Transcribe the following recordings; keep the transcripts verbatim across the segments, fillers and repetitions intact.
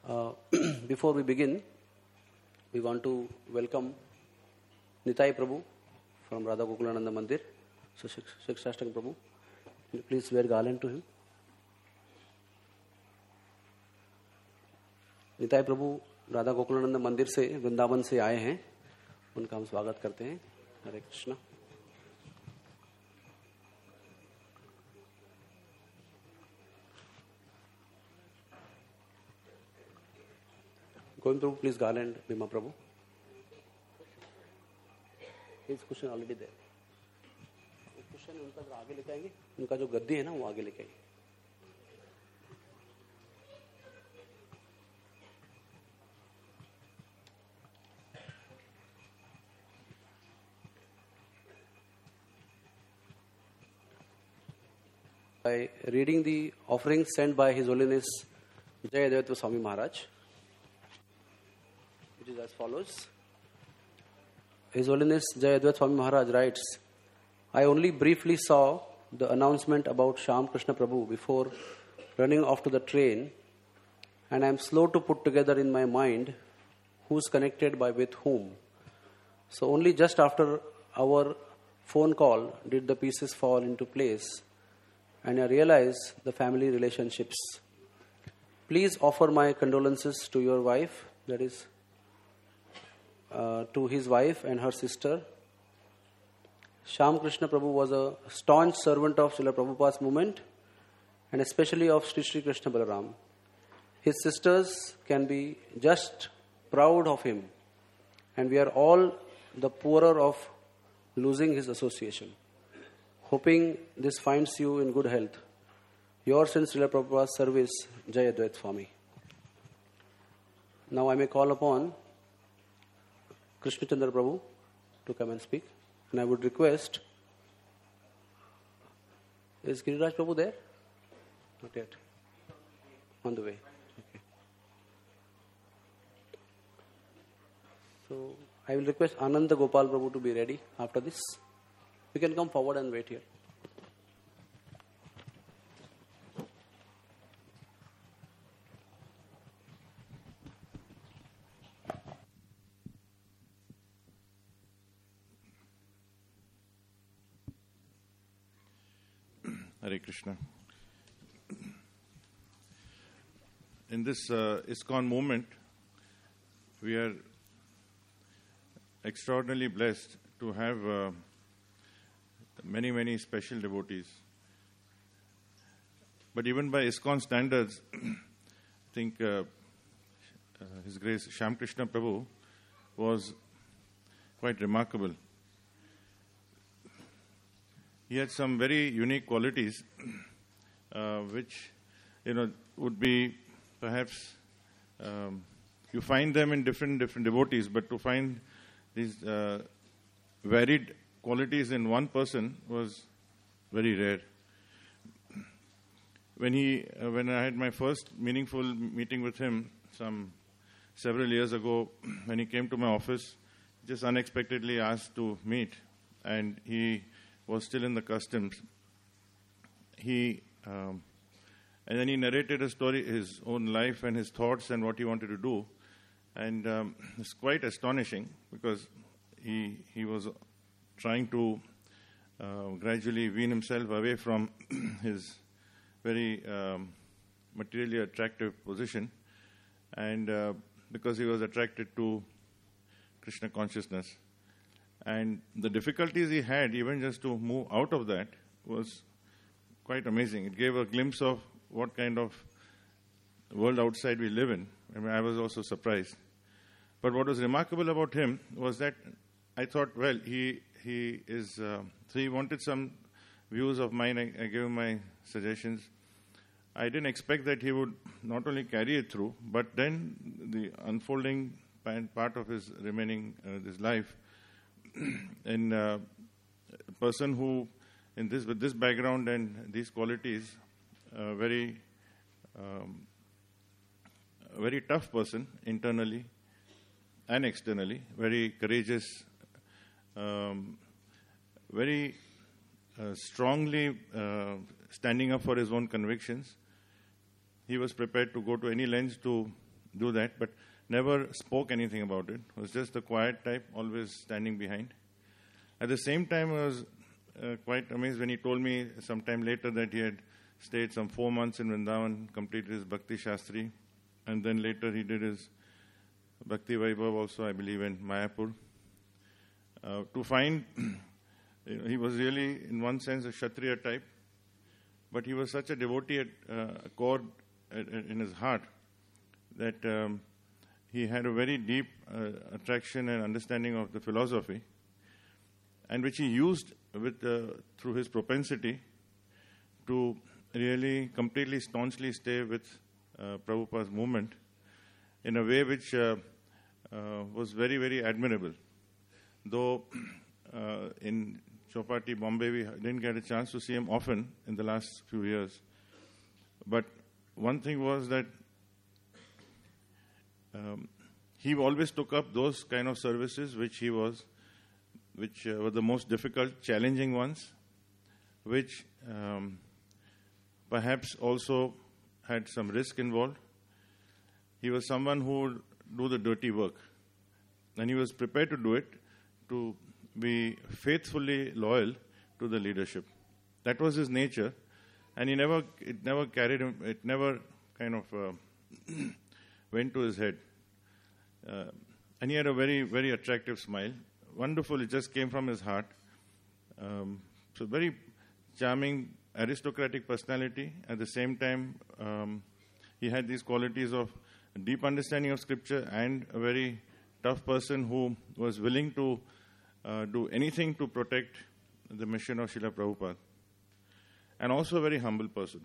Uh, before we begin, we want to welcome Nitai Prabhu from Radha Gokulananda Mandir. So, Shikshashtaka Prabhu, please wear garland to him. Nitai प्रभु राधा गोकुलानंद मंदिर से वृंदावन से आए हैं, उनका हम स्वागत करते हैं. Hare Krishna. Govind Prabhu please garland Bhima Prabhu. His question already there. Question उनका आगे लेके आएंगे, उनका जो गद्दी है ना वो आगे लेके आएंगे. By reading the offerings sent by His Holiness Jai Advaita Swami Maharaj, which is as follows. His Holiness Jai Advaita Swami Maharaj writes, I only briefly saw the announcement about Shyam Krishna Prabhu before running off to the train, and I am slow to put together in my mind who's connected by with whom. So only just after our phone call did the pieces fall into place, and I realize the family relationships. Please offer my condolences to your wife, that is, uh, to his wife and her sister. Shyam Krishna Prabhu was a staunch servant of Srila Prabhupada's movement, and especially of Sri Sri Krishna Balaram. His sisters can be just proud of him, and we are all the poorer of losing his association. Hoping this finds you in good health. Yours in Srila Prabhupada's service, Jai Advaita Swami. Now I may call upon Krishna Chandra Prabhu to come and speak. And I would request, is Giriraj Prabhu there? Not yet. On the way. Okay. So I will request Ananda Gopal Prabhu to be ready after this. You can come forward and wait here. Hare Krishna. In this uh, ISKCON movement, we are extraordinarily blessed to have uh, many, many special devotees. But even by ISKCON standards, I think uh, uh, His Grace Shyam Krishna Prabhu was quite remarkable. He had some very unique qualities, uh, which, you know, would be perhaps, um, you find them in different different devotees, but to find these uh, varied qualities in one person was very rare. When he, uh, when I had my first meaningful meeting with him some several years ago, when he came to my office, just unexpectedly asked to meet, and he was still in the customs. He, um, and then he narrated a story, his own life and his thoughts and what he wanted to do, and um, it's quite astonishing because he he was trying to uh, gradually wean himself away from his very um, materially attractive position, and uh, because he was attracted to Krishna consciousness. And the difficulties he had, even just to move out of that, was quite amazing. It gave a glimpse of what kind of world outside we live in. I mean, I was also surprised. But what was remarkable about him was that I thought, well, he he is. Uh, so he wanted some views of mine. I, I gave him my suggestions. I didn't expect that he would not only carry it through, but then the unfolding part of his remaining uh, his life. And uh, a person who, in this with this background and these qualities, uh, very, um, a very tough person internally and externally, very courageous, um, very uh, strongly uh, standing up for his own convictions. He was prepared to go to any lengths to do that, but never spoke anything about it. Was just the quiet type, always standing behind. At the same time, I was uh, quite amazed when he told me sometime later that he had stayed some four months in Vrindavan, completed his Bhakti Shastri, and then later he did his Bhakti Vaibhav also, I believe, in Mayapur. Uh, to find, you know, he was really, in one sense, a Kshatriya type, but he was such a devotee at uh, core at, at, in his heart that um, he had a very deep uh, attraction and understanding of the philosophy, and which he used with uh, through his propensity to really completely staunchly stay with uh, Prabhupada's movement in a way which uh, uh, was very, very admirable. Though uh, in Chowpatty, Bombay, we didn't get a chance to see him often in the last few years. But one thing was that um, he always took up those kind of services which he was, which uh, were the most difficult, challenging ones, which um, perhaps also had some risk involved. He was someone who would do the dirty work, and he was prepared to do it, to be faithfully loyal to the leadership. That was his nature, and he never, it never carried him, it never kind of uh, went to his head. Uh, and he had a very, very attractive smile. Wonderful, it just came from his heart. Um, so very charming, aristocratic personality. At the same time, um, he had these qualities of a deep understanding of scripture and a very tough person who was willing to uh, do anything to protect the mission of Srila Prabhupada. And also a very humble person.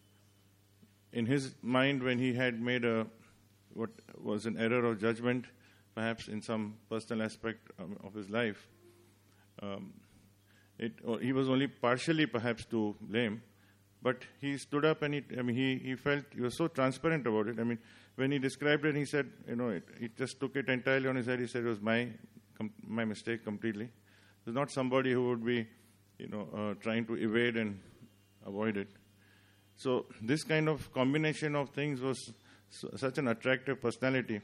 In his mind, when he had made a what was an error of judgment, perhaps in some personal aspect um, of his life, um, it, or he was only partially perhaps to blame, but he stood up and he, I mean, he, he felt, he was so transparent about it. I mean, when he described it, he said, you know, it, he just took it entirely on his head. He said it was my com- my mistake completely. He was not somebody who would be, you know, uh, trying to evade and avoid it. So this kind of combination of things was su- such an attractive personality.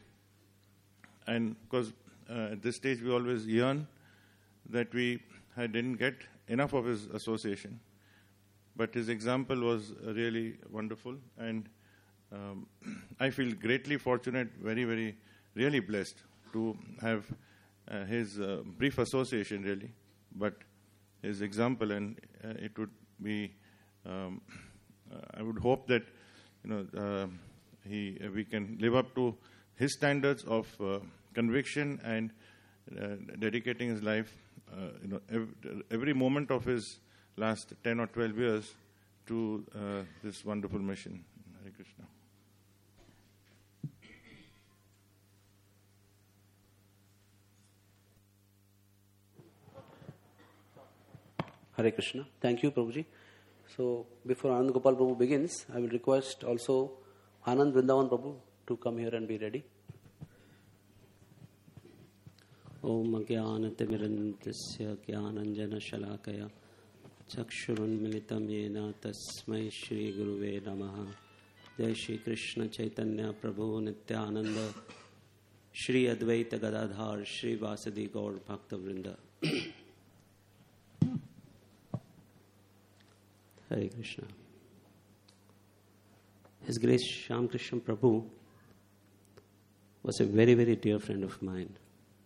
And because uh, at this stage we always yearn that we had, didn't get enough of his association. But his example was really wonderful, and um, I feel greatly fortunate, very, very, really blessed to have uh, his uh, brief association, really, but his example, and uh, it would be, um, uh, I would hope that, you know, uh, he uh, we can live up to his standards of uh, conviction and uh, dedicating his life, uh, you know, every, every moment of his last ten or twelve years to uh, this wonderful mission. Hare Krishna. Hare Krishna. Thank you, Prabhuji. So, before Anand Gopal Prabhu begins, I will request also Anand Vrindavan Prabhu to come here and be ready. Om Ajnanatimirandasya Jnananjana Shalakaya Chakshurunmilitam Yena Tasmai Shri Guruve Namaha. Jai Shri Krishna Chaitanya Prabhu Nityananda Shri Advaita Gadadhar Shri Vasadi Gaur Bhakta Vrinda. Hare Krishna. His Grace Shyam Krishna Prabhu was a very, very dear friend of mine.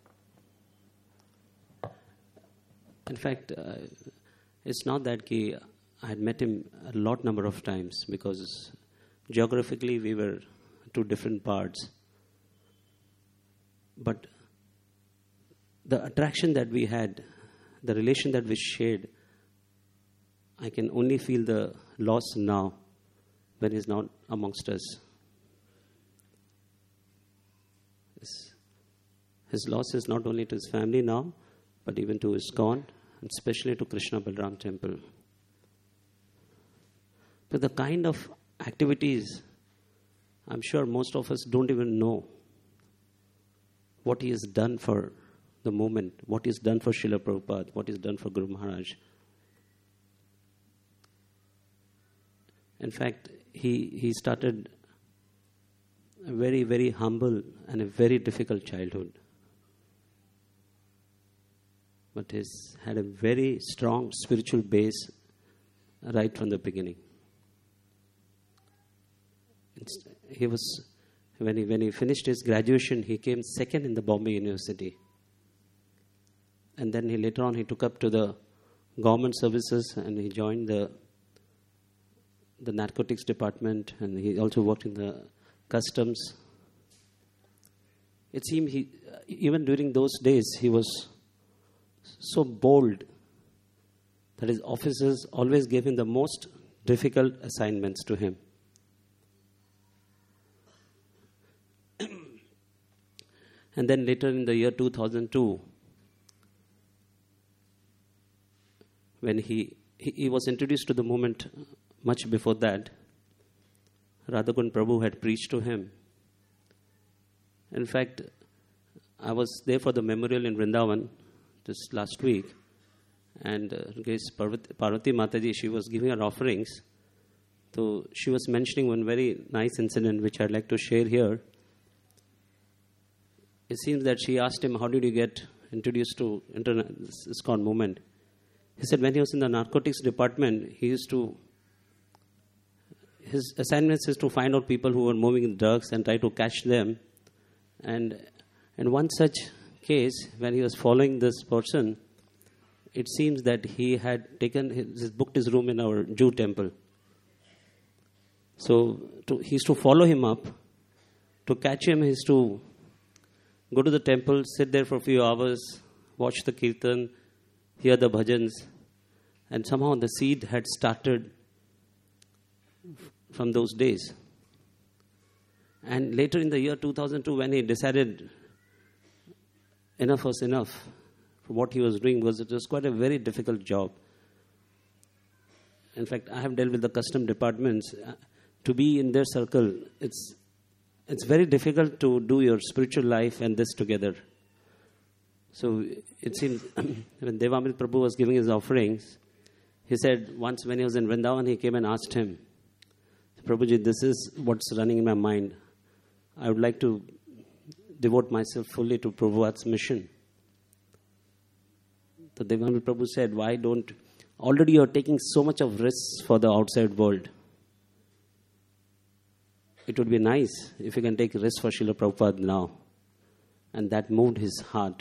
In fact, uh, it's not that ki I had met him a lot number of times, because geographically we were two different parts. But the attraction that we had, the relation that we shared, I can only feel the loss now when he's not amongst us. His, his loss is not only to his family now, but even to ISKCON, and especially to Krishna Balram Temple. But the kind of activities, I'm sure most of us don't even know what he has done for the movement, what he has done for Srila Prabhupada, what he has done for Guru Maharaj. In fact, he, he started a very, very humble and a very difficult childhood. But he's had a very strong spiritual base right from the beginning. It's, he was, when he, when he finished his graduation, he came second in the Bombay University. And then he later on, he took up to the government services and he joined the the narcotics department, and he also worked in the customs. It seemed he, even during those days, he was so bold that his officers always gave him the most difficult assignments to him. And then later in the year two thousand two, when he, he, he was introduced to the movement much before that, Radhakund Prabhu had preached to him. In fact, I was there for the memorial in Vrindavan just last week, and uh, Parvati, Parvati Mataji, she was giving her offerings. So she was mentioning one very nice incident which I'd like to share here. It seems that she asked him, how did you get introduced to interna- this ISKCON movement? He said when he was in the narcotics department, he used to, his assignments is to find out people who were moving drugs and try to catch them. And in one such case, when he was following this person, it seems that he had taken, his, booked his room in our Jew temple. So to, he used to follow him up. To catch him, he used to go to the temple, sit there for a few hours, watch the kirtan, hear the bhajans, and somehow the seed had started from those days. And later in the year two thousand two, when he decided enough was enough for what he was doing, because it was quite a very difficult job. In fact, I have dealt with the custom departments. To be in their circle, it's it's very difficult to do your spiritual life and this together. So it seems when Devamrit Prabhu was giving his offerings, he said once when he was in Vrindavan, he came and asked him, Prabhuji, this is what's running in my mind. I would like to devote myself fully to Prabhupada's mission. So Devamrit Prabhu said, why don't, already you're taking so much of risks for the outside world. It would be nice if you can take risks for Srila Prabhupada now. And that moved his heart.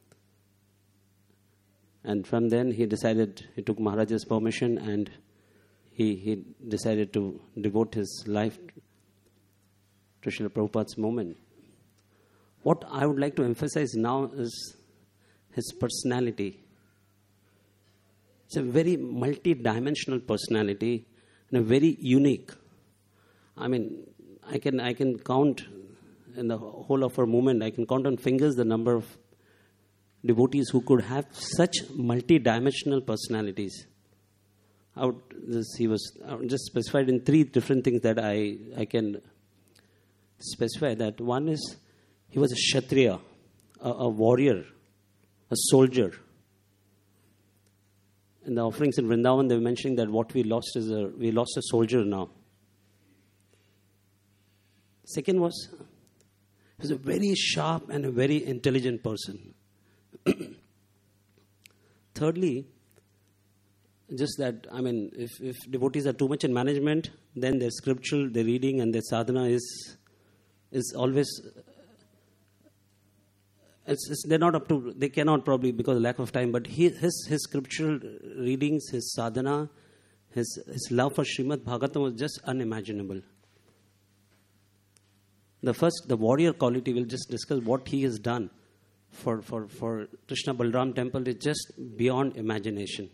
And from then he decided, he took Maharaja's permission and he, he decided to devote his life to Srila Prabhupada's movement. What I would like to emphasize now is his personality. It's a very multi-dimensional personality and a very unique. I mean, I can I can count in the whole of our movement, I can count on fingers the number of devotees who could have such multi-dimensional personalities. I would, this, he was I would just specified in three different things that I, I can specify. That one is, he was a Kshatriya, a, a warrior, a soldier. In the offerings in Vrindavan, they were mentioning that what we lost is a, we lost a soldier now. Second was, he was a very sharp and a very intelligent person. Thirdly, just that, I mean, if, if devotees are too much in management, then their scriptural, their reading and their sadhana is is always, it's, it's, they're not up to, they cannot probably because of lack of time, but he, his his scriptural readings, his sadhana, his, his love for Srimad Bhagavatam was just unimaginable. The first, the warrior quality, we'll just discuss what he has done for, for, for Krishna Balram temple is just beyond imagination.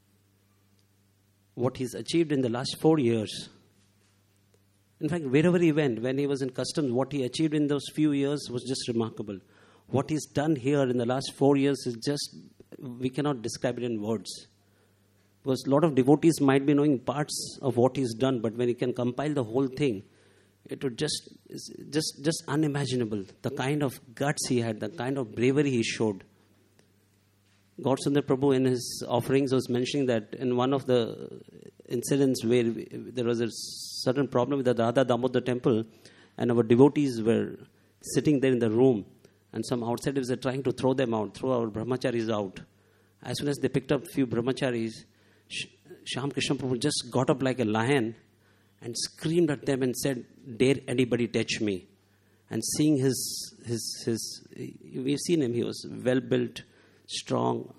What he's achieved in the last four years. In fact, wherever he went, when he was in customs, what he achieved in those few years was just remarkable. What he's done here in the last four years is just, we cannot describe it in words. Because a lot of devotees might be knowing parts of what he's done, but when he can compile the whole thing, it would just, just, just unimaginable. The kind of guts he had, the kind of bravery he showed. Gaurasundar Prabhu in his offerings was mentioning that in one of the incidents where there was a certain problem with the Radha Damodar temple, and our devotees were sitting there in the room, and some outsiders were trying to throw them out, throw our brahmacharis out. As soon as they picked up few brahmacharis, Sh- Shyam Krishna Prabhu just got up like a lion and screamed at them and said, "Dare anybody touch me?" And seeing his, his, his, we've seen him, he was well-built, strong,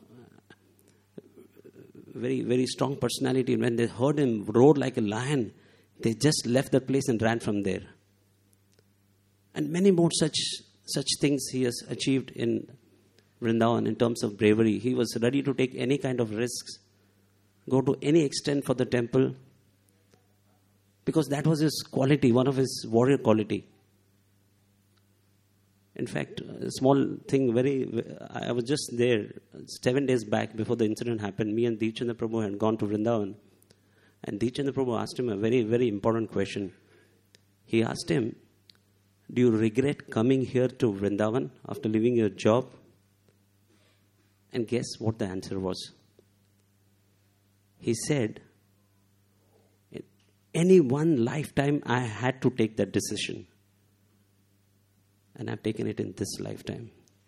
very, very strong personality. And when they heard him roar like a lion, they just left the place and ran from there. And many more such such things he has achieved in Vrindavan in terms of bravery. He was ready to take any kind of risks, go to any extent for the temple, because that was his quality, one of his warrior quality. In fact, a small thing, very, I was just there seven days back before the incident happened. Me and Deepchandra Prabhu had gone to Vrindavan. And Deepchandra Prabhu asked him a very, very important question. He asked him, "Do you regret coming here to Vrindavan after leaving your job?" And guess what the answer was? He said, "In any one lifetime I had to take that decision. And I've taken it in this lifetime."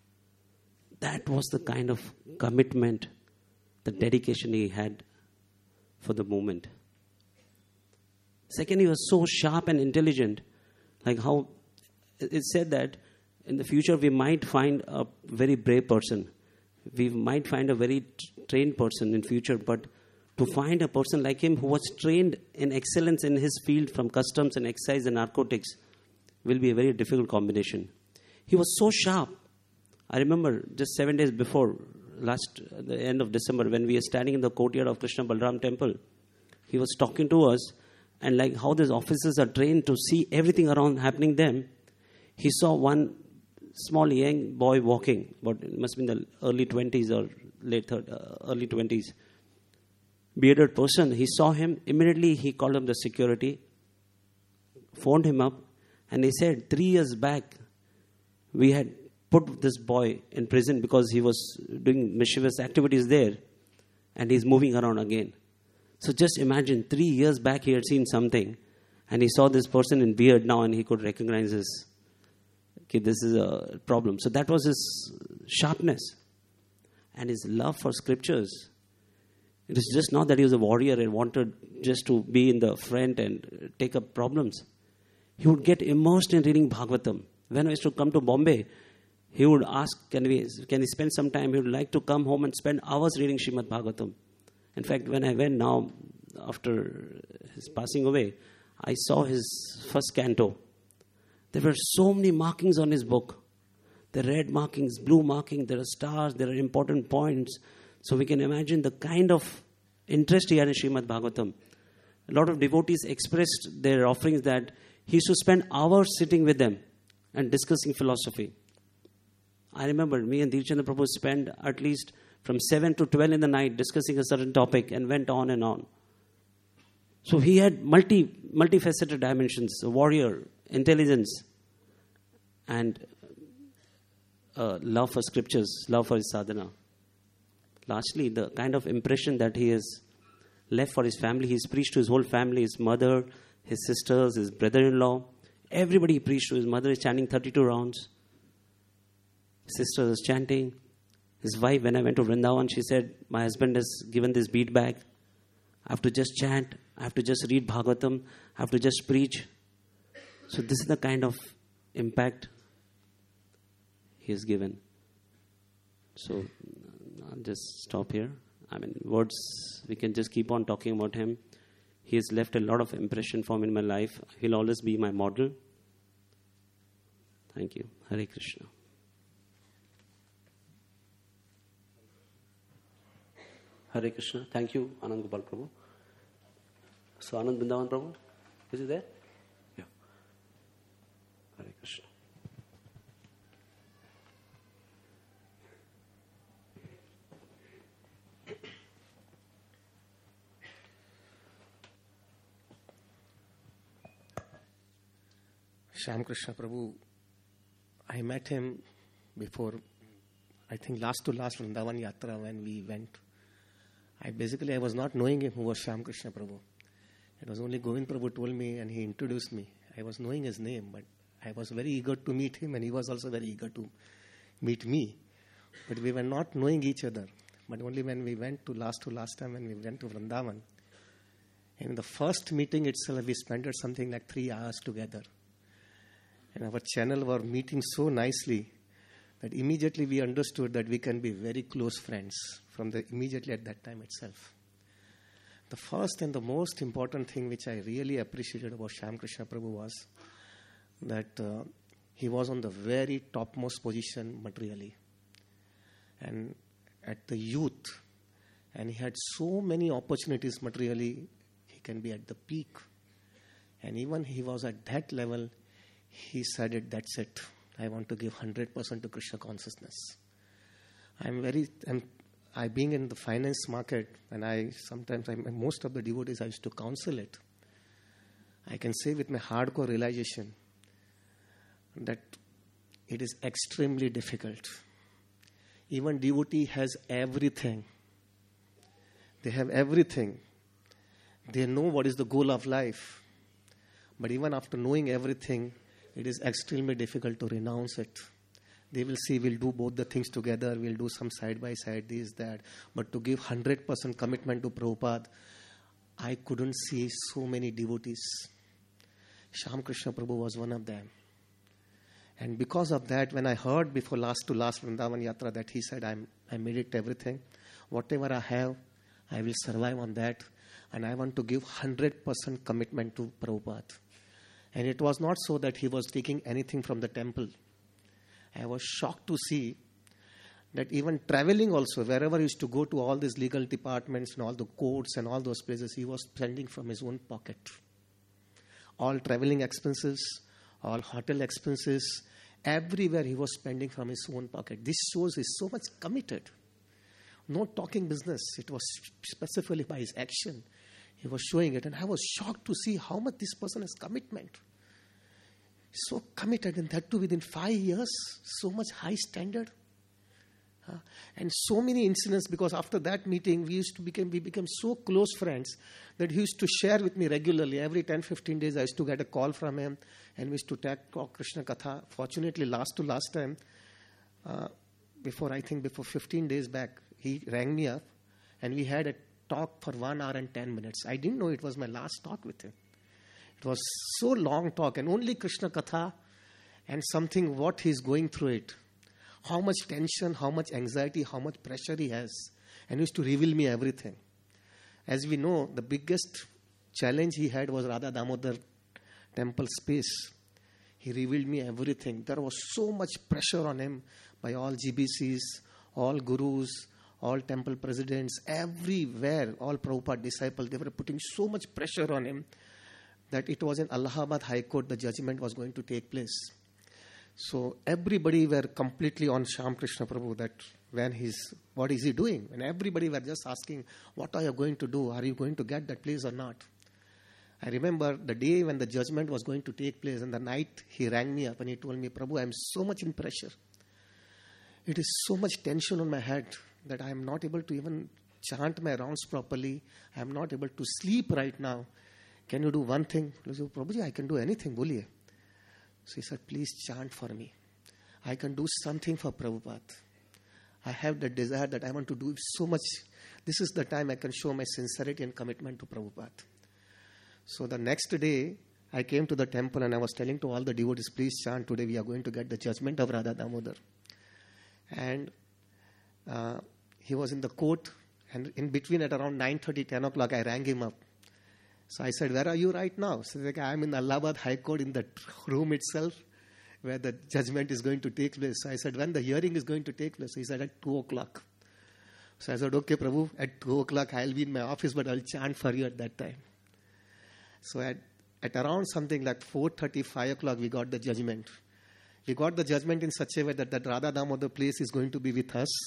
That was the kind of commitment, the dedication he had for the moment. Second, he was so sharp and intelligent, like how it said that in the future we might find a very brave person. We might find a very t- trained person in future, but to find a person like him who was trained in excellence in his field from customs and excise and narcotics will be a very difficult combination. He was so sharp. I remember just seven days before, last the end of December, when we were standing in the courtyard of Krishna Balram temple, he was talking to us, and like how these officers are trained to see everything around happening them, he saw one small young boy walking, but it must be in the early twenties or late third, uh, early twenties, bearded person. He saw him, immediately he called up the security, phoned him up, and he said, three years back, we had put this boy in prison because he was doing mischievous activities there, and he's moving around again. So just imagine, three years back he had seen something, and he saw this person in beard now, and he could recognize this. Okay, this is a problem. So that was his sharpness and his love for scriptures. It is just not that he was a warrior and wanted just to be in the front and take up problems. He would get immersed in reading Bhagavatam. When I used to come to Bombay, he would ask, can we can he spend some time? He would like to come home and spend hours reading Srimad Bhagavatam. In fact, when I went now, after his passing away, I saw his first canto. There were so many markings on his book. There are red markings, blue marking, there are stars, there are important points. So we can imagine the kind of interest he had in Srimad Bhagavatam. A lot of devotees expressed their offerings that he used to spend hours sitting with them and discussing philosophy. I remember me and Deepchandra Prabhu spent at least from seven to twelve in the night discussing a certain topic and went on and on. So he had multi, multifaceted dimensions, a warrior, intelligence, and uh, love for scriptures, love for his sadhana. Lastly, the kind of impression that he has left for his family. He's preached to his whole family, his mother, his sisters, his brother-in-law. Everybody he preached to. His mother is chanting thirty-two rounds. His sister is chanting. His wife, when I went to Vrindavan, she said, my husband has given this bead bag. I have to just chant. I have to just read Bhagavatam. I have to just preach. So this is the kind of impact he has given. So I'll just stop here. I mean, words, we can just keep on talking about him. He has left a lot of impression for me in my life. He'll always be my model. Thank you. Hare Krishna. Hare Krishna. Thank you, Anand Gopal Prabhu. So, Anand Vrindavan Prabhu, is he there? Yeah. Hare Krishna. Shyam Krishna Prabhu, I met him before, I think last to last Vrindavan Yatra when we went. I basically, I was not knowing him who was Shyam Krishna Prabhu. It was only Govind Prabhu told me and he introduced me. I was knowing his name, but I was very eager to meet him, and he was also very eager to meet me. But we were not knowing each other. But only when we went to last to last time, when we went to Vrindavan, in the first meeting itself, we spent something like three hours together. And our channel were meeting so nicely that immediately we understood that we can be very close friends from the immediately at that time itself. The first and the most important thing which I really appreciated about Shyam Krishna Prabhu was that uh, he was on the very topmost position materially. And at the youth, and he had so many opportunities materially, he can be at the peak. And even he was at that level, he said it, that's it. I want to give one hundred percent to Krishna consciousness. I'm very, I'm, I being in the finance market, and I sometimes, I, most of the devotees I used to counsel it. I can say with my hardcore realization that it is extremely difficult. Even devotee has everything. They have everything. They know what is the goal of life. But even after knowing everything, it is extremely difficult to renounce it. They will say, we'll do both the things together, we'll do some side by side, this, that. But to give one hundred percent commitment to Prabhupada, I couldn't see so many devotees. Shyam Krishna Prabhu was one of them. And because of that, when I heard before last to last Vrindavan Yatra that he said, I'm, I made it everything. Whatever I have, I will survive on that. And I want to give one hundred percent commitment to Prabhupada. And it was not so that he was taking anything from the temple. I was shocked to see that even traveling also, wherever he used to go to all these legal departments and all the courts and all those places, he was spending from his own pocket. All traveling expenses, all hotel expenses, everywhere he was spending from his own pocket. This shows he's so much committed. No talking business. It was specifically by his action. He was showing it. And I was shocked to see how much this person has commitment. So committed, and that too within five years, so much high standard. Uh, and so many incidents, because after that meeting, we used to become, we became so close friends that he used to share with me regularly. Every ten to fifteen days, I used to get a call from him, and we used to talk Krishna Katha. Fortunately, last to last time, uh, before, I think before fifteen days back, he rang me up, and we had a talk for one hour and ten minutes. I didn't know it was my last talk with him. It was so long talk, and only Krishna Katha and something what he's going through it. How much tension, how much anxiety, how much pressure he has. And he used to reveal me everything. As we know, the biggest challenge he had was Radha Damodar temple space. He revealed me everything. There was so much pressure on him by all G B Cs, all gurus, all temple presidents, everywhere, all Prabhupada disciples. They were putting so much pressure on him that it was in Allahabad High Court the judgment was going to take place. So everybody were completely on Shyam Krishna Prabhu, that when he's, what is he doing? And everybody were just asking, what are you going to do? Are you going to get that place or not? I remember the day when the judgment was going to take place, and the night he rang me up and he told me, Prabhu, I am so much in pressure. It is so much tension on my head that I am not able to even chant my rounds properly. I am not able to sleep right now. Can you do one thing? I said, Prabhuji, I can do anything, boliye. So he said, please chant for me. I can do something for Prabhupada. I have the desire that I want to do so much. This is the time I can show my sincerity and commitment to Prabhupada. So the next day, I came to the temple and I was telling to all the devotees, please chant, today we are going to get the judgment of Radha Damodar. And uh, he was in the court, and in between at around nine thirty, ten o'clock, I rang him up. So I said, where are you right now? So like, I'm in Allahabad High Court in the room itself where the judgment is going to take place. So I said, when the hearing is going to take place? He said, at two o'clock. So I said, okay, Prabhu, at two o'clock I'll be in my office, but I'll chant for you at that time. So at, at around something like four thirty, five o'clock, we got the judgment. We got the judgment in such a way that that Radha Damodar place is going to be with us.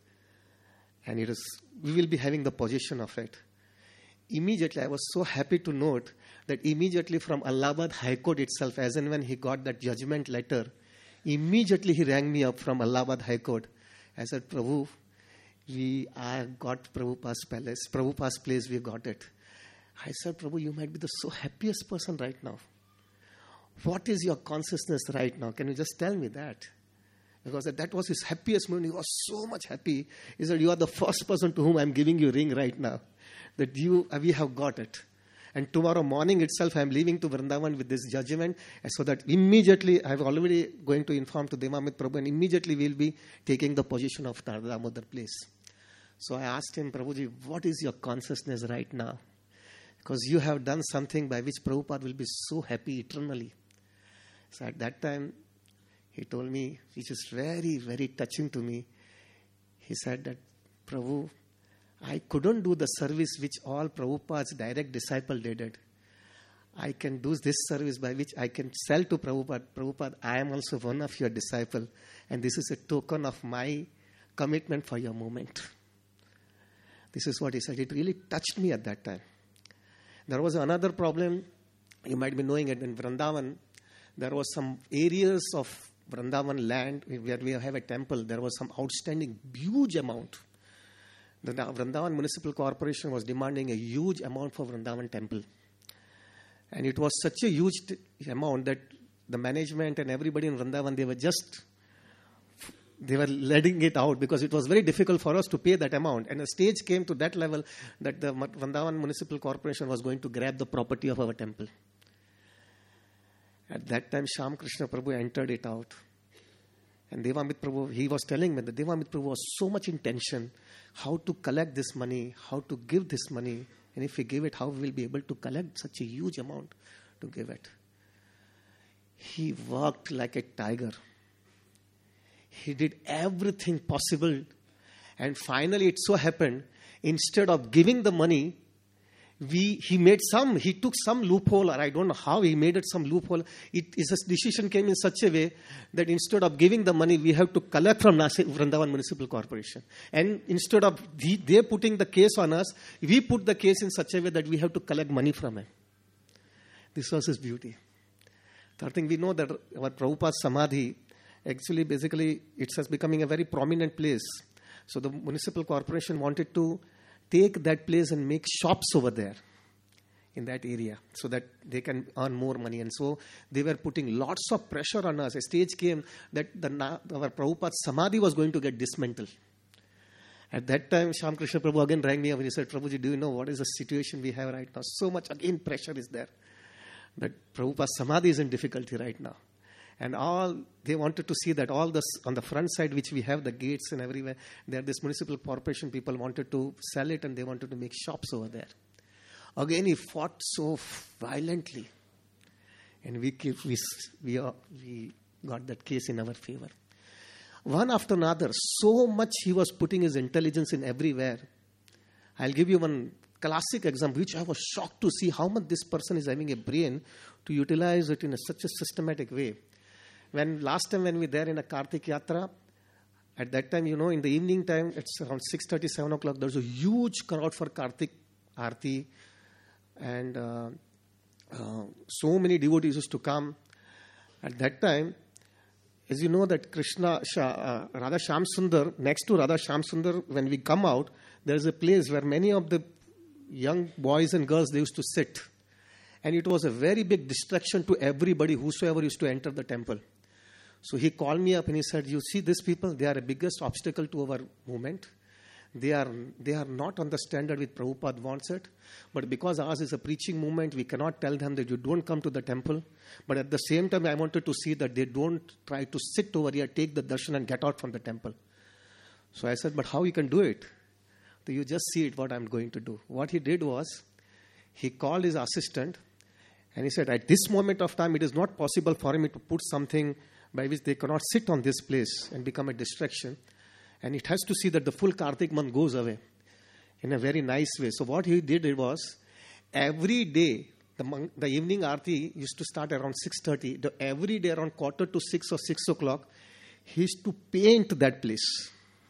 And it is, we will be having the possession of it. Immediately, I was so happy to note that immediately from Allahabad High Court itself, as and when he got that judgment letter, immediately he rang me up from Allahabad High Court. I said, Prabhu, we are got Prabhupada's palace, Prabhupada's place, we got it. I said, Prabhu, you might be the so happiest person right now. what is your consciousness right now? Can you just tell me that? Because that was his happiest moment. He was so much happy. He said, you are the first person to whom I am giving you ring right now. That you, we have got it. And tomorrow morning itself, I am leaving to Vrindavan with this judgment. So that immediately, I have already going to inform to Devamrit Prabhu, and immediately we will be taking the position of Damodar place. So I asked him, Prabhuji, what is your consciousness right now? Because you have done something by which Prabhupada will be so happy eternally. So at that time, he told me, which is very, very touching to me. He said that, Prabhu, I couldn't do the service which all Prabhupada's direct disciple did it. I can do this service by which I can sell to Prabhupada, Prabhupada, I am also one of your disciple, and this is a token of my commitment for your movement. This is what he said. It really touched me at that time. There was another problem, you might be knowing it, in Vrindavan. There was some areas of Vrindavan land where we have a temple. There was some outstanding, huge amount. The Vrindavan Municipal Corporation was demanding a huge amount for Vrindavan temple. And it was such a huge t- amount that the management and everybody in Vrindavan, they were just, they were letting it out because it was very difficult for us to pay that amount. And the stage came to that level that the Vrindavan Municipal Corporation was going to grab the property of our temple. At that time, Shyam Krishna Prabhu entered it out. And Devamrit Prabhu, he was telling me that Devamrit Prabhu was so much in tension, how to collect this money, how to give this money. And if we give it, how we will be able to collect such a huge amount to give it. He worked like a tiger. He did everything possible. And finally, it so happened, instead of giving the money, We, he made some, he took some loophole, or I don't know how he made it some loophole. It is a decision came in such a way that instead of giving the money, we have to collect from Nasi, Vrindavan Municipal Corporation. And instead of the, they putting the case on us, we put the case in such a way that we have to collect money from him. This was his beauty. Third thing, we know that our Prabhupada's Samadhi, actually, basically, it's becoming a very prominent place. So the Municipal Corporation wanted to take that place and make shops over there in that area so that they can earn more money. And so they were putting lots of pressure on us. A stage came that the, our Prabhupada's Samadhi was going to get dismantled. At that time, Shyam Krishna Prabhu again rang me up and he said, Prabhuji, do you know what is the situation we have right now? So much, again, pressure is there. That Prabhupada's Samadhi is in difficulty right now. And all, they wanted to see that all this, on the front side, which we have the gates and everywhere, there this municipal corporation people wanted to sell it and they wanted to make shops over there. Again, he fought so violently. And we, we, we, uh, we got that case in our favor. One after another, so much he was putting his intelligence in everywhere. I'll give you one classic example, which I was shocked to see how much this person is having a brain to utilize it in a, such a systematic way. When last time when we were there in a Kartik Yatra, at that time, you know, in the evening time, it's around six thirty, seven o'clock, there's a huge crowd for Kartik Aarti. And uh, uh, so many devotees used to come. At that time, as you know that Krishna, uh, Radha Shyam Sundar, next to Radha Shyam Sundar, when we come out, there's a place where many of the young boys and girls, they used to sit. And it was a very big distraction to everybody, whosoever used to enter the temple. So he called me up and he said, you see these people, they are the biggest obstacle to our movement. They are, they are not on the standard which Prabhupada wants it. But because ours is a preaching movement, we cannot tell them that you don't come to the temple. But at the same time, I wanted to see that they don't try to sit over here, take the darshan and get out from the temple. So I said, but how you can do it? So you just see it, what I'm going to do. What he did was, he called his assistant and he said, at this moment of time, it is not possible for him to put something by which they cannot sit on this place and become a distraction. And it has to see that the full Kartik month goes away in a very nice way. So what he did it was, every day, the, monk, the evening Aarti used to start around six thirty. The, every day around quarter to six or six o'clock, he used to paint that place.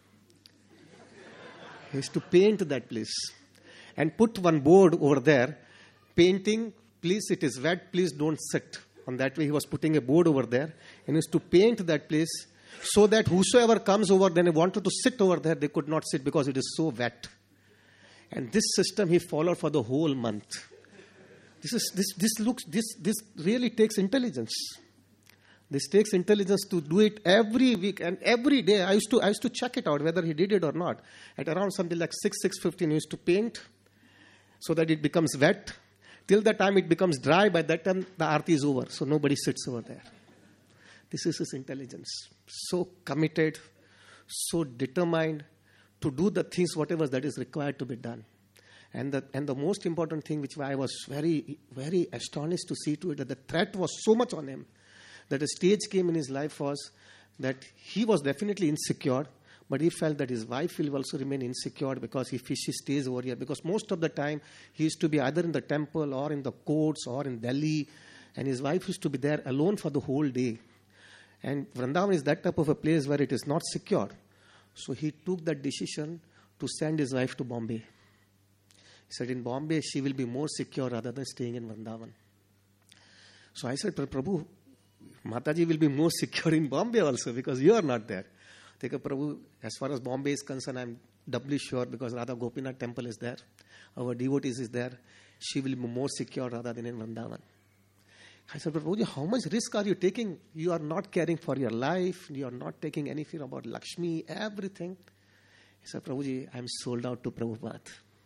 He used to paint that place. And put one board over there, painting, please, it is wet, please don't sit. On that way, he was putting a board over there. And he used to paint that place so that whosoever comes over, then they wanted to sit over there, they could not sit because it is so wet. And this system he followed for the whole month. This is this this looks this this really takes intelligence. This takes intelligence to do it every week and every day. I used to I used to check it out whether he did it or not. At around something like six six fifteen, he used to paint so that it becomes wet. Till the time it becomes dry, by that time the aarti is over, so nobody sits over there. This is his intelligence. So committed, so determined to do the things, whatever that is required to be done. And the, and the most important thing, which I was very, very astonished to see to it, that the threat was so much on him, that a stage came in his life was that he was definitely insecure, but he felt that his wife will also remain insecure because if she stays over here. Because most of the time, he used to be either in the temple or in the courts or in Delhi, and his wife used to be there alone for the whole day. And Vrindavan is that type of a place where it is not secure. So he took that decision to send his wife to Bombay. He said, in Bombay, she will be more secure rather than staying in Vrindavan. So I said, Prabhu, Mataji will be more secure in Bombay also because you are not there. They said, Prabhu, as far as Bombay is concerned, I am doubly sure because Radha Gopinath temple is there. Our devotees is there. She will be more secure rather than in Vrindavan. I said, Prabhuji, how much risk are you taking? You are not caring for your life. You are not taking any fear about Lakshmi, everything. He said, Prabhuji, I am sold out to Prabhupada.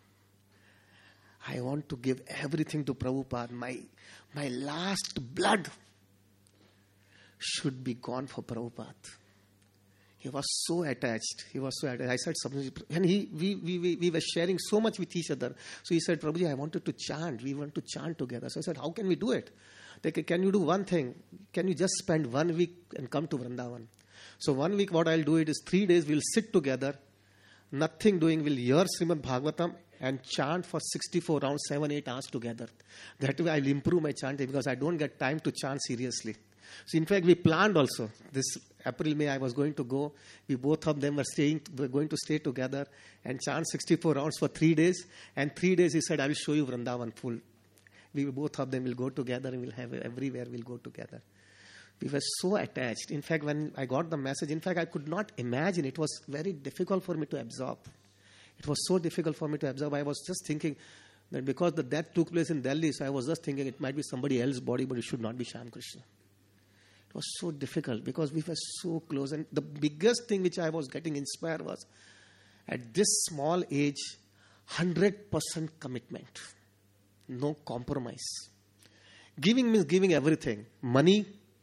I want to give everything to Prabhupada. My, my last blood should be gone for Prabhupada. He was so attached. He was so attached. I said something, and he, we, we, we, we were sharing so much with each other. So he said, Prabhuji, I wanted to chant. We want to chant together. So I said, how can we do it? They said, can you do one thing? Can you just spend one week and come to Vrindavan? So one week what I'll do it is three days we'll sit together, nothing doing, we'll hear Srimad Bhagavatam and chant for sixty-four rounds, seven, eight hours together. That way I'll improve my chanting because I don't get time to chant seriously. So in fact, we planned also. This April, May, I was going to go. We both of them were staying, were going to stay together and chant sixty-four rounds for three days. And three days he said, I will show you Vrindavan full. We both of them will go together and we'll have everywhere we'll go together. We were so attached. In fact, when I got the message, in fact, I could not imagine. It was very difficult for me to absorb. It was so difficult for me to absorb. I was just thinking that because the death took place in Delhi, so I was just thinking it might be somebody else's body, but it should not be Shyam Krishna. It was so difficult because we were so close. And the biggest thing which I was getting inspired was, at this small age, one hundred percent commitment. No compromise. Giving means giving everything. Money,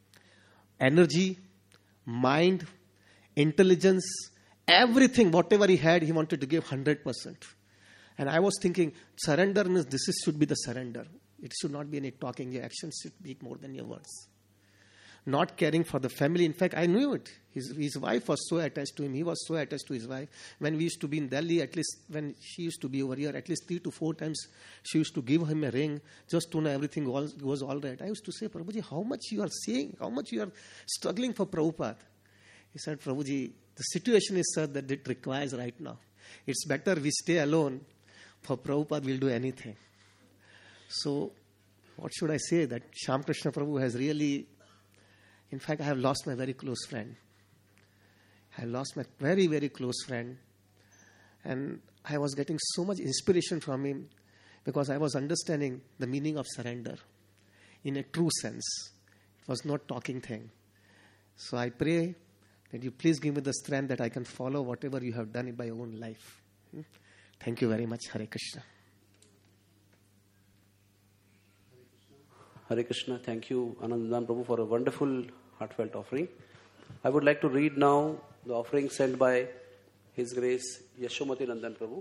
energy, mind, intelligence, everything, whatever he had, he wanted to give one hundred percent. And I was thinking, surrender means this is, should be the surrender. It should not be any talking. Your actions should speak more than your words. Not caring for the family. In fact, I knew it. His, his wife was so attached to him. He was so attached to his wife. When we used to be in Delhi, at least when she used to be over here, at least three to four times, she used to give him a ring just to know everything was, was all right. I used to say, Prabhuji, how much you are saying? How much you are struggling for Prabhupada? He said, Prabhuji, the situation is such that it requires right now. It's better we stay alone. For Prabhupada, we'll do anything. So, what should I say? That Shyam Krishna Prabhu has really... In fact, I have lost my very close friend. I have lost my very, very close friend. And I was getting so much inspiration from him because I was understanding the meaning of surrender in a true sense. It was not talking thing. So I pray that you please give me the strength that I can follow whatever you have done in my own life. Thank you very much. Hare Krishna. Hare Krishna. Thank you, Anandandan Prabhu, for a wonderful, heartfelt offering. I would like to read now the offering sent by His Grace Yashomati Nandan Prabhu.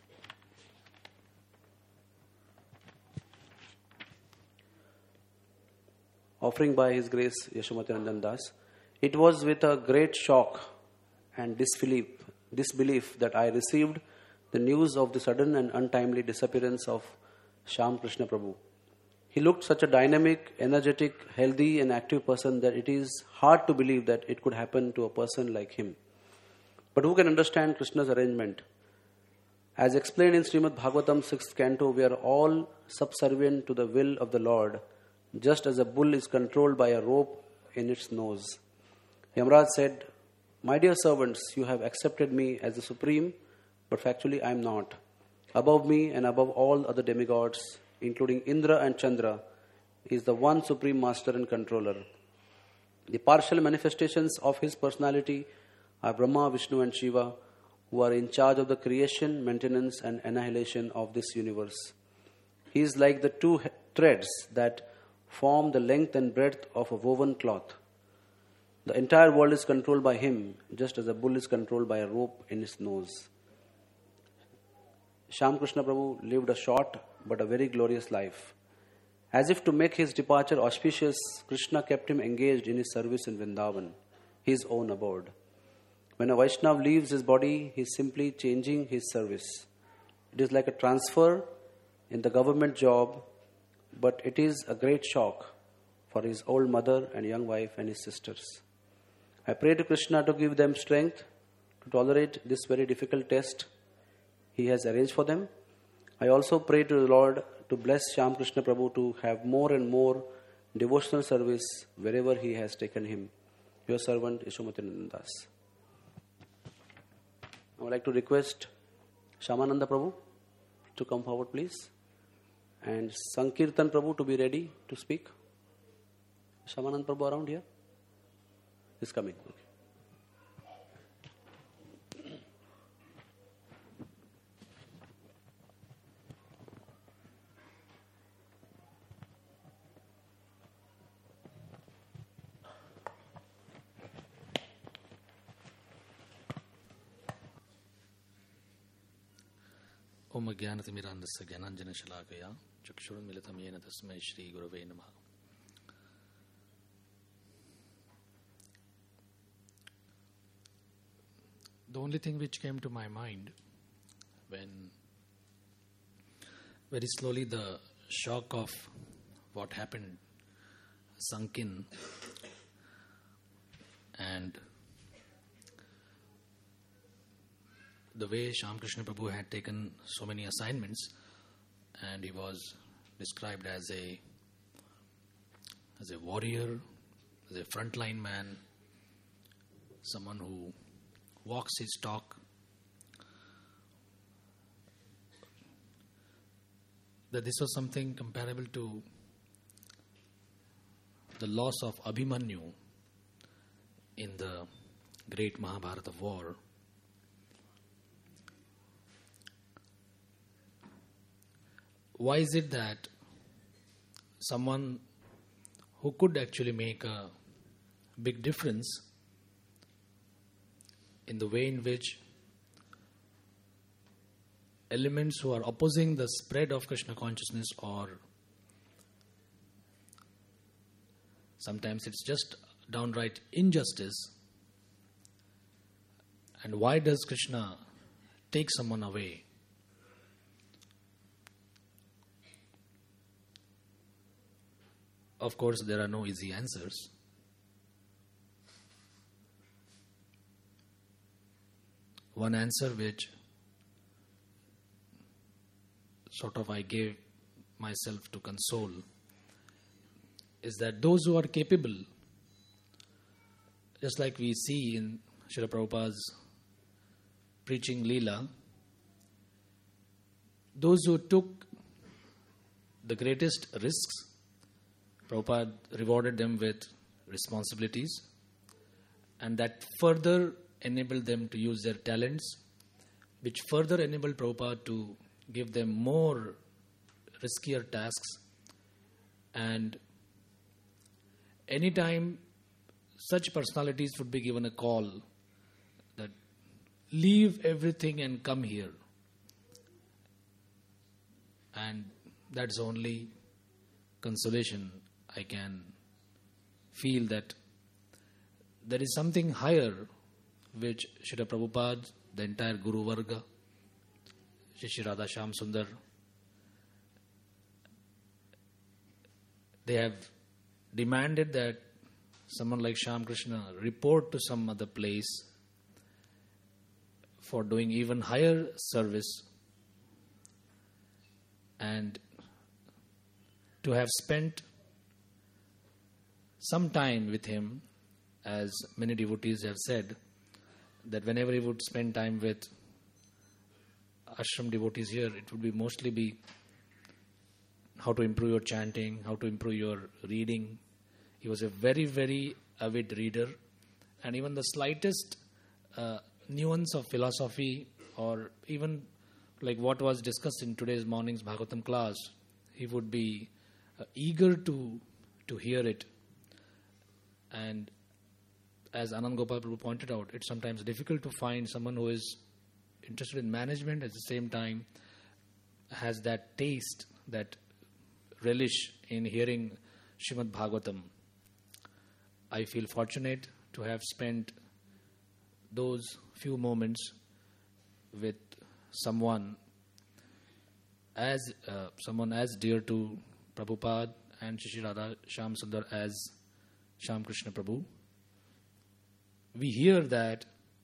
Offering by His Grace Yashomati Nandan Das. It was with a great shock and disbelief, disbelief that I received the news of the sudden and untimely disappearance of Shyam Krishna Prabhu. He looked such a dynamic, energetic, healthy and active person that it is hard to believe that it could happen to a person like him. But who can understand Krishna's arrangement? As explained in Srimad Bhagavatam sixth Canto, we are all subservient to the will of the Lord, just as a bull is controlled by a rope in its nose. Yamraj said, My dear servants, you have accepted me as the supreme, but factually I am not. Above me and above all other demigods, including Indra and Chandra, is the one supreme master and controller. The partial manifestations of his personality are Brahma, Vishnu and Shiva, who are in charge of the creation, maintenance and annihilation of this universe. He is like the two threads that form the length and breadth of a woven cloth. The entire world is controlled by him, just as a bull is controlled by a rope in his nose. Shyam Krishna Prabhu lived a short but a very glorious life. As if to make his departure auspicious, Krishna kept him engaged in his service in Vrindavan, his own abode. When a Vaishnav leaves his body, he is simply changing his service. It is like a transfer in the government job, but it is a great shock for his old mother and young wife and his sisters. I pray to Krishna to give them strength to tolerate this very difficult test he has arranged for them. I also pray to the Lord to bless Shyam Krishna Prabhu to have more and more devotional service wherever he has taken him. Your servant, Yashomati Nandas. I would like to request Shyamananda Prabhu to come forward, please, and Sankirtan Prabhu to be ready to speak. Shyamananda Prabhu around here? He's coming. Okay. ओम ज्ञानतिमिरान्धस्य ज्ञानाञ्जनशलाकया चक्षुरुन्मिलितं येन तस्मै श्रीगुरवे नमः. The only thing which came to my mind when very slowly the shock of what happened sunk in, and the way Shyam Krishna Prabhu had taken so many assignments, and he was described as a as a warrior, as a frontline man, someone who walks his talk. That this was something comparable to the loss of Abhimanyu in the great Mahabharata war. Why is it that someone who could actually make a big difference in the way in which elements who are opposing the spread of Krishna consciousness, or sometimes it's just downright injustice, and why does Krishna take someone away? Of course, there are no easy answers. One answer which sort of I gave myself to console is that those who are capable, just like we see in Srila Prabhupada's preaching Leela, those who took the greatest risks, Prabhupada rewarded them with responsibilities, and that further enabled them to use their talents, which further enabled Prabhupada to give them more riskier tasks. And anytime such personalities would be given a call that leave everything and come here, and that's the only consolation I can feel, that there is something higher which Srila Prabhupada, the entire Guru Varga, Shri Radha Shyam Sundar, they have demanded that someone like Shyam Krishna report to some other place for doing even higher service, and to have spent some time with him, as many devotees have said, that whenever he would spend time with ashram devotees here, it would be mostly be how to improve your chanting, how to improve your reading. He was a very, very avid reader, and even the slightest uh, nuance of philosophy, or even like what was discussed in today's morning's Bhagavatam class, he would be uh, eager to to hear it. And as Anand Gopal Prabhu pointed out, it's sometimes difficult to find someone who is interested in management, at the same time has that taste, that relish in hearing Srimad Bhagavatam. I feel fortunate to have spent those few moments with someone as uh, someone as dear to Prabhupada and Shri Radha Shyam Sundar as Shyam Krishna Prabhu. We hear that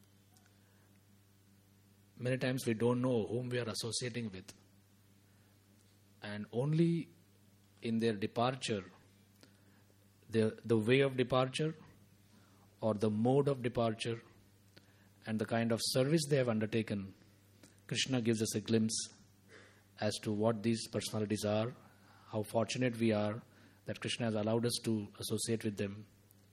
many times we don't know whom we are associating with, and only in their departure, the the way of departure or the mode of departure and the kind of service they have undertaken, Krishna gives us a glimpse as to what these personalities are, how fortunate we are that Krishna has allowed us to associate with them.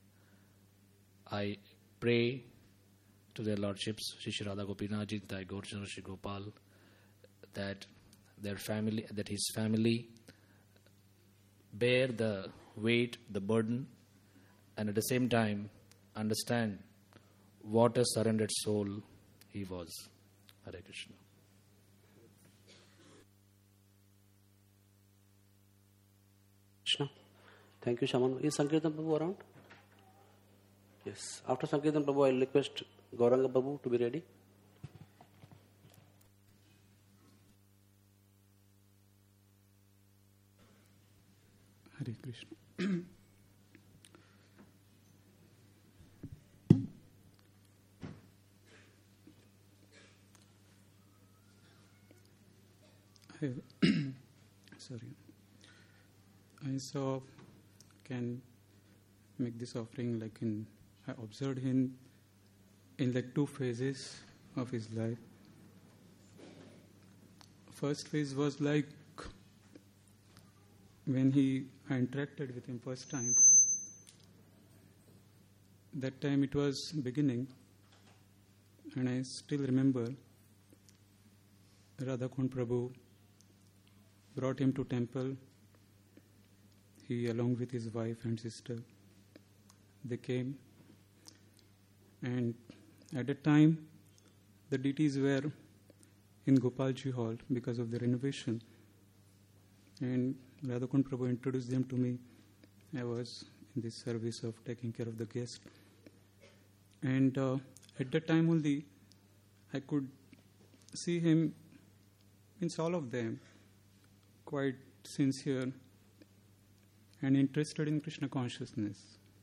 I pray to their lordships, Shri Shri Radha Gopinath Ji, Nitai Gaur Chandra Shri Gopal, that their family, that his family bear the weight, the burden, and at the same time understand what a surrendered soul he was. Hare Krishna. Krishna. Thank you, Shaman. Is Sankirtan Prabhu around? Yes. After Sankirtan Prabhu, I will request Gauranga Prabhu to be ready. Hare Krishna. I, sorry. I saw, can make this offering like in, I observed him in like two phases of his life. First phase was like when he I interacted with him first time. That time it was beginning, and I still remember Radhakund Prabhu brought him to temple. He, along with his wife and sister, they came, and at that time the deities were in Gopalji Hall because of the renovation, and Radhakund Prabhu introduced them to me. I was in this service of taking care of the guest, and uh, at that time only I could see him, means all of them, quite sincere and interested in Krishna consciousness.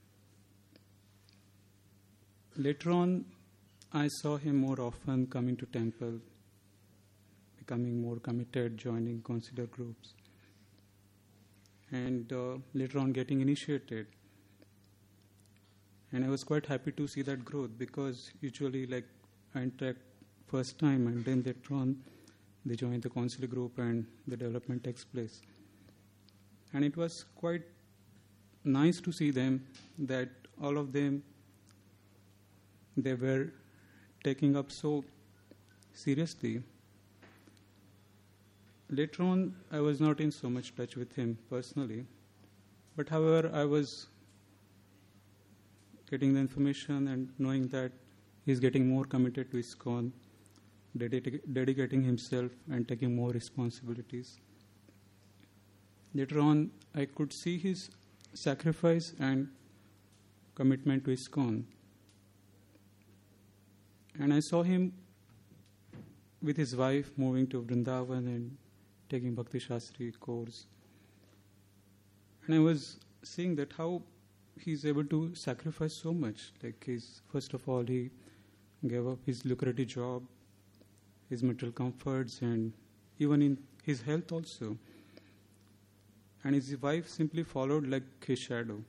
Later on, I saw him more often coming to temple, becoming more committed, joining consider groups, and uh, later on getting initiated. And I was quite happy to see that growth, because usually like I interact first time and then later on they join the consider group and the development takes place. And it was quite nice to see them, that all of them, they were taking up so seriously. Later on, I was not in so much touch with him personally, but however, I was getting the information and knowing that he's getting more committed to ISKCON, dedica- dedicating himself and taking more responsibilities. Later on, I could see his sacrifice and commitment to ISKCON. And I saw him with his wife moving to Vrindavan and taking Bhakti Shastri course. And I was seeing that how he's able to sacrifice so much. Like he's, first of all, he gave up his lucrative job, his material comforts, and even in his health also. And his wife simply followed like his shadow.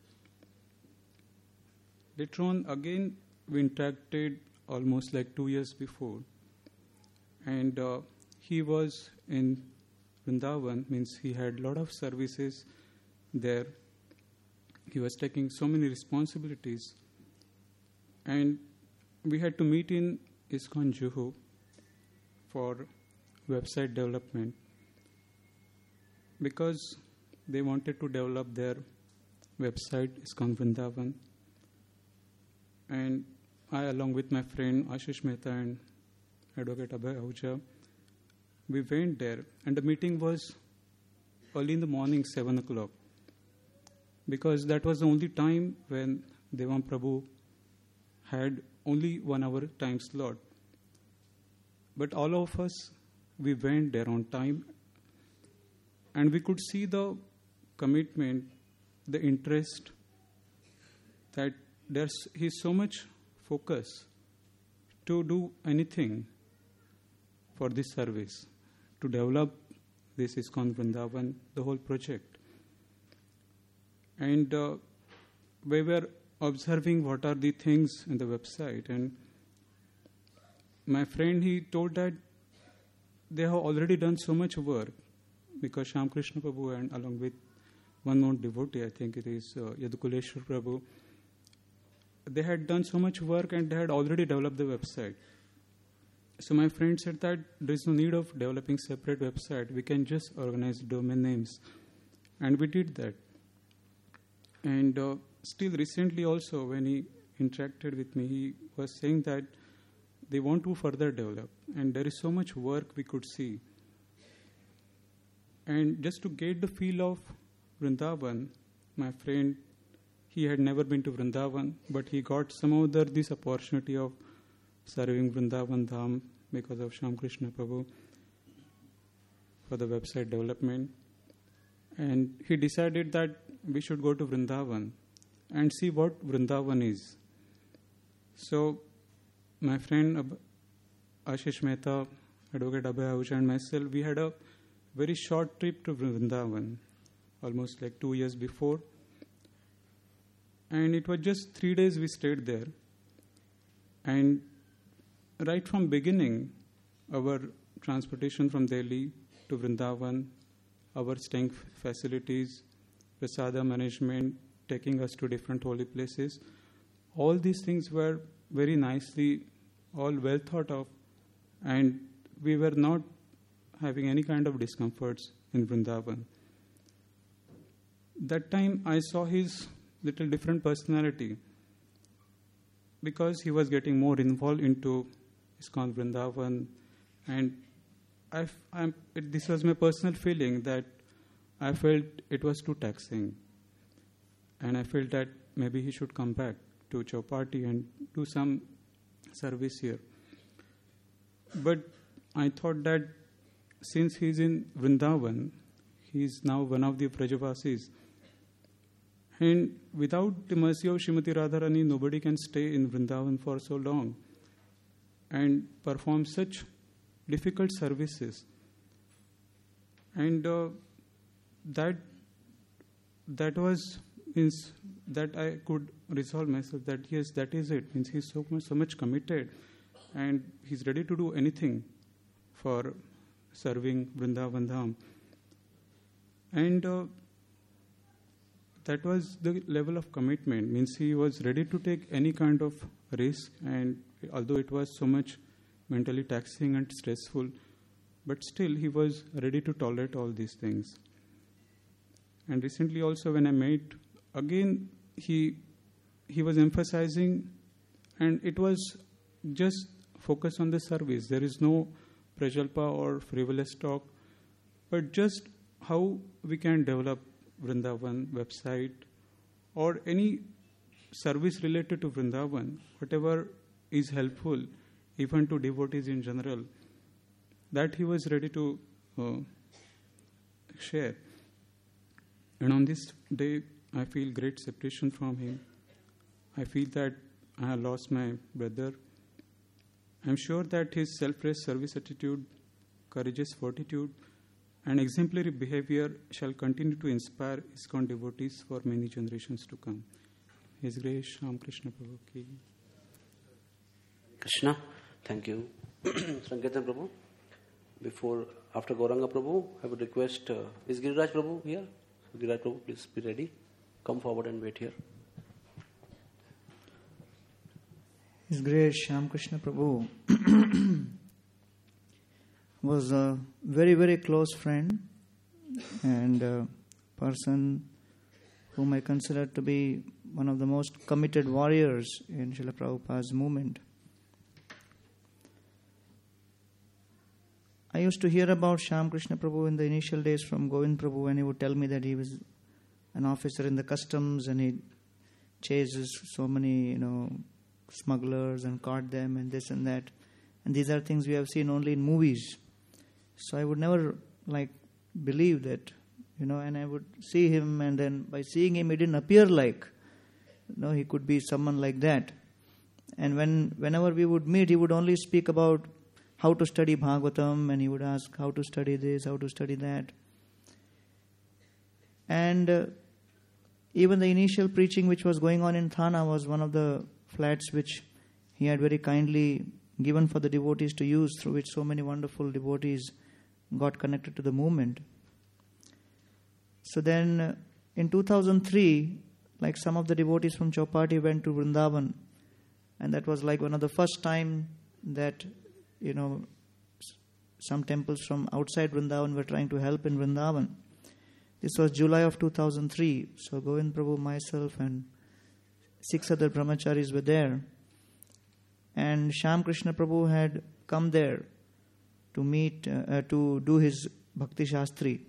Later on, again, we interacted almost like two years before. And uh, he was in Vrindavan, means he had a lot of services there. He was taking so many responsibilities. And we had to meet in ISKCON Juhu for website development because they wanted to develop their website, ISKCON Vrindavan. And I, along with my friend Ashish Mehta and Advocate Abhay Ahuja, we went there, and the meeting was early in the morning, seven o'clock, because that was the only time when Devam Prabhu had only one hour time slot. But all of us, we went there on time, and we could see the commitment, the interest, that there's he's so much focus to do anything for this service, to develop this ISKCON Vrindavan, the whole project. And uh, we were observing what are the things in the website, and my friend, he told that they have already done so much work, because Shyam Krishna Prabhu and along with one more devotee, I think it is uh, Yadukuleshwar Prabhu, they had done so much work and they had already developed the website. So my friend said that there is no need of developing separate website. We can just organize domain names. And we did that. And uh, still recently also, when he interacted with me, he was saying that they want to further develop. And there is so much work we could see. And just to get the feel of Vrindavan, my friend, he had never been to Vrindavan, but he got some other this opportunity of serving Vrindavan Dham because of Shyam Krishna Prabhu for the website development. And he decided that we should go to Vrindavan and see what Vrindavan is. So my friend Ab- Ashish Mehta, Advocate Abhay Ahuja, and myself, we had a very short trip to Vrindavan, almost like two years before. And it was just three days we stayed there. And right from beginning, our transportation from Delhi to Vrindavan, our staying facilities, prasada management, taking us to different holy places, all these things were very nicely, all well thought of, and we were not having any kind of discomforts in Vrindavan. That time I saw his little different personality, because he was getting more involved into ISKCON Vrindavan, and I, I'm, it, this was my personal feeling that I felt it was too taxing, and I felt that maybe he should come back to Chowpatty and do some service here. But I thought that since he's in Vrindavan, he's now one of the Brajavasis, and without the mercy of Srimati Radharani, nobody can stay in Vrindavan for so long and perform such difficult services. And uh, that that was means that I could resolve myself that yes, that is it. Means he's so much so much committed, and he's ready to do anything for serving Vrindavan Dham. And uh, that was the level of commitment. Means he was ready to take any kind of risk, and although it was so much mentally taxing and stressful, but still he was ready to tolerate all these things. And recently also when I met, again he he was emphasizing, and it was just focus on the service. There is no prajalpa or frivolous talk, but just how we can develop Vrindavan website or any service related to Vrindavan, whatever is helpful even to devotees in general, that he was ready to uh, share. And on this day, I feel great separation from him. I feel that I have lost my brother. I am sure that his selfless service attitude, courageous fortitude, and exemplary behavior shall continue to inspire ISKCON devotees for many generations to come. His grace, Shyam Krishna Prabhu ki. Krishna, thank you. Sankirtan Prabhu. before, after Gauranga Prabhu, I would request, uh, is Giriraj Prabhu here? Giriraj Prabhu, please be ready. Come forward and wait here. His Grace Shyam Krishna Prabhu was a very, very close friend and a person whom I consider to be one of the most committed warriors in Srila Prabhupada's movement. I used to hear about Shyam Krishna Prabhu in the initial days from Govind Prabhu, and he would tell me that he was an officer in the customs and he chases so many, you know, smugglers and caught them and this and that. And these are things we have seen only in movies. So I would never like believe that, you know, and I would see him, and then by seeing him, it didn't appear like, you know, he could be someone like that. And when whenever we would meet, he would only speak about how to study Bhagavatam, and he would ask how to study this, how to study that. And uh, even the initial preaching which was going on in Thana was one of the flats which he had very kindly given for the devotees to use, through which so many wonderful devotees got connected to the movement. So then uh, in two thousand three, like some of the devotees from Chowpatty went to Vrindavan, and that was like one of the first time that, you know, some temples from outside Vrindavan were trying to help in Vrindavan. This was July of two thousand three. So Govind Prabhu, myself, and six other brahmacharis were there. And Shyam Krishna Prabhu had come there to meet, uh, uh, to do his Bhakti Shastri.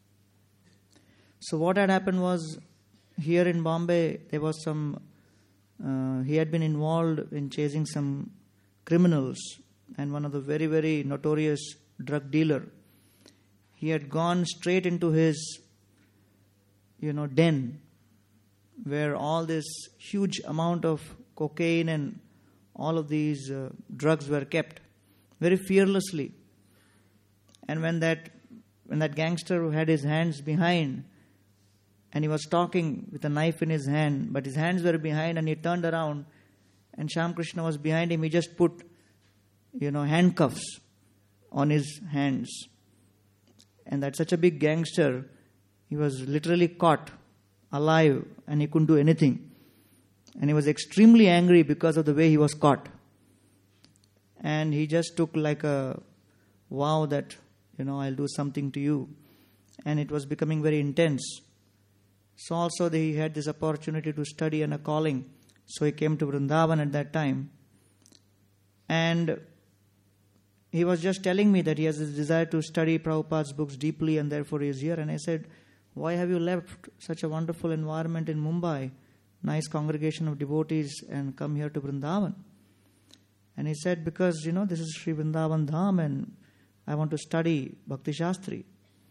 So what had happened was, here in Bombay, there was some, uh, he had been involved in chasing some criminals, and one of the very, very notorious drug dealer. He had gone straight into his, you know, den, where all this huge amount of cocaine and all of these uh, drugs were kept, very fearlessly. And when that when that gangster had his hands behind, and he was talking with a knife in his hand, but his hands were behind, and he turned around, and Shyam Krishna was behind him, he just put, you know, handcuffs on his hands. And that such a big gangster, he was literally caught alive, and he couldn't do anything. And he was extremely angry because of the way he was caught. And he just took like a vow that, you know, I'll do something to you. And it was becoming very intense. So also he had this opportunity to study and a calling. So he came to Vrindavan at that time. And he was just telling me that he has this desire to study Prabhupada's books deeply, and therefore he is here. And I said, why have you left such a wonderful environment in Mumbai, nice congregation of devotees, and come here to Vrindavan? And he said, because, you know, this is Sri Vrindavan Dham, and I want to study Bhakti Shastri.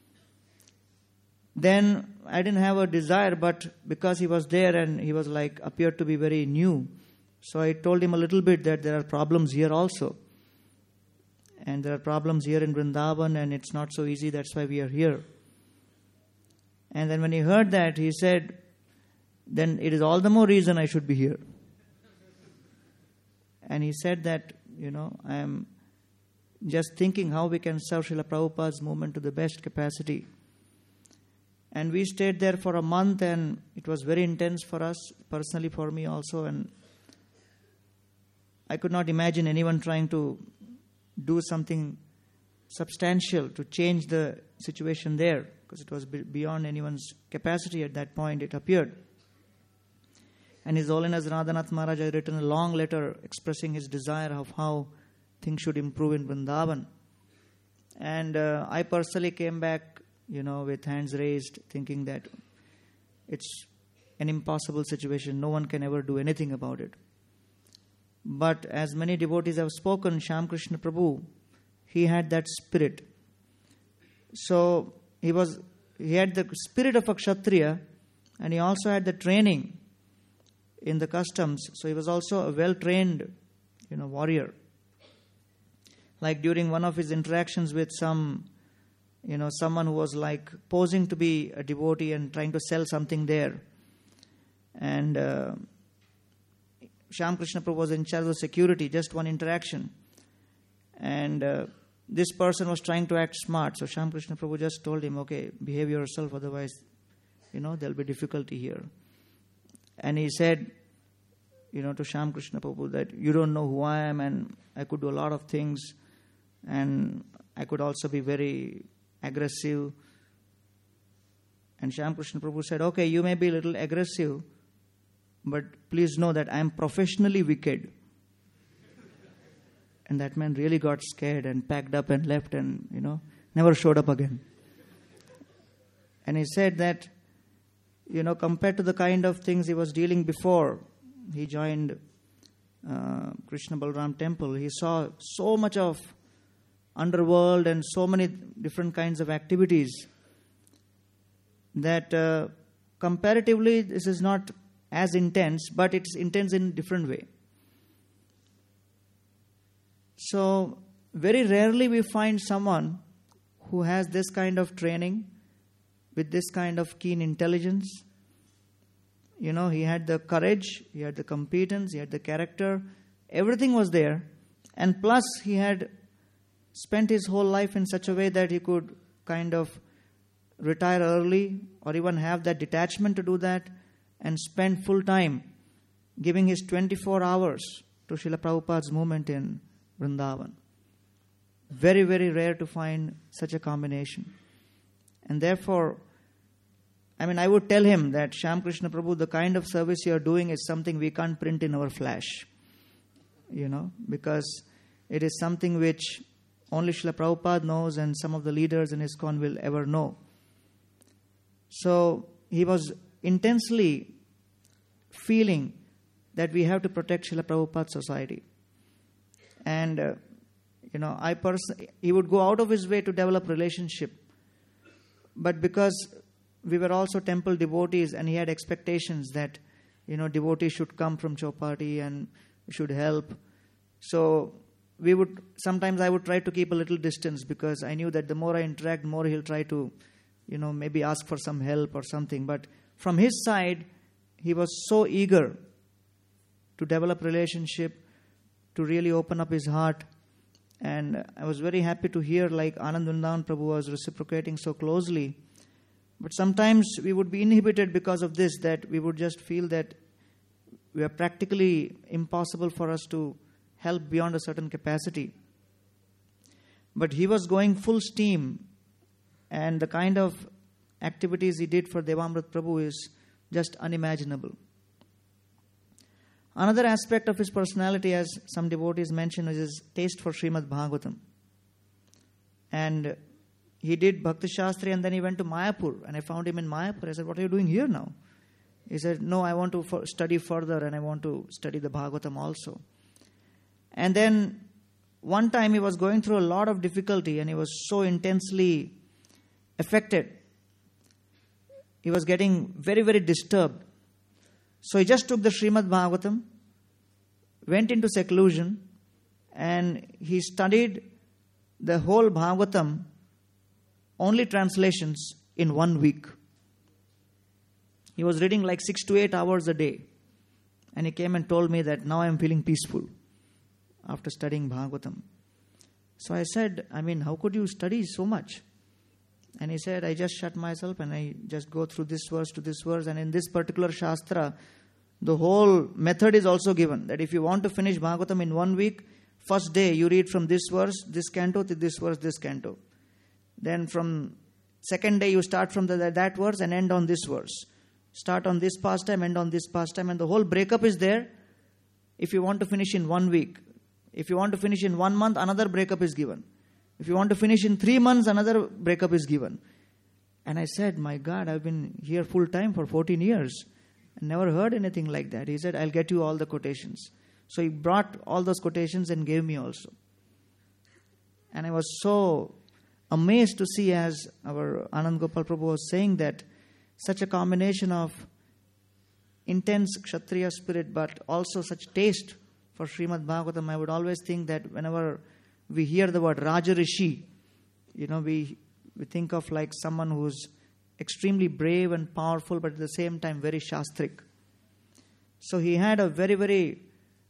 Then I didn't have a desire, but because he was there and he was like, appeared to be very new, so I told him a little bit that there are problems here also. And there are problems here in Vrindavan, and it's not so easy, that's why we are here. And then when he heard that, he said, then it is all the more reason I should be here. And he said that, you know, I am just thinking how we can serve Srila Prabhupada's movement to the best capacity. And we stayed there for a month, and it was very intense for us, personally for me also. And I could not imagine anyone trying to do something substantial to change the situation there, because it was beyond anyone's capacity at that point, it appeared. And His Holiness Radhanath Maharaj had written a long letter expressing his desire of how things should improve in Vrindavan. And uh, I personally came back, you know, with hands raised, thinking that it's an impossible situation. No one can ever do anything about it. But as many devotees have spoken, Shyam Krishna Prabhu, he had that spirit. So he was, he had the spirit of a Kshatriya, and he also had the training in the customs. So he was also a well-trained, you know, warrior. Like during one of his interactions with some, you know, someone who was like posing to be a devotee and trying to sell something there. And uh, Shyam Krishna Prabhu was in charge of security, just one interaction. And uh, this person was trying to act smart. So Shyam Krishna Prabhu just told him, okay, behave yourself, otherwise, you know, there'll be difficulty here. And he said, you know, to Shyam Krishna Prabhu that you don't know who I am and I could do a lot of things and I could also be very aggressive. And Shyam Krishna Prabhu said, okay, you may be a little aggressive, but please know that I am professionally wicked. And that man really got scared and packed up and left and, you know, never showed up again. And he said that, you know, compared to the kind of things he was dealing before, he joined uh, Krishna Balram temple. He saw so much of underworld and so many different kinds of activities that uh, comparatively this is not as intense, but it's intense in a different way. So very rarely we find someone who has this kind of training with this kind of keen intelligence. You know, he had the courage, he had the competence, he had the character, everything was there. And plus he had spent his whole life in such a way that he could kind of retire early or even have that detachment to do that and spend full time giving his twenty-four hours to Srila Prabhupada's movement in Vrindavan. Very, very rare to find such a combination. And therefore, I mean, I would tell him that, Shyam Krishna Prabhu, the kind of service you are doing is something we can't print in our flash. You know, because it is something which only Srila Prabhupada knows and some of the leaders in ISKCON will ever know. So he was intensely feeling that we have to protect Srila Prabhupada's society. And, uh, you know, I pers- he would go out of his way to develop relationship. But because we were also temple devotees and he had expectations that, you know, devotees should come from Chowpatty and should help. So we would, sometimes I would try to keep a little distance because I knew that the more I interact, more he'll try to, you know, maybe ask for some help or something. But from his side, he was so eager to develop relationship, to really open up his heart. And I was very happy to hear like Anand Vrindavan Prabhu was reciprocating so closely. But sometimes we would be inhibited because of this, that we would just feel that we are practically impossible for us to help beyond a certain capacity. But he was going full steam, and the kind of activities he did for Devamrit Prabhu is just unimaginable. Another aspect of his personality, as some devotees mentioned, is his taste for Srimad Bhagavatam. And he did Bhakti Shastri and then he went to Mayapur, and I found him in Mayapur. I said, what are you doing here now? He said, no, I want to f- study further and I want to study the Bhagavatam also. And then one time he was going through a lot of difficulty and he was so intensely affected. He was getting very, very disturbed. So he just took the Srimad Bhagavatam, went into seclusion, and he studied the whole Bhagavatam, only translations, in one week. He was reading like six to eight hours a day. And he came and told me that now I am feeling peaceful after studying Bhagavatam. So I said, I mean, how could you study so much? And he said, I just shut myself and I just go through this verse to this verse. And in this particular Shastra, the whole method is also given. That if you want to finish Bhagavatam in one week, first day you read from this verse, this canto, to this verse, this canto. Then from second day you start from the, that verse and end on this verse. Start on this pastime, end on this pastime. And the whole breakup is there if you want to finish in one week. If you want to finish in one month, another breakup is given. If you want to finish in three months, another breakup is given. And I said, my God, I've been here full time for fourteen years. and never heard anything like that. He said, I'll get you all the quotations. So he brought all those quotations and gave me also. And I was so amazed to see, as our Anand Gopal Prabhu was saying, that such a combination of intense Kshatriya spirit but also such taste for Srimad Bhagavatam. I would always think that whenever we hear the word Raja Rishi, you know, we, we think of like someone who's extremely brave and powerful, but at the same time very Shastrik. So he had a very, very,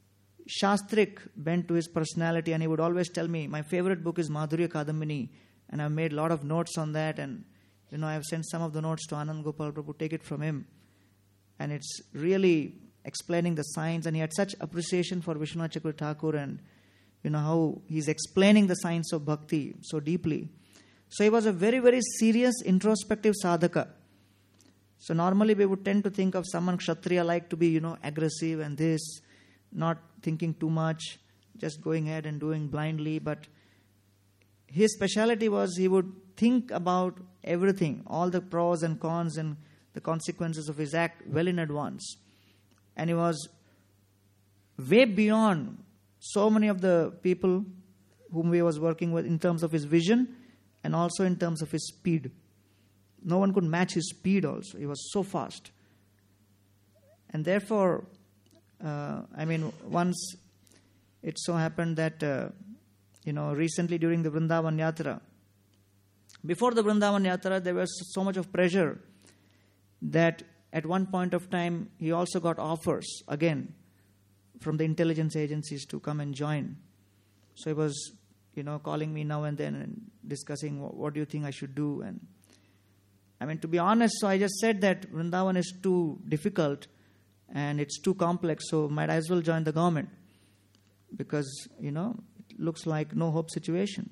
Shastrik bent to his personality, and he would always tell me, my favorite book is Madhurya Kadambini, and I've made a lot of notes on that, and you know, I've sent some of the notes to Anand Gopal Prabhu, take it from him. And it's really explaining the science, and he had such appreciation for Vishwanath Chakravarti Thakur, and you know how he's explaining the science of bhakti so deeply. So he was a very, very serious introspective sadhaka. So normally we would tend to think of someone Kshatriya like to be, you know, aggressive and this, not thinking too much, just going ahead and doing blindly. But his speciality was he would think about everything, all the pros and cons and the consequences of his act well in advance. And he was way beyond so many of the people whom he was working with in terms of his vision and also in terms of his speed. No one could match his speed also. He was so fast. And therefore, uh, I mean, once it so happened that, uh, you know, recently during the Vrindavan Yatra, before the Vrindavan Yatra, there was so much of pressure that at one point of time, he also got offers again from the intelligence agencies to come and join. So he was, you know, calling me now and then and discussing what, what do you think I should do. And I mean, to be honest, so I just said that Vrindavan is too difficult and it's too complex, so might as well join the government because, you know, it looks like no hope situation.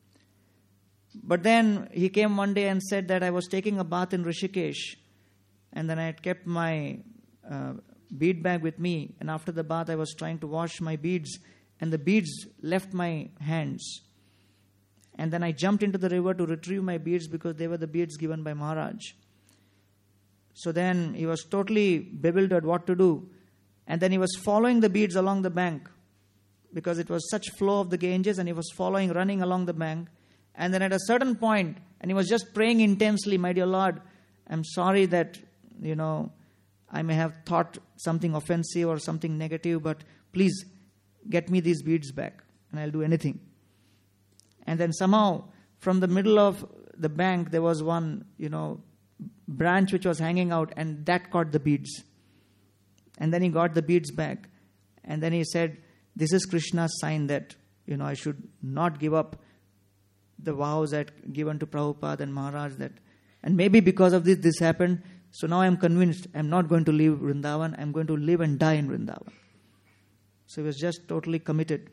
But then he came one day and said that I was taking a bath in Rishikesh, and then I had kept my uh, bead bag with me, and after the bath I was trying to wash my beads, and the beads left my hands. And then I jumped into the river to retrieve my beads because they were the beads given by Maharaj. So then he was totally bewildered what to do. And then he was following the beads along the bank because it was such flow of the Ganges, and he was following, running along the bank. And then at a certain point, and he was just praying intensely, my dear Lord, I'm sorry that, you know, I may have thought something offensive or something negative, but please get me these beads back and I'll do anything. And then somehow, from the middle of the bank, there was one, you know, branch which was hanging out, and that caught the beads. And then he got the beads back. And then he said, this is Krishna's sign that, you know, I should not give up the vows that given to Prabhupada and Maharaj. That, and maybe because of this, this happened. So now I'm convinced I'm not going to leave Vrindavan. I'm going to live and die in Vrindavan. So he was just totally committed.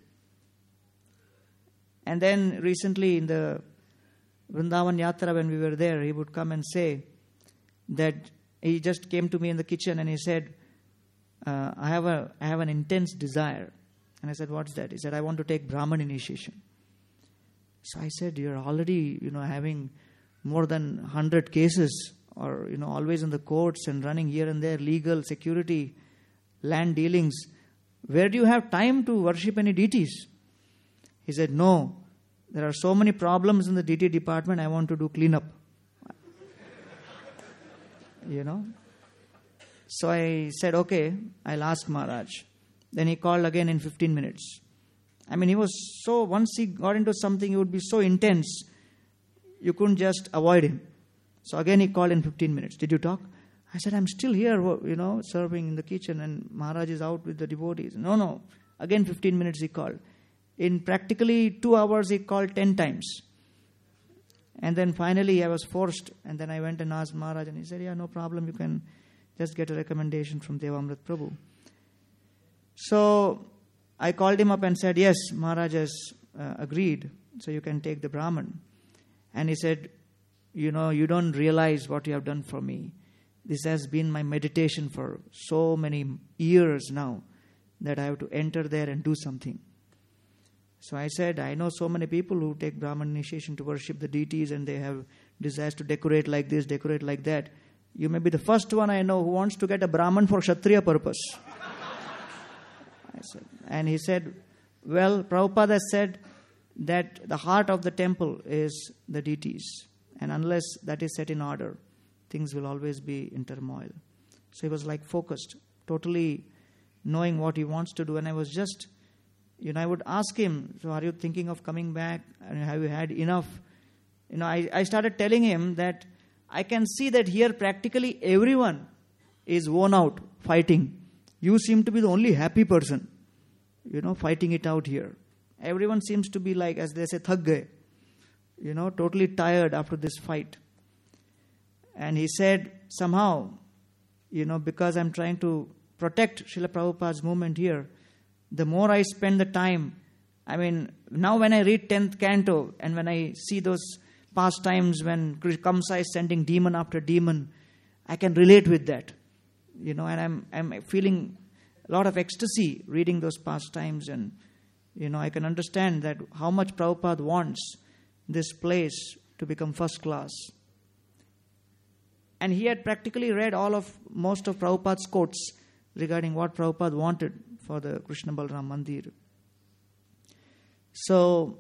And then recently in the Vrindavan Yatra, when we were there, he would come and say that he just came to me in the kitchen and he said, uh, I have a I have an intense desire. And I said, what's that? He said, I want to take Brahman initiation. So I said, you're already, you know, having more than one hundred cases, or, you know, always in the courts and running here and there, legal, security, land dealings. Where do you have time to worship any deities? He said, no, there are so many problems in the deity department, I want to do cleanup. You know. So I said, okay, I'll ask Maharaj. Then he called again in fifteen minutes. I mean, he was so, once he got into something, he would be so intense, you couldn't just avoid him. So again he called in fifteen minutes. Did you talk? I said, I'm still here, you know, serving in the kitchen, and Maharaj is out with the devotees. No, no. Again fifteen minutes he called. In practically two hours he called ten times. And then finally I was forced, and then I went and asked Maharaj, and he said, yeah, no problem, you can just get a recommendation from Devamrit Prabhu. So I called him up and said, yes, Maharaj has uh, agreed, so you can take the Brahman. And he said, you know, you don't realize what you have done for me. This has been my meditation for so many years now that I have to enter there and do something. So I said, I know so many people who take Brahman initiation to worship the deities, and they have desires to decorate like this, decorate like that. You may be the first one I know who wants to get a Brahman for Kshatriya purpose. I said, and he said, well, Prabhupada said that the heart of the temple is the deities. And unless that is set in order, things will always be in turmoil. So he was like focused, totally knowing what he wants to do. And I was just, you know, I would ask him, so are you thinking of coming back? And have you had enough? You know, I, I started telling him that I can see that here practically everyone is worn out fighting. You seem to be the only happy person. you know, fighting it out here. Everyone seems to be like, as they say, thak gaye, you know, totally tired after this fight. And he said, somehow, you know, because I'm trying to protect Srila Prabhupada's movement here, the more I spend the time, I mean, now when I read tenth canto and when I see those past times when Kamsa is sending demon after demon, I can relate with that, you know, and I'm I'm feeling a lot of ecstasy reading those past times, and, you know, I can understand that how much Prabhupada wants this place to become first class. And he had practically read all of, most of Prabhupada's quotes regarding what Prabhupada wanted for the Krishna Balram Mandir. So,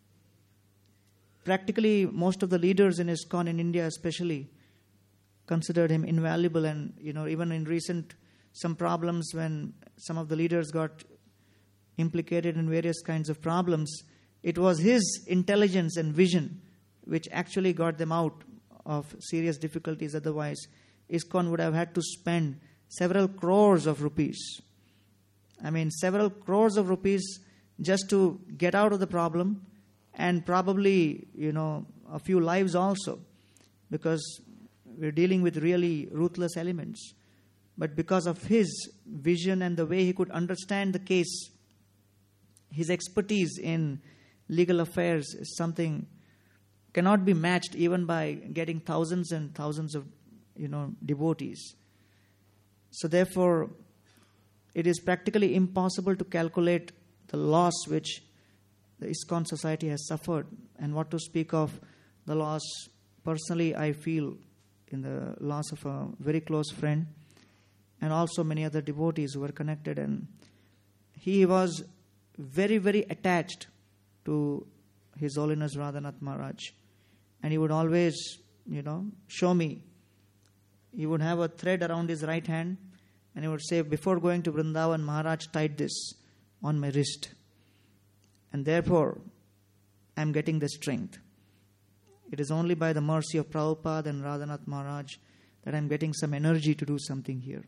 practically most of the leaders in ISKCON in India especially considered him invaluable, and, you know, even in recent some problems when some of the leaders got implicated in various kinds of problems, it was his intelligence and vision which actually got them out of serious difficulties. Otherwise, ISKCON would have had to spend several crores of rupees. I mean, several crores of rupees just to get out of the problem, and probably, you know, a few lives also, because we're dealing with really ruthless elements. But because of his vision and the way he could understand the case, his expertise in legal affairs is something cannot be matched even by getting thousands and thousands of, you know, devotees. So therefore, it is practically impossible to calculate the loss which the ISKCON society has suffered, and what to speak of the loss personally I feel in the loss of a very close friend, and also many other devotees who were connected. And he was very, very attached to His Holiness Radhanath Maharaj. And he would always, you know, show me. He would have a thread around his right hand, and he would say, before going to Vrindavan, Maharaj tied this on my wrist. And therefore, I am getting the strength. It is only by the mercy of Prabhupada and Radhanath Maharaj that I am getting some energy to do something here.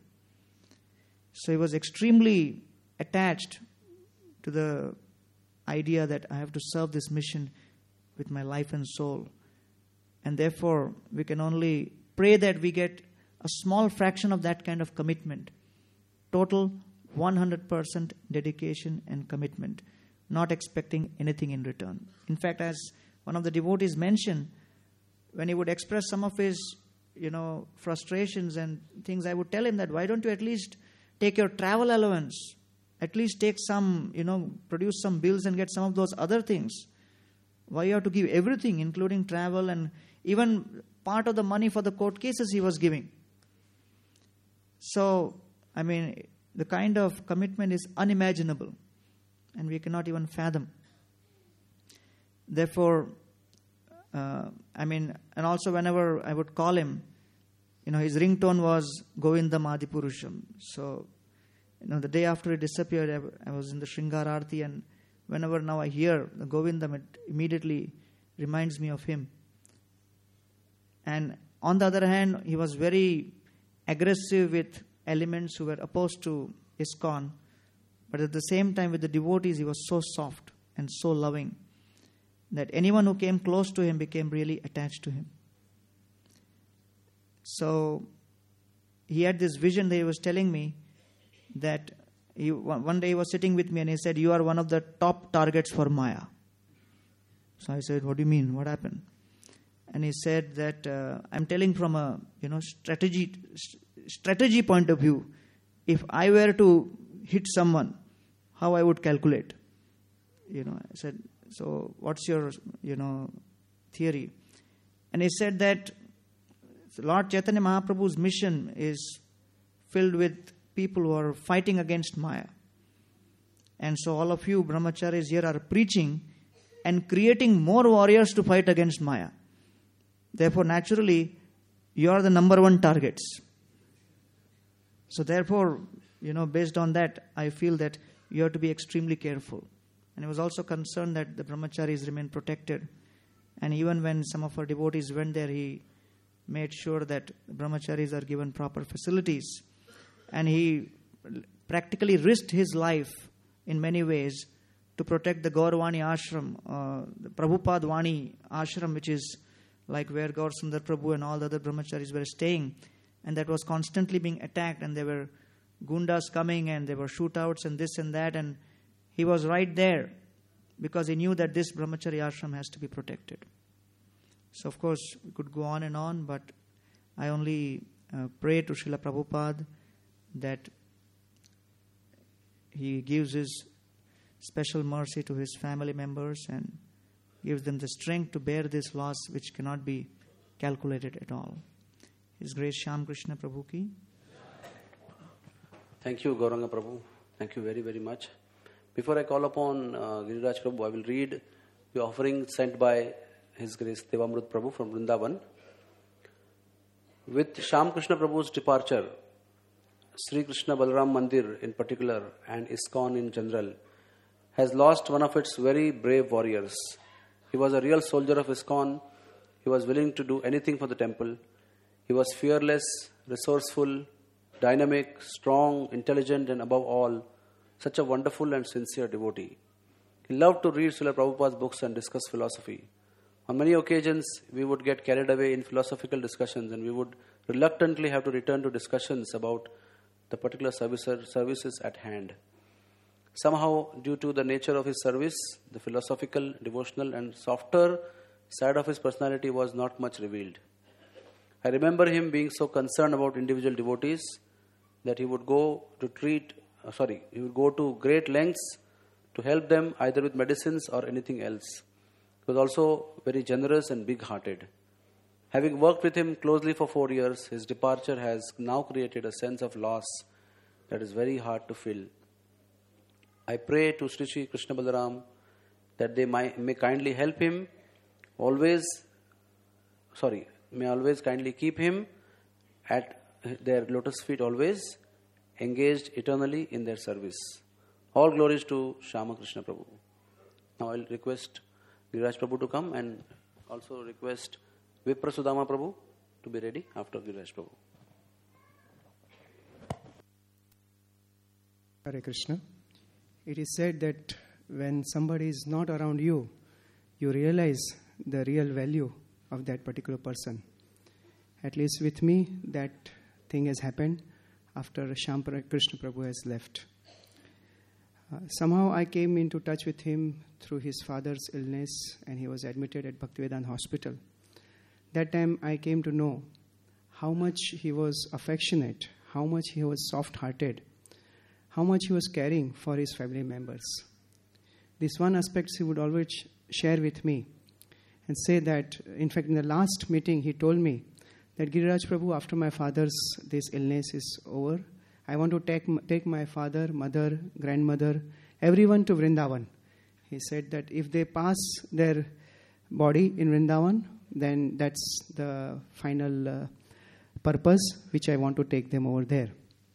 So he was extremely attached to the idea that I have to serve this mission with my life and soul. And therefore, we can only pray that we get a small fraction of that kind of commitment. Total one hundred percent dedication and commitment, not expecting anything in return. In fact, as one of the devotees mentioned, when he would express some of his, you know, frustrations and things, I would tell him that, why don't you at least take your travel allowance, at least take some, you know, produce some bills and get some of those other things. Why you have to give everything, including travel, and even part of the money for the court cases he was giving. So, I mean, the kind of commitment is unimaginable, and we cannot even fathom. Therefore, uh, I mean, and also whenever I would call him, you know, his ringtone was Govindam Adipurusham. So, you know, the day after he disappeared, I, I was in the Shringar Aarti, and whenever now I hear the Govindam, it immediately reminds me of him. And on the other hand, he was very aggressive with elements who were opposed to ISKCON, but at the same time with the devotees, he was so soft and so loving that anyone who came close to him became really attached to him. So he had this vision that he was telling me that he, one day he was sitting with me and he said, you are one of the top targets for Maya. So I said, what do you mean? What happened? And he said that uh, I'm telling from a, you know, strategy strategy point of view, if I were to hit someone, how I would calculate. You know, I said, so what's your, you know, theory? And he said that Lord Chaitanya Mahaprabhu's mission is filled with people who are fighting against Maya. And so all of you brahmacharis here are preaching and creating more warriors to fight against Maya. Therefore, naturally, you are the number one targets. So therefore, you know, based on that, I feel that you have to be extremely careful. And he was also concerned that the brahmacharis remain protected. And even when some of our devotees went there, he made sure that the brahmacharis are given proper facilities. And he practically risked his life in many ways to protect the Gauravani ashram, uh, the Prabhupada Vani ashram, which is like where Gaur Sundar Prabhu and all the other brahmacharis were staying, and that was constantly being attacked, and there were gundas coming and there were shootouts and this and that, and he was right there because he knew that this brahmachari ashram has to be protected. So of course we could go on and on, but I only uh, pray to Srila Prabhupada that he gives his special mercy to his family members and gives them the strength to bear this loss which cannot be calculated at all. His Grace Shyam Krishna Prabhu ki. Thank you, Gauranga Prabhu. Thank you very, very much. Before I call upon uh, Giriraj Prabhu, I will read the offering sent by His Grace Devamrut Prabhu from Vrindavan. With Shyam Krishna Prabhu's departure, Sri Krishna Balaram Mandir in particular and ISKCON in general has lost one of its very brave warriors. He was a real soldier of ISKCON. He was willing to do anything for the temple. He was fearless, resourceful, dynamic, strong, intelligent, and above all, such a wonderful and sincere devotee. He loved to read Srila Prabhupada's books and discuss philosophy. On many occasions, we would get carried away in philosophical discussions and we would reluctantly have to return to discussions about the particular services at hand. Somehow, due to the nature of his service, the philosophical, devotional, and softer side of his personality was not much revealed. I remember him being so concerned about individual devotees that he would go to treat, uh, sorry, he would go to great lengths to help them either with medicines or anything else. He was also very generous and big-hearted. Having worked with him closely for four years, his departure has now created a sense of loss that is very hard to fill. I pray to Sri Sri Krishna Balaram that they may, may kindly help him, always, sorry, may always kindly keep him at their lotus feet always, engaged eternally in their service. All glories to Shyama Krishna Prabhu. Now I will request Giriraj Prabhu to come and also request Vipra Sudama Prabhu to be ready after Giriraj Prabhu. Hare Krishna. It is said that when somebody is not around you, you realize the real value of that particular person. At least with me, that thing has happened after Shyam Krishna Prabhu has left. Uh, somehow I came into touch with him through his father's illness, and he was admitted at Bhaktivedanta Hospital. That time I came to know how much he was affectionate, how much he was soft-hearted, how much he was caring for his family members. This one aspect he would always share with me and say that, in fact, in the last meeting he told me that Giriraj Prabhu, after my father's this illness is over, I want to take, take my father, mother, grandmother, everyone to Vrindavan. He said that if they pass their body in Vrindavan, then that's the final uh, purpose which I want to take them over there.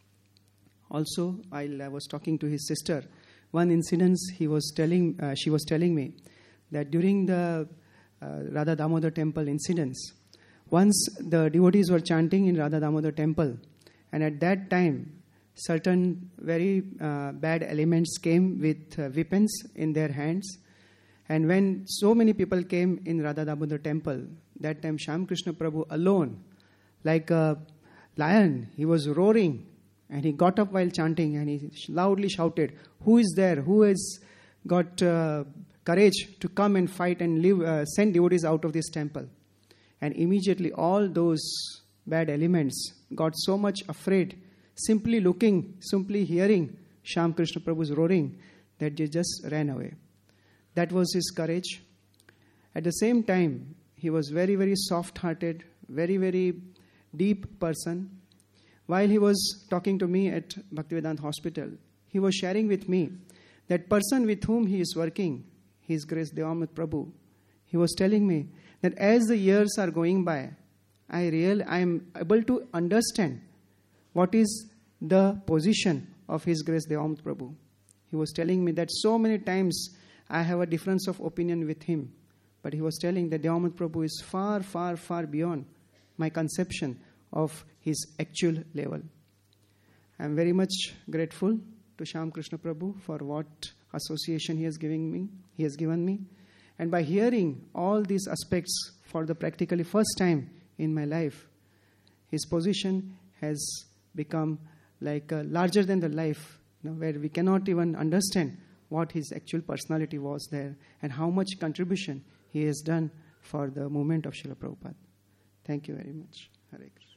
Also, while I was talking to his sister, one incident he was telling, uh, she was telling me that during the uh, Radha Damodar temple incidents, once the devotees were chanting in Radha Damodar temple, and at that time, certain very uh, bad elements came with uh, weapons in their hands. And when so many people came in Radha Damodar temple, that time Shyam Krishna Prabhu alone, like a lion, he was roaring. And he got up while chanting and he loudly shouted, "Who is there? Who has got uh, courage to come and fight and live, uh, send devotees out of this temple?" And immediately all those bad elements got so much afraid, simply looking, simply hearing Shyam Krishna Prabhu's roaring, that they just ran away. That was his courage. At the same time, he was very, very soft-hearted, very, very deep person. While he was talking to me at Bhaktivedanta Hospital, he was sharing with me that person with whom he is working, His Grace Devamrut Prabhu, he was telling me that as the years are going by, I real I am able to understand what is the position of His Grace Devamrut Prabhu. He was telling me that so many times I have a difference of opinion with him, but he was telling that Devamrut Prabhu is far, far, far beyond my conception of his actual level. I am very much grateful to Shyam Krishna Prabhu for what association he has given me. He has given me. And by hearing all these aspects for the practically first time in my life, his position has become like a larger than the life, you know, where we cannot even understand what his actual personality was there and how much contribution he has done for the movement of Srila Prabhupada. Thank you very much. Hare Krishna.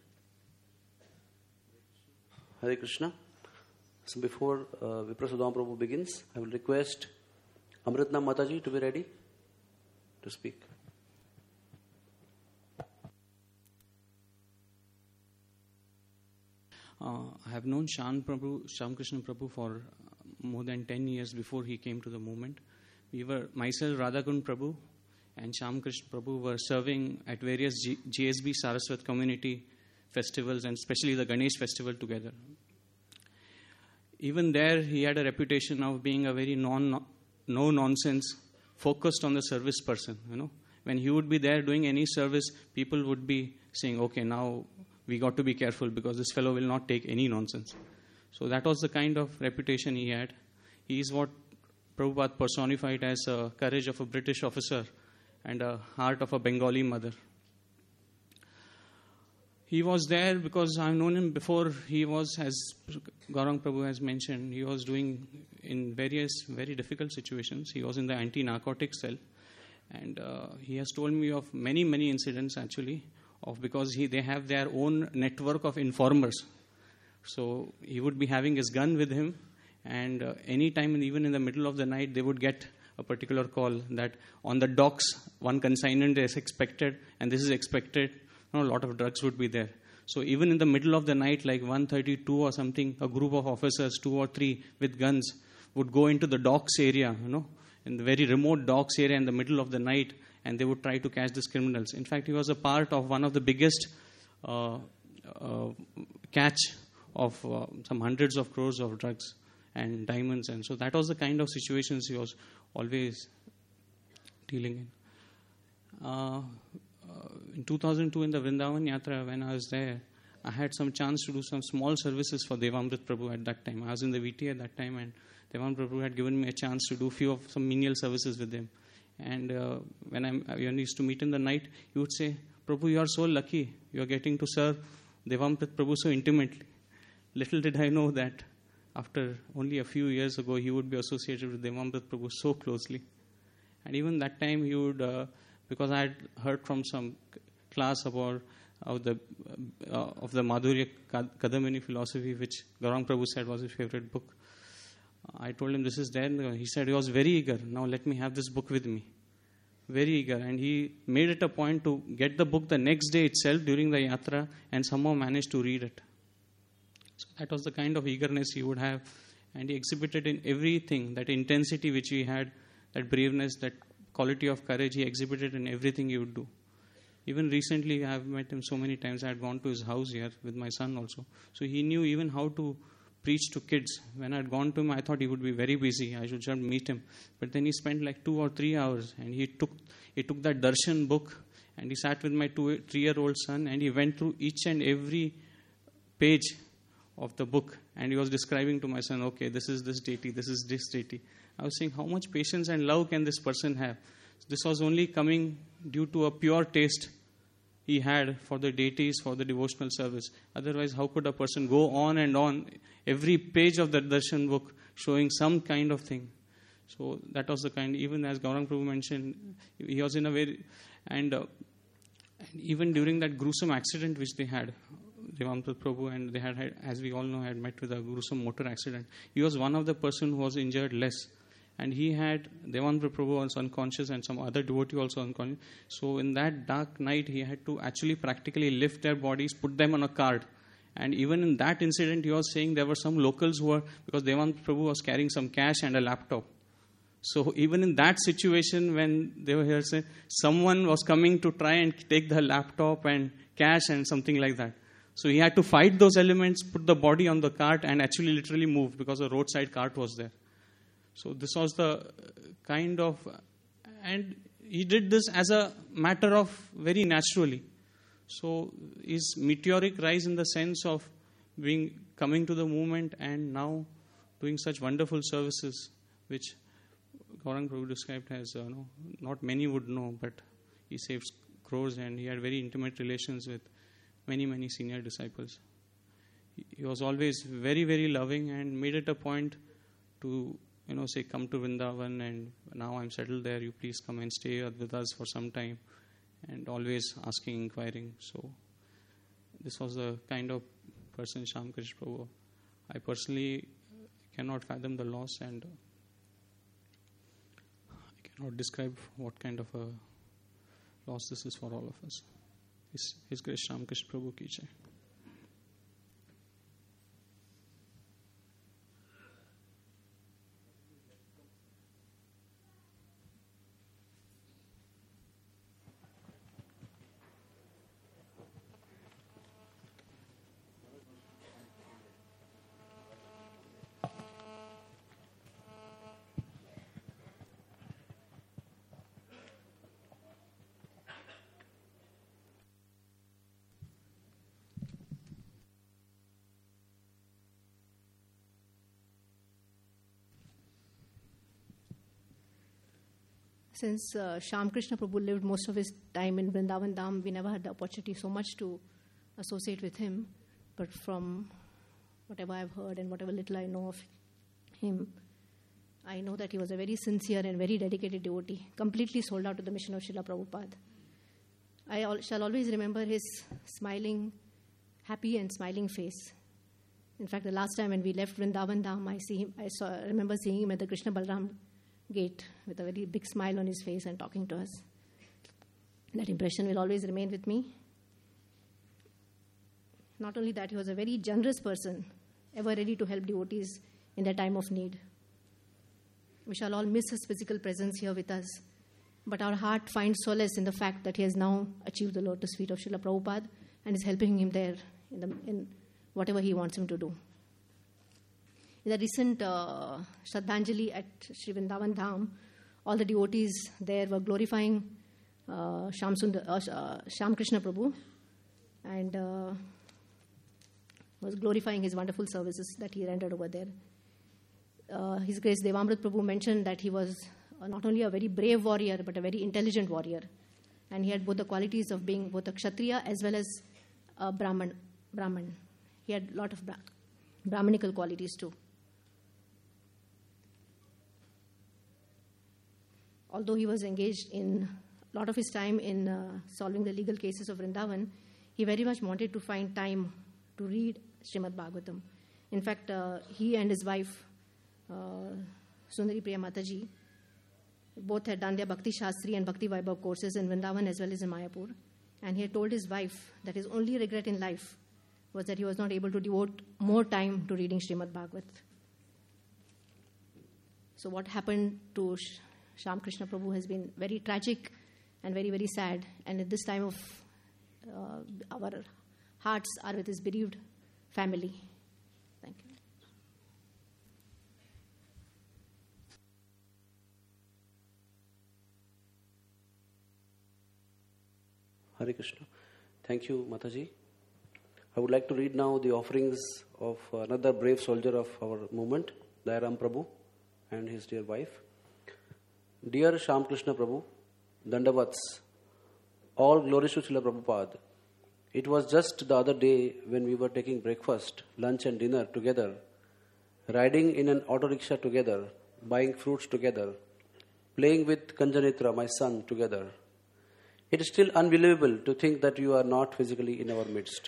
Hare Krishna. So before uh, Viprasudama Prabhu begins, I will request Amritna Mataji to be ready to speak. Uh, I have known Shyam Prabhu, Shyam Krishna Prabhu for more than ten years before he came to the movement. We were, myself, Radhakund Prabhu and Shyam Krishna Prabhu were serving at various G- GSB Saraswat community festivals and especially the Ganesh festival together. Even there, he had a reputation of being a very non, no-nonsense, focused on the service person, you know. When he would be there doing any service, people would be saying, okay, now we got to be careful because this fellow will not take any nonsense. So that was the kind of reputation he had. He is what Prabhupada personified as a courage of a British officer and a heart of a Bengali mother. He was there because I've known him before. He was, as Gaurang Prabhu has mentioned, he was doing in various very difficult situations. He was in the anti-narcotic cell. And uh, he has told me of many, many incidents actually, of because he, they have their own network of informers. So he would be having his gun with him, and uh, any time, even in the middle of the night, they would get a particular call that on the docks, one consignment is expected, and this is expected. You know, a lot of drugs would be there. So even in the middle of the night, like one thirty-two or something, a group of officers, two or three with guns, would go into the docks area, you know, in the very remote docks area in the middle of the night, and they would try to catch these criminals. In fact, he was a part of one of the biggest uh, uh, catch of uh, some hundreds of crores of drugs and diamonds. And so that was the kind of situations he was always dealing in. Uh, uh, in two thousand two, in the Vrindavan Yatra, when I was there, I had some chance to do some small services for Devamrit Prabhu at that time. I was in the V T at that time, and Devamrit Prabhu had given me a chance to do few of some menial services with him. And uh, when, I'm, when I used to meet in the night, he would say, Prabhu, you are so lucky. You are getting to serve Devamrit Prabhu so intimately. Little did I know that after only a few years ago, he would be associated with Devamrit Prabhu so closely. And even that time, he would, uh, because I had heard from some class about of the uh, of the Madhurya Kadamini philosophy, which Gaurang Prabhu said was his favorite book. I told him this is there. He said he was very eager. Now let me have this book with me. Very eager. And he made it a point to get the book the next day itself during the yatra and somehow managed to read it. So that was the kind of eagerness he would have. And he exhibited in everything, that intensity which he had, that braveness, that quality of courage, he exhibited in everything he would do. Even recently, I have met him so many times. I had gone to his house here with my son also. So he knew even how to preach to kids. When I had gone to him, I thought he would be very busy. I should just meet him. But then he spent like two or three hours, and he took he took that Darshan book, and he sat with my two, three-year-old son, and he went through each and every page of the book, and he was describing to my son, okay, this is this deity, this is this deity. I was saying, how much patience and love can this person have? This was only coming due to a pure taste he had for the deities, for the devotional service. Otherwise, how could a person go on and on, every page of the Darshan book showing some kind of thing? So that was the kind, even as Gaurang Prabhu mentioned, he was in a very, and, uh, and even during that gruesome accident which they had, Devamrit Prabhu, and they had, had, as we all know, had met with a gruesome motor accident. He was one of the person who was injured less. And he had, Devamrit Prabhu was unconscious and some other devotee also unconscious. So in that dark night, he had to actually practically lift their bodies, put them on a cart. And even in that incident, he was saying there were some locals who were, because Devamrit Prabhu was carrying some cash and a laptop. So even in that situation, when they were here, say, someone was coming to try and take the laptop and cash and something like that. So he had to fight those elements, put the body on the cart, and actually literally move because a roadside cart was there. So this was the kind of, and he did this as a matter of very naturally. So his meteoric rise in the sense of being coming to the movement and now doing such wonderful services, which Gaurang Prabhu described as, uh, no, not many would know, but he saved crores, and he had very intimate relations with many, many senior disciples. He, he was always very, very loving and made it a point to, you know, say, come to Vrindavan, and now I'm settled there, you please come and stay with us for some time, and always asking, inquiring. So this was the kind of person Shyam Krishna Prabhu. I personally cannot fathom the loss, and I cannot describe what kind of a loss this is for all of us. His, His Grace Shyam Krishna Prabhu ki jai. Since uh, Shyam Krishna Prabhu lived most of his time in Vrindavan Dham, we never had the opportunity so much to associate with him. But from whatever I've heard and whatever little I know of him, I know that he was a very sincere and very dedicated devotee, completely sold out to the mission of Srila Prabhupada. I al- shall always remember his smiling, happy and smiling face. In fact, the last time when we left Vrindavan Dham, I see him. I saw, I remember seeing him at the Krishna Balram gate with a very big smile on his face and talking to us. That impression will always remain with me. Not only that, he was a very generous person, ever ready to help devotees in their time of need. We shall all miss his physical presence here with us, but our heart finds solace in the fact that he has now achieved the lotus feet of Srila Prabhupada and is helping him there in, the, in whatever he wants him to do. In the recent uh, Shraddhanjali at Sri Vrindavan Dham, all the devotees there were glorifying uh, Shyam, Sundar, uh, uh, Shyam Krishna Prabhu and uh, was glorifying his wonderful services that he rendered over there. Uh, His Grace Devamrit Prabhu mentioned that he was uh, not only a very brave warrior, but a very intelligent warrior. And he had both the qualities of being both a Kshatriya as well as a Brahman. Brahman. He had a lot of bra- Brahmanical qualities too. Although he was engaged in a lot of his time in uh, solving the legal cases of Vrindavan, he very much wanted to find time to read Srimad Bhagavatam. In fact, uh, he and his wife, uh, Sundari Priya Mataji, both had done their Bhakti Shastri and Bhakti Vaibhav courses in Vrindavan as well as in Mayapur. And he had told his wife that his only regret in life was that he was not able to devote more time to reading Srimad Bhagavat. So what happened to Sh- Shyam Krishna Prabhu has been very tragic and very, very sad. And at this time of uh, our hearts are with his bereaved family. Thank you. Hare Krishna. Thank you, Mataji. I would like to read now the offerings of another brave soldier of our movement, Dayaram Prabhu and his dear wife. Dear Shyam Krishna Prabhu, Dandavats, all glories to Srila Prabhupada. It was just the other day when we were taking breakfast, lunch and dinner together, riding in an auto rickshaw together, buying fruits together, playing with Kanjanitra, my son, together. It is still unbelievable to think that you are not physically in our midst.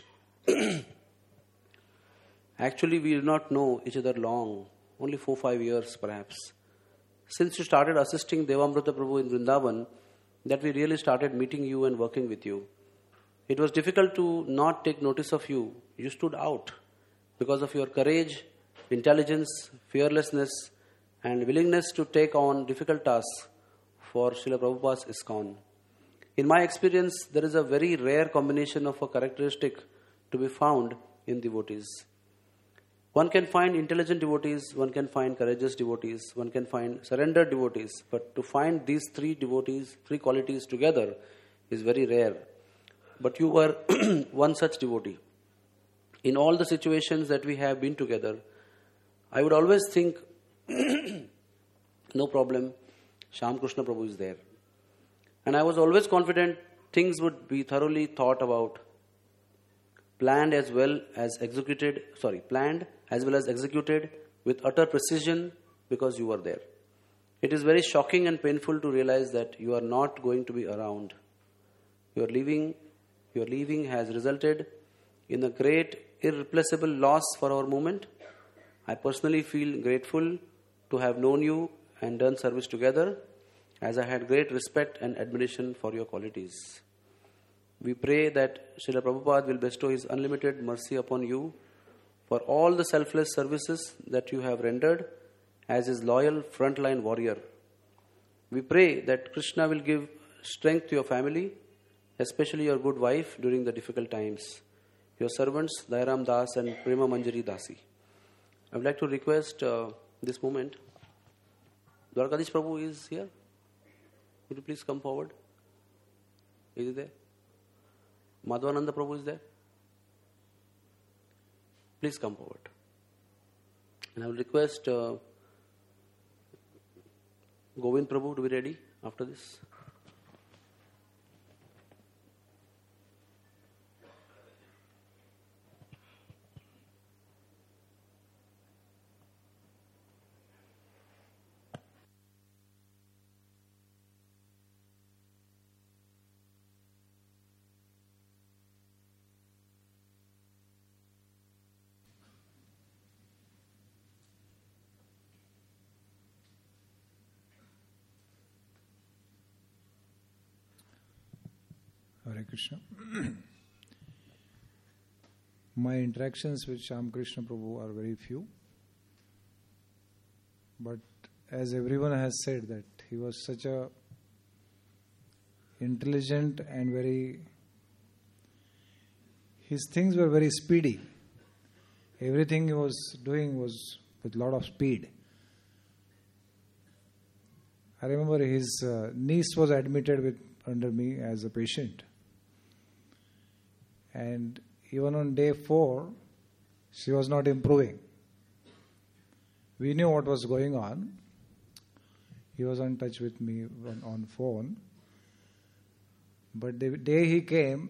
Actually, we did not know each other long, only four, five years perhaps. Since you started assisting Devamrita Prabhu in Vrindavan, that we really started meeting you and working with you. It was difficult to not take notice of you. You stood out because of your courage, intelligence, fearlessness, and willingness to take on difficult tasks for Srila Prabhupada's ISKCON. In my experience, there is a very rare combination of a characteristic to be found in devotees. One can find intelligent devotees, one can find courageous devotees, one can find surrendered devotees, but to find these three devotees, three qualities together is very rare. But you were one such devotee. In all the situations that we have been together, I would always think, no problem, Shyam Krishna Prabhu is there. And I was always confident things would be thoroughly thought about, planned as well as executed, sorry, planned as well as executed with utter precision because you were there. It is very shocking and painful to realize that you are not going to be around. Your leaving, your leaving has resulted in a great, irreplaceable loss for our movement. I personally feel grateful to have known you and done service together, as I had great respect and admiration for your qualities. We pray that Srila Prabhupada will bestow His unlimited mercy upon you for all the selfless services that you have rendered as His loyal frontline warrior. We pray that Krishna will give strength to your family, especially your good wife during the difficult times. Your servants, Dayaram Das and Prema Manjari Dasi. I would like to request uh, this moment. Dwarkadish Prabhu is here. Would you please come forward? Is he there? Madhvananda Prabhu is there? Please come forward. And I will request uh, Govind Prabhu to be ready after this. Hare Krishna. My interactions with Shyam Krishna Prabhu are very few. But as everyone has said, that he was such a intelligent and very, his things were very speedy. Everything he was doing was with a lot of speed. I remember his uh, niece was admitted with under me as a patient. And even on day four, she was not improving. We knew what was going on. He was in touch with me on, on phone. But the day he came,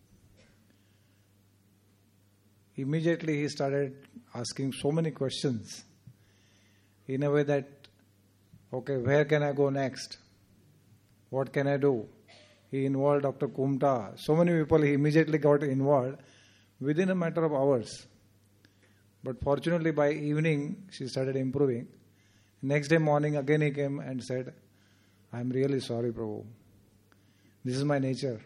immediately he started asking so many questions in a way that, okay, where can I go next? What can I do? He involved Doctor Kumta. So many people, he immediately got involved within a matter of hours. But fortunately, by evening, she started improving. Next day morning, again he came and said, I'm really sorry, Prabhu. This is my nature.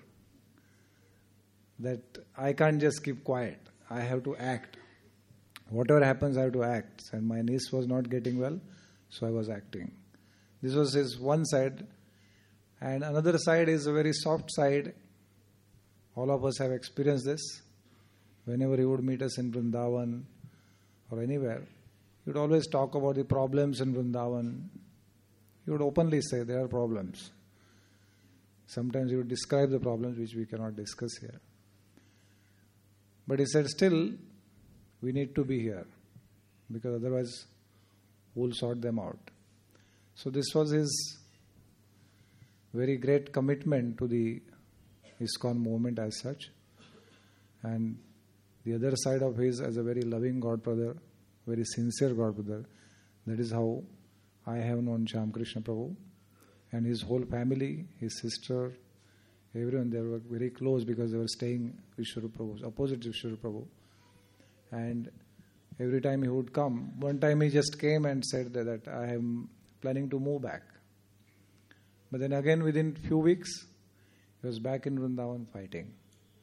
That I can't just keep quiet. I have to act. Whatever happens, I have to act. And my niece was not getting well, so I was acting. This was his one side. And another side is a very soft side. All of us have experienced this. Whenever he would meet us in Vrindavan or anywhere, he would always talk about the problems in Vrindavan. He would openly say there are problems. Sometimes he would describe the problems which we cannot discuss here. But he said, still, we need to be here, because otherwise we'll sort them out. So this was his very great commitment to the ISKCON movement as such. And the other side of his, as a very loving God brother, very sincere God brother, that is how I have known Shyam Krishna Prabhu. And his whole family, his sister, everyone, they were very close because they were staying Vishwarup Prabhu, opposite Vishwarup Prabhu. And every time he would come, one time he just came and said that, that I am planning to move back. But then again, within few weeks, he was back in Vrindavan fighting.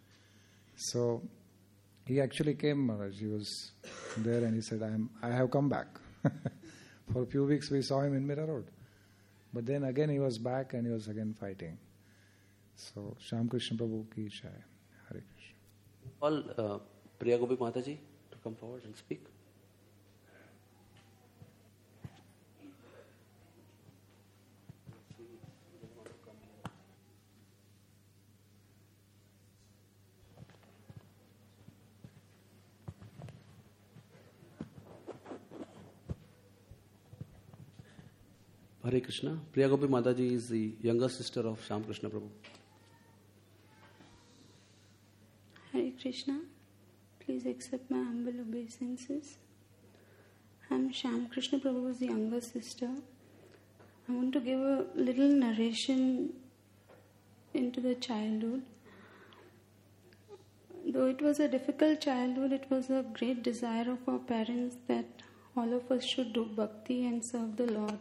So he actually came, Maharaj. He was there and he said, I am, I have come back. For a few weeks we saw him in Mira Road. But then again he was back and he was again fighting. So Shyam Krishna Prabhu ki jai. Hare Krishna. All uh, Priya Gopi Mataji to come forward and speak. Hare Krishna. Priya Gopi Mataji is the younger sister of Shyam Krishna Prabhu. Hare Krishna. Please accept my humble obeisances. I am Shyam Krishna Prabhu's younger sister. I want to give a little narration into the childhood. Though it was a difficult childhood, it was a great desire of our parents that all of us should do bhakti and serve the Lord.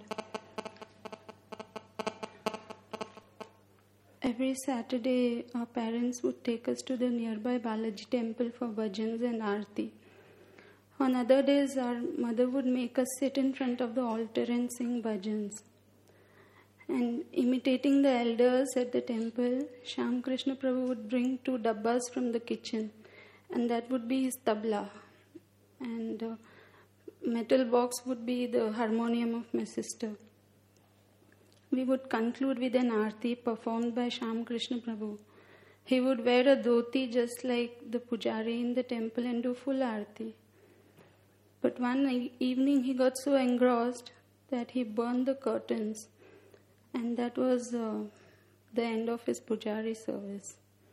Every Saturday, our parents would take us to the nearby Balaji temple for bhajans and aarti. On other days, our mother would make us sit in front of the altar and sing bhajans. And imitating the elders at the temple, Shyam Krishna Prabhu would bring two dabbas from the kitchen, and that would be his tabla. And uh, metal box would be the harmonium of my sister. We would conclude with an aarti performed by Shyam Krishna Prabhu. He would wear a dhoti just like the pujari in the temple and do full aarti. But one e- evening he got so engrossed that he burned the curtains, and that was uh, the end of his pujari service.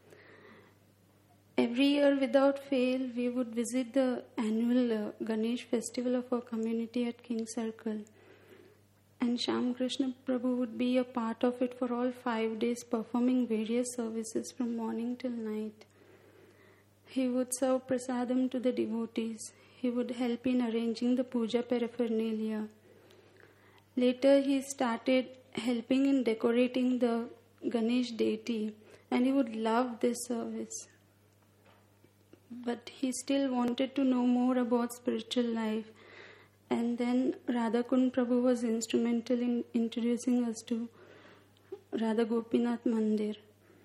Every year without fail we would visit the annual uh, Ganesh festival of our community at King Circle. And Shyam Krishna Prabhu would be a part of it for all five days, performing various services from morning till night. He would serve prasadam to the devotees. He would help in arranging the puja paraphernalia. Later he started helping in decorating the Ganesh deity, and he would love this service. But he still wanted to know more about spiritual life. And then Radhakund Prabhu was instrumental in introducing us to Radha Gopinath Mandir.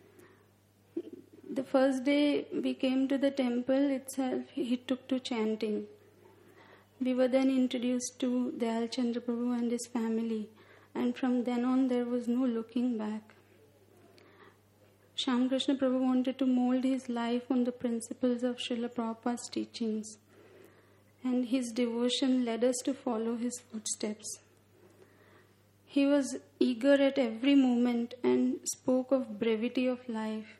The first day we came to the temple itself, he took to chanting. We were then introduced to Dayal Chandra Prabhu and his family, and from then on there was no looking back. Shyam Krishna Prabhu wanted to mold his life on the principles of Srila Prabhupada's teachings, and his devotion led us to follow his footsteps. He was eager at every moment and spoke of brevity of life.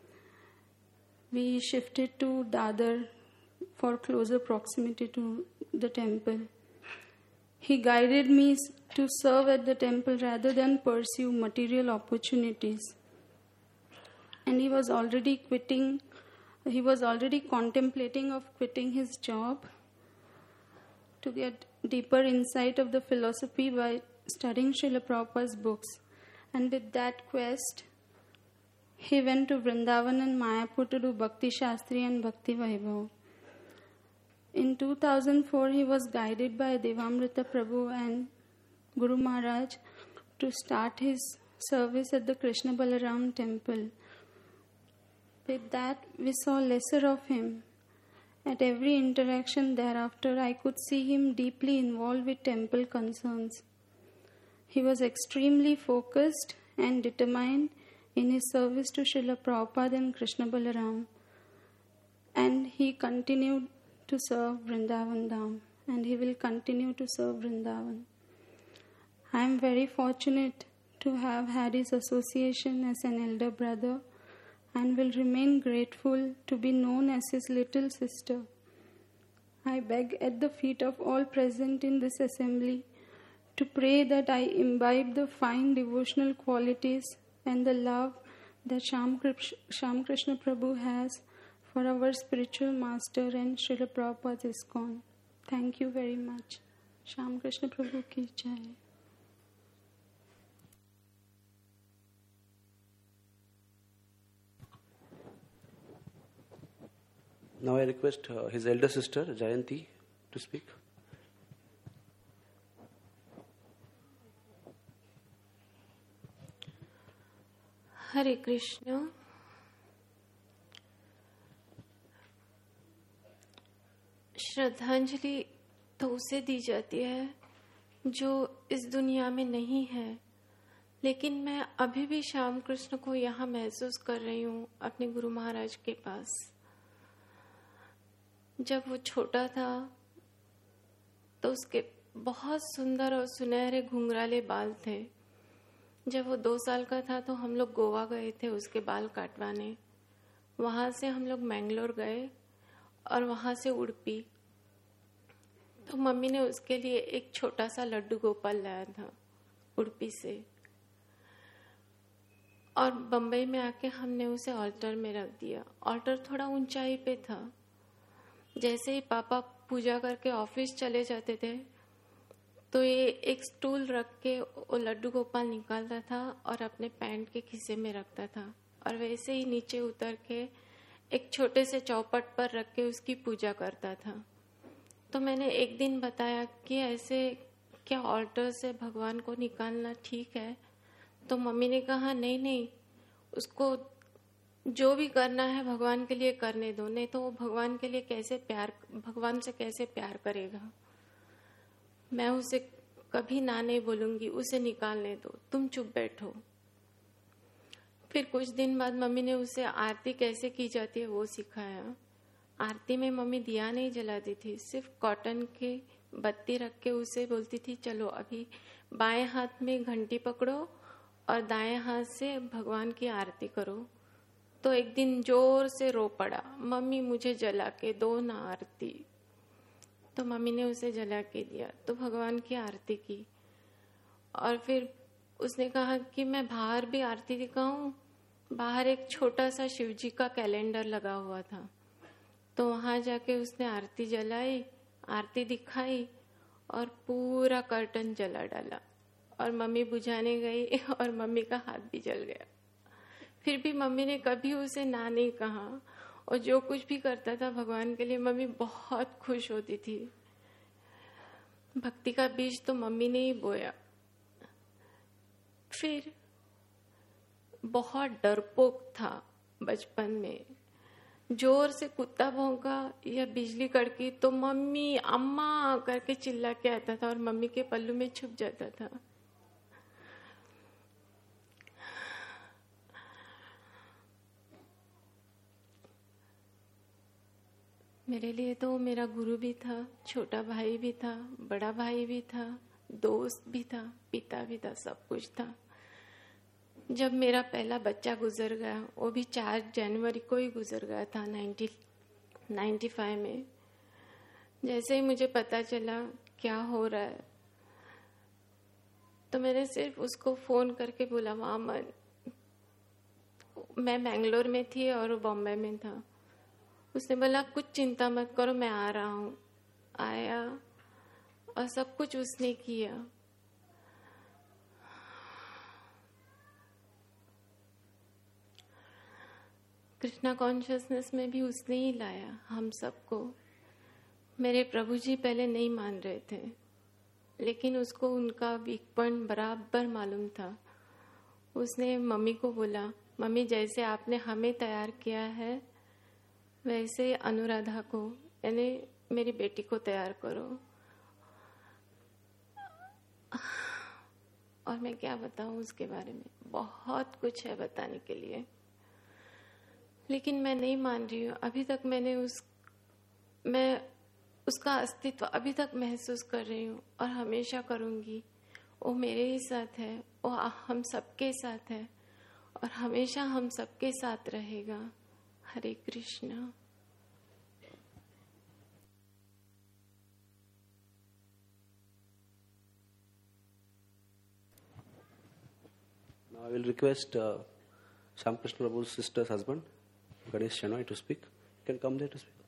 We shifted to Dadar for closer proximity to the temple. He guided me to serve at the temple rather than pursue material opportunities. And he was already quitting, he was already contemplating of quitting his job to get deeper insight of the philosophy by studying Srila Prabhupada's books. And with that quest, he went to Vrindavan and Mayapur to do Bhakti Shastri and Bhakti Vaibhav. In two thousand four, he was guided by Devamrita Prabhu and Guru Maharaj to start his service at the Krishna Balaram temple. With that, we saw lesser of him. At every interaction thereafter, I could see him deeply involved with temple concerns. He was extremely focused and determined in his service to Srila Prabhupada and Krishna Balaram. And he continued to serve Vrindavan Dham, and he will continue to serve Vrindavan. I am very fortunate to have had his association as an elder brother, and will remain grateful to be known as his little sister. I beg at the feet of all present in this assembly to pray that I imbibe the fine devotional qualities and the love that Shyam Krishna Prabhu has for our spiritual master and Srila Prabhupada's ISKCON. Thank you very much. Shyam Krishna Prabhu ki jai. Now I request uh, his elder sister, Jayanti, to speak. Hare Krishna. श्रद्धांजलि तो उसे दी जाती है जो इस दुनिया में नहीं है, लेकिन मैं अभी भी श्याम कृष्ण को यहाँ महसूस कर रही हूँ अपने गुरु महाराज के पास। जब वो छोटा था तो उसके बहुत सुंदर और सुनहरे घुंघराले बाल थे। जब वो दो साल का था तो हम लोग गोवा गए थे उसके बाल काटवाने। वहाँ से हम लोग मैंगलोर गए और वहाँ से उड़पी। तो मम्मी ने उसके लिए एक छोटा सा लड्डू गोपाल लाया था उड़पी से, और बम्बई में आके हमने उसे ऑल्टर में रख दिया। ऑल्टर थोड़ा ऊंचाई पे था। जैसे ही पापा पूजा करके ऑफिस चले जाते थे तो ये एक स्टूल रख के वो लड्डू गोपाल निकालता था और अपने पैंट के खीसे में रखता था, और वैसे ही नीचे उतर के एक छोटे से चौपट पर रख के उसकी पूजा करता था। तो मैंने एक दिन बताया कि ऐसे क्या ऑल्टर से भगवान को निकालना ठीक है? तो मम्मी ने कहा नहीं नहीं, उसको जो भी करना है भगवान के लिए करने दो, नहीं तो वो भगवान के लिए कैसे प्यार, भगवान से कैसे प्यार करेगा। मैं उसे कभी ना नहीं बोलूंगी, उसे निकालने दो, तुम चुप बैठो। फिर कुछ दिन बाद मम्मी ने उसे आरती कैसे की जाती है वो सिखाया। आरती में मम्मी दिया नहीं जलाती थी, सिर्फ कॉटन के बत्ती रख के उसे बोलती थी चलो अभी बाएं हाथ में घंटी पकड़ो और दाएं हाथ से भगवान की आरती करो। तो एक दिन जोर से रो पड़ा, मम्मी मुझे जला के दो ना आरती। तो मम्मी ने उसे जला के दिया, तो भगवान की आरती की। और फिर उसने कहा कि मैं बाहर भी आरती दिखाऊं। बाहर एक छोटा सा शिवजी का कैलेंडर लगा हुआ था, तो वहां जाके उसने आरती जलाई, आरती दिखाई और पूरा कर्टन जला डाला। और मम्मी बुझाने गई और मम्मी का हाथ भी जल गया। फिर भी मम्मी ने कभी उसे ना नहीं कहा, और जो कुछ भी करता था भगवान के लिए मम्मी बहुत खुश होती थी। भक्ति का बीज तो मम्मी ने ही बोया। फिर बहुत डरपोक था बचपन में। जोर से कुत्ता भौंका या बिजली कड़की तो मम्मी अम्मा करके चिल्ला के आता था और मम्मी के पल्लू में छुप जाता था। मेरे लिए तो मेरा गुरु भी था, छोटा भाई भी था, बड़ा भाई भी था, दोस्त भी था, पिता भी था, सब कुछ था। जब मेरा पहला बच्चा गुजर गया, वो भी चार जनवरी को ही गुजर गया था नाइन्टी नाइन्टी फाइव में। जैसे ही मुझे पता चला क्या हो रहा है, तो मैंने सिर्फ उसको फोन करके बोला मामन, मैं बेंगलोर में थी और वो बॉम्बे में था। उसने बोला कुछ चिंता मत करो, मैं आ रहा हूँ। आया और सब कुछ उसने किया। कृष्णा कॉन्शियसनेस में भी उसने ही लाया हम सबको। मेरे प्रभु जी पहले नहीं मान रहे थे, लेकिन उसको उनका वीक पॉइंट बराबर मालूम था। उसने मम्मी को बोला, मम्मी जैसे आपने हमें तैयार किया है वैसे अनुराधा को, यानी मेरी बेटी को तैयार करो। और मैं क्या बताऊं उसके बारे में, बहुत कुछ है बताने के लिए, लेकिन मैं नहीं मान रही हूँ। अभी तक मैंने उस मैं उसका अस्तित्व अभी तक महसूस कर रही हूँ और हमेशा करूँगी। वो मेरे ही साथ है, वो हम सबके साथ है और हमेशा हम सबके साथ रहेगा। हरे Krishna. Now I will request uh, Shyam Krishna Prabhu's sister's husband, Ganesh Shenoy, to speak. You can come there to speak.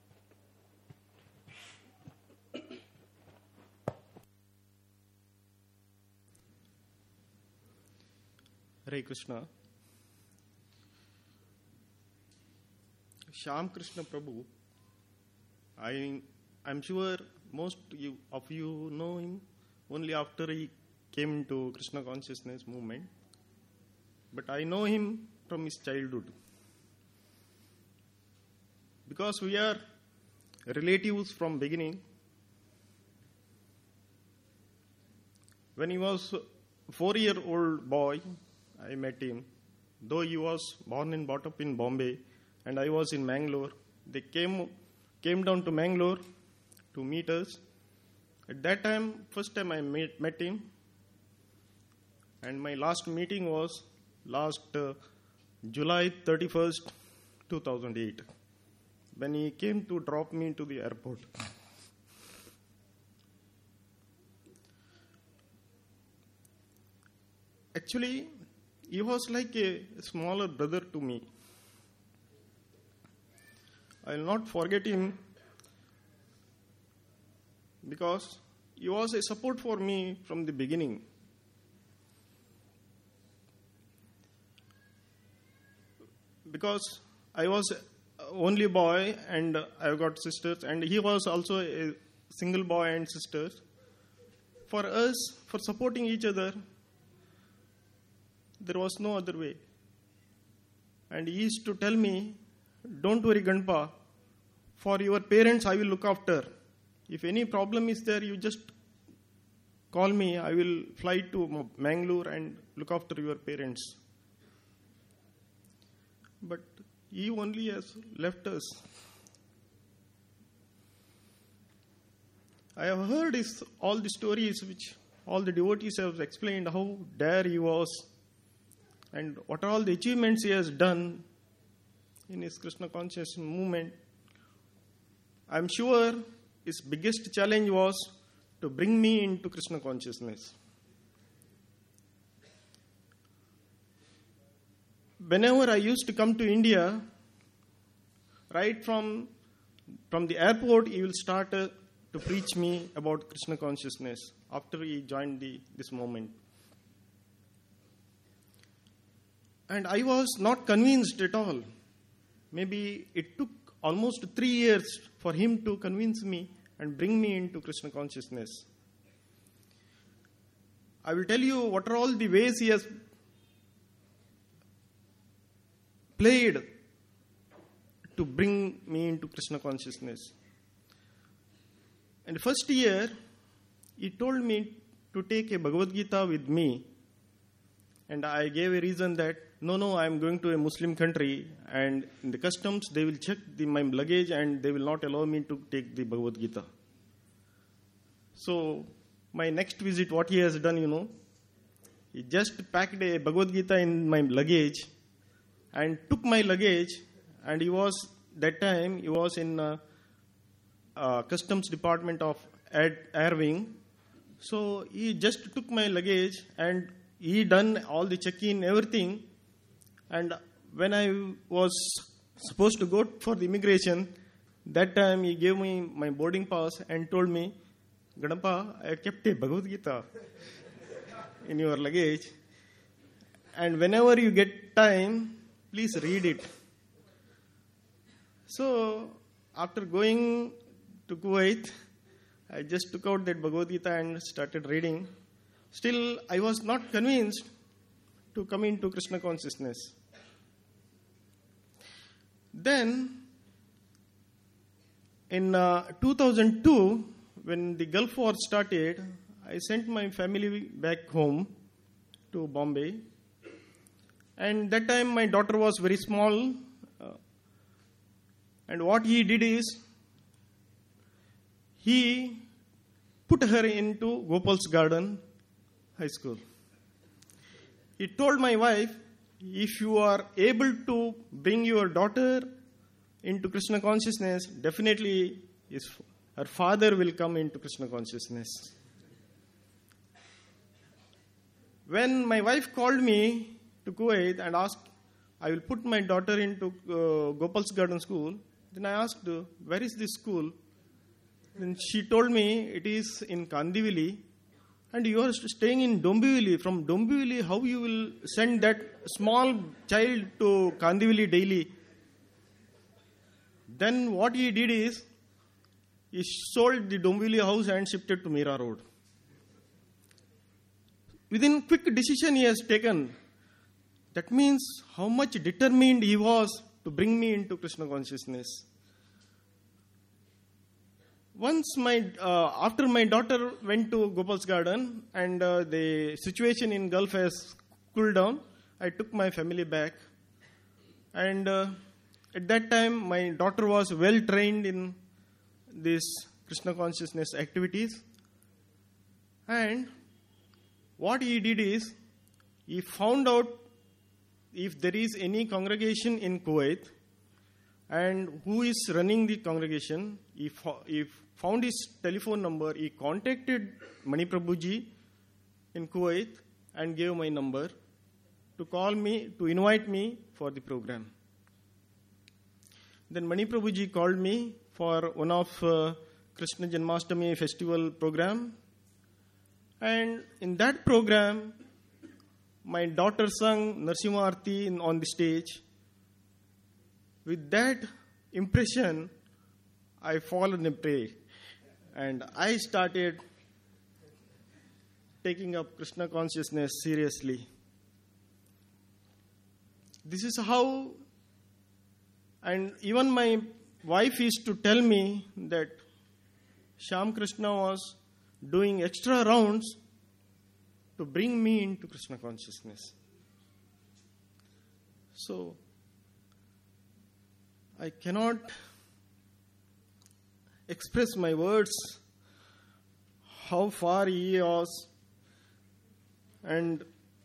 Hare Krishna. Shyam Krishna Prabhu, I I'm sure most you, of you know him only after he came into Krishna consciousness movement, but I know him from his childhood because we are relatives from beginning. When he was a four-year-old boy, I met him. Though he was born and brought up in Bombay, and I was in Mangalore, they came came down to Mangalore to meet us, At that time, first time I met, met him, and my last meeting was last uh, July thirty-first, two thousand eight, when he came to drop me to the airport. Actually, he was like a smaller brother to me. I will not forget him because he was a support for me from the beginning. Because I was only boy and I got sisters, and he was also a single boy and sisters. For us, for supporting each other, there was no other way. And he used to tell me, don't worry, Ganpa, for your parents I will look after. If any problem is there, you just call me. I will fly to Mangalore and look after your parents. But he only has left us. I have heard his, all the stories which all the devotees have explained, how dare he was and what are all the achievements he has done in his Krishna conscious movement. I am sure his biggest challenge was to bring me into Krishna consciousness. Whenever I used to come to India, right from, from the airport, he will start uh, to preach me about Krishna consciousness after he joined the, this movement. And I was not convinced at all. Maybe it took almost three years for him to convince me and bring me into Krishna consciousness. I will tell you what are all the ways he has played to bring me into Krishna consciousness. And the first year, he told me to take a Bhagavad Gita with me. And I gave a reason that, no, no, I am going to a Muslim country, and in the customs, they will check the, my luggage and they will not allow me to take the Bhagavad Gita. So, my next visit, what he has done, you know, he just packed a Bhagavad Gita in my luggage and took my luggage, and he was, that time, he was in uh, uh, customs department of Air Wing. So, he just took my luggage and he done all the check-in, everything. And when I was supposed to go for the immigration, that time he gave me my boarding pass and told me, Ganapa, I kept a Bhagavad Gita in your luggage. And whenever you get time, please read it. So, after going to Kuwait, I just took out that Bhagavad Gita and started reading. Still, I was not convinced to come into Krishna consciousness. Then, in uh, two thousand two, when the Gulf War started, I sent my family back home to Bombay. And that time my daughter was very small. Uh, and what he did is, he put her into Gopal's Garden High School. He told my wife, if you are able to bring your daughter into Krishna consciousness, definitely his, her father will come into Krishna consciousness. When my wife called me to Kuwait and asked, I will put my daughter into uh, Gopal's Garden School, then I asked, where is this school? Then she told me, it is in Kandivali. And you are staying in Dombivli. From Dombivli, how you will send that small child to Kandivali daily? Then what he did is, he sold the Dombivli house and shifted to Mira Road. Within quick decision he has taken. That means how much determined he was to bring me into Krishna consciousness. Once my, uh, after my daughter went to Gopal's Garden and uh, the situation in Gulf has cooled down, I took my family back. And uh, at that time, my daughter was well trained in these Krishna consciousness activities. And what he did is, he found out if there is any congregation in Kuwait and who is running the congregation. He, fo- he found his telephone number. He contacted Mani Prabhuji in Kuwait and gave my number to call me, to invite me for the program. Then Mani Prabhuji called me for one of uh, Krishna Janmashtami festival program. And in that program, my daughter sang Narsimha Arti in, on the stage. With that impression, I fallen in prayer. And I started taking up Krishna consciousness seriously. This is how, and even my wife used to tell me that Shyam Krishna was doing extra rounds to bring me into Krishna consciousness. So, I cannot express my words how far he was, and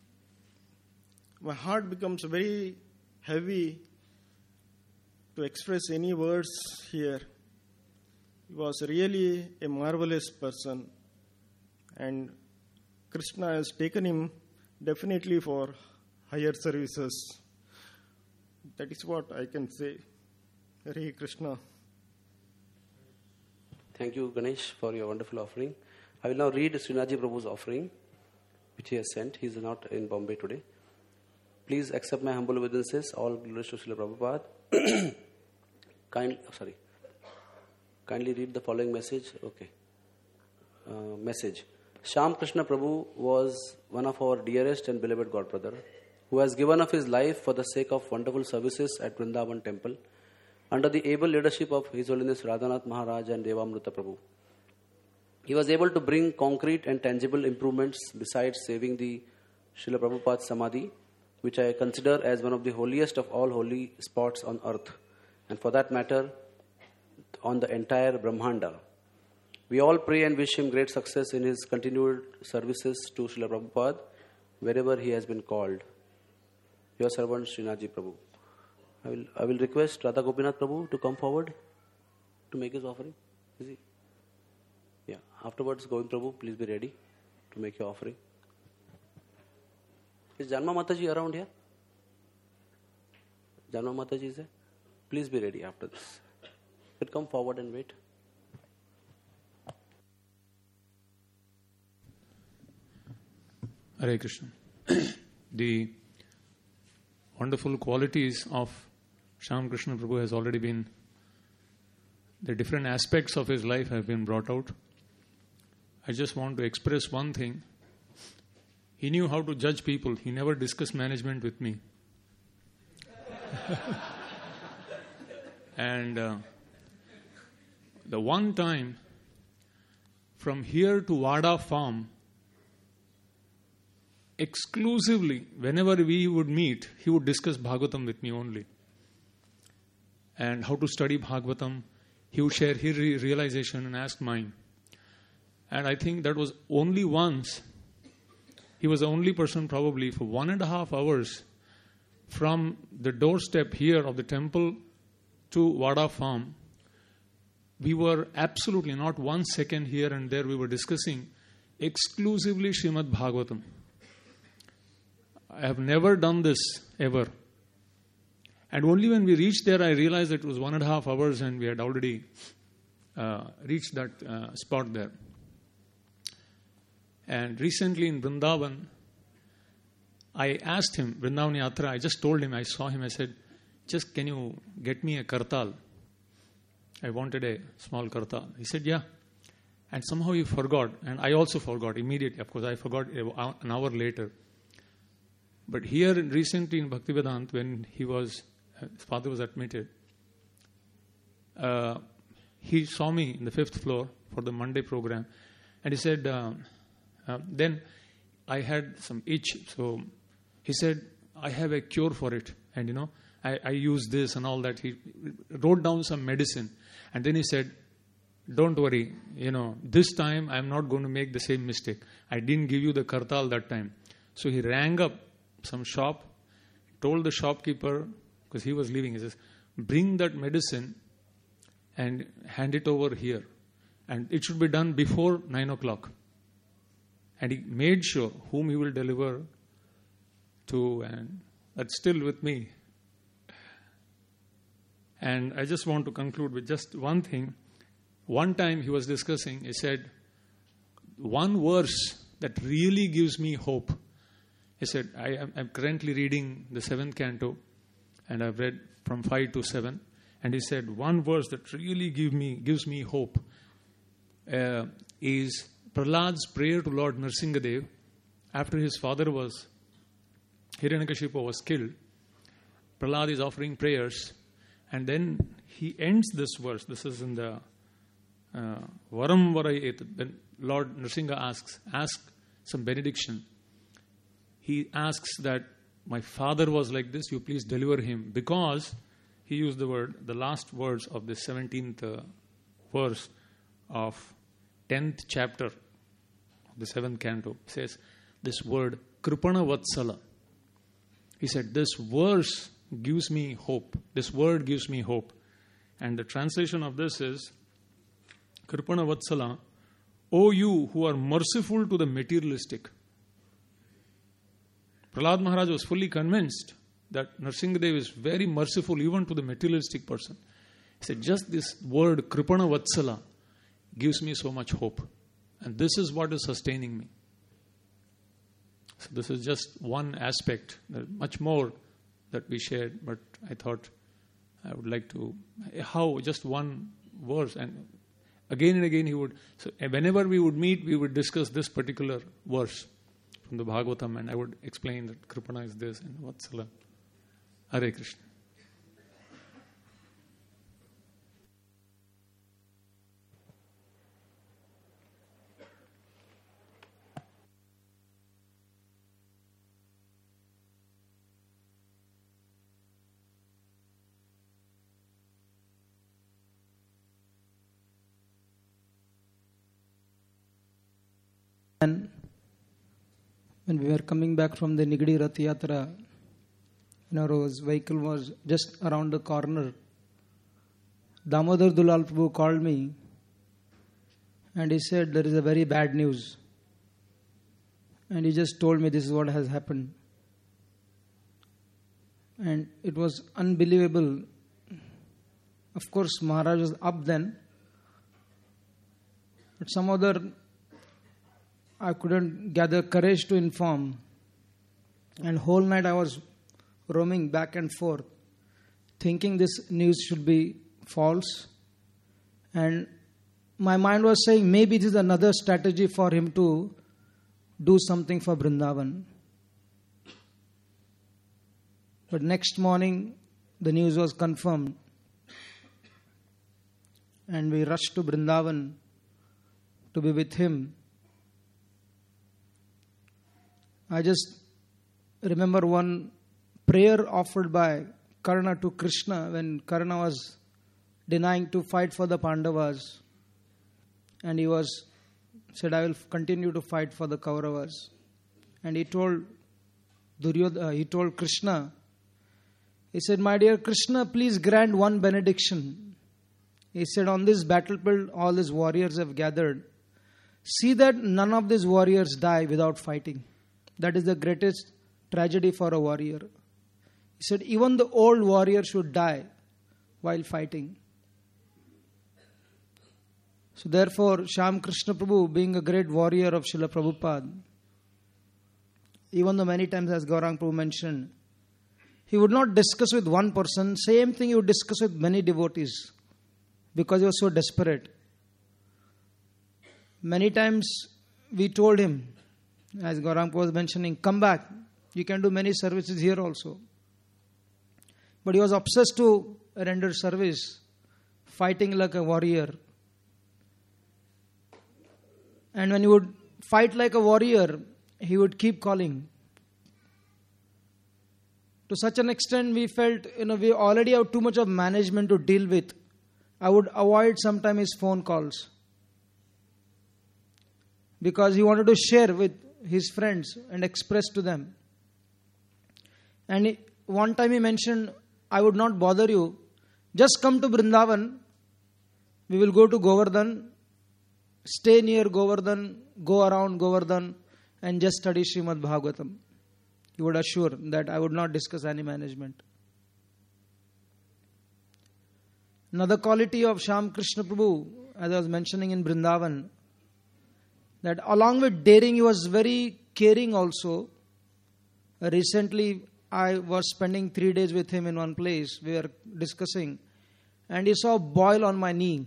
my heart becomes very heavy to express any words here. He was really a marvelous person, and Krishna has taken him definitely for higher services. That is what I can say. Hare Krishna. Thank you, Ganesh, for your wonderful offering. I will now read Srinathji Prabhu's offering, which he has sent. He is not in Bombay today. Please accept my humble obeisances. All glories to Srila Prabhupada. Kind, oh, sorry. Kindly read the following message. Okay. Uh, message. Shyam Krishna Prabhu was one of our dearest and beloved godbrother, who has given of his life for the sake of wonderful services at Vrindavan temple under the able leadership of His Holiness Radhanath Maharaj and Devamrita Prabhu. He was able to bring concrete and tangible improvements besides saving the Srila Prabhupada Samadhi, which I consider as one of the holiest of all holy spots on earth, and for that matter, on the entire Brahmanda. We all pray and wish him great success in his continued services to Srila Prabhupada, wherever he has been called. Your servant, Srinathji Prabhu. I will, I will request Radha Gopinath Prabhu to come forward to make his offering. Is he? Yeah. Afterwards, Govind Prabhu, please be ready to make your offering. Is Janma Mataji around here? Janma Mataji is there? Please be ready after this. You come forward and wait. Hare Krishna. The wonderful qualities of Shyam Krishna Prabhu has already been, the different aspects of his life have been brought out. I just want to express one thing. He knew how to judge people. He never discussed management with me. And uh, the one time from here to Vada farm, exclusively, whenever we would meet, he would discuss Bhagavatam with me only. And how to study Bhagavatam. He would share his realization and ask mine. And I think that was only once. He was the only person probably for one and a half hours from the doorstep here of the temple to Vada farm. We were absolutely not one second here and there. We were discussing exclusively Srimad Bhagavatam. I have never done this ever. And only when we reached there, I realized that it was one and a half hours and we had already uh, reached that uh, spot there. And recently in Vrindavan, I asked him, Vrindavan Yatra, I just told him, I saw him, I said, just can you get me a kartal? I wanted a small kartal. He said, yeah. And somehow he forgot, and I also forgot immediately. Of course, I forgot an hour later. But here recently in Bhaktivedanta, when he was, his father was admitted, uh, he saw me in the fifth floor for the Monday program, and he said, uh, uh, then I had some itch, so he said, I have a cure for it, and you know, I, I use this and all that. He wrote down some medicine, and then he said, don't worry, you know, this time I'm not going to make the same mistake. I didn't give you the kartal that time. So he rang up some shop, told the shopkeeper, because he was leaving, he says, bring that medicine and hand it over here. And it should be done before nine o'clock. And he made sure whom he will deliver to, and that's still with me. And I just want to conclude with just one thing. One time he was discussing, he said, one verse that really gives me hope. He said, I am I'm currently reading the seventh canto, and I've read from five to seven. And he said, one verse that really give me gives me hope uh, is Prahlad's prayer to Lord Nrsingadev after his father was, Hiranyakashipu was killed. Prahlad is offering prayers, and then he ends this verse. This is in the uh, Varam Varai Etat. When Lord Nrsinga asks, ask some benediction. He asks that my father was like this, you please deliver him. Because he used the word, the last words of the seventeenth uh, verse of tenth chapter of the seventh canto says this word, Kripana Vatsala. He said, this verse gives me hope. This word gives me hope. And the translation of this is, Kripana Vatsala, O you who are merciful to the materialistic. Prahlad Maharaj was fully convinced that Nrsingadev is very merciful even to the materialistic person. He said, just this word, Kripana Vatsala, gives me so much hope. And this is what is sustaining me. So this is just one aspect. There is much more that we shared, but I thought I would like to, how just one verse, and again and again he would, so whenever we would meet, we would discuss this particular verse from the Bhagavatam, and I would explain that Kripana is this and Vatsala. Hare Krishna. And when we were coming back from the Nigadi Rath Yatra, you know, his vehicle was just around the corner. Damodar Dulal Prabhu called me and he said, there is a very bad news. And he just told me this is what has happened. And it was unbelievable. Of course, Maharaj was up then. But some other, I couldn't gather courage to inform. And whole night I was roaming back and forth, thinking this news should be false. And my mind was saying, maybe this is another strategy for him to do something for Vrindavan. But next morning, the news was confirmed. And we rushed to Vrindavan to be with him. I just remember one prayer offered by Karna to Krishna when Karna was denying to fight for the Pandavas. And he was said, I will continue to fight for the Kauravas. And he told Duryodhana, he told Krishna, he said, my dear Krishna, please grant one benediction. He said, on this battlefield, all these warriors have gathered. See that none of these warriors die without fighting. That is the greatest tragedy for a warrior. He said, even the old warrior should die while fighting. So therefore, Shyam Krishna Prabhu, being a great warrior of Srila Prabhupada, even though many times, as Gaurang Prabhu mentioned, he would not discuss with one person, same thing he would discuss with many devotees, because he was so desperate. Many times we told him, as Gaurang Prabhu was mentioning, come back, you can do many services here also. But he was obsessed to render service, fighting like a warrior. And when he would fight like a warrior, he would keep calling. To such an extent, we felt, you know, we already have too much of management to deal with. I would avoid sometimes his phone calls. Because he wanted to share with his friends and express to them. And he, one time he mentioned, I would not bother you. Just come to Vrindavan. We will go to Govardhan. Stay near Govardhan. Go around Govardhan. And just study Srimad Bhagavatam. He would assure that I would not discuss any management. Another quality of Shyam Krishna Prabhu, as I was mentioning in Vrindavan, that along with daring, he was very caring also. Recently, I was spending three days with him in one place. We were discussing. And he saw a boil on my knee.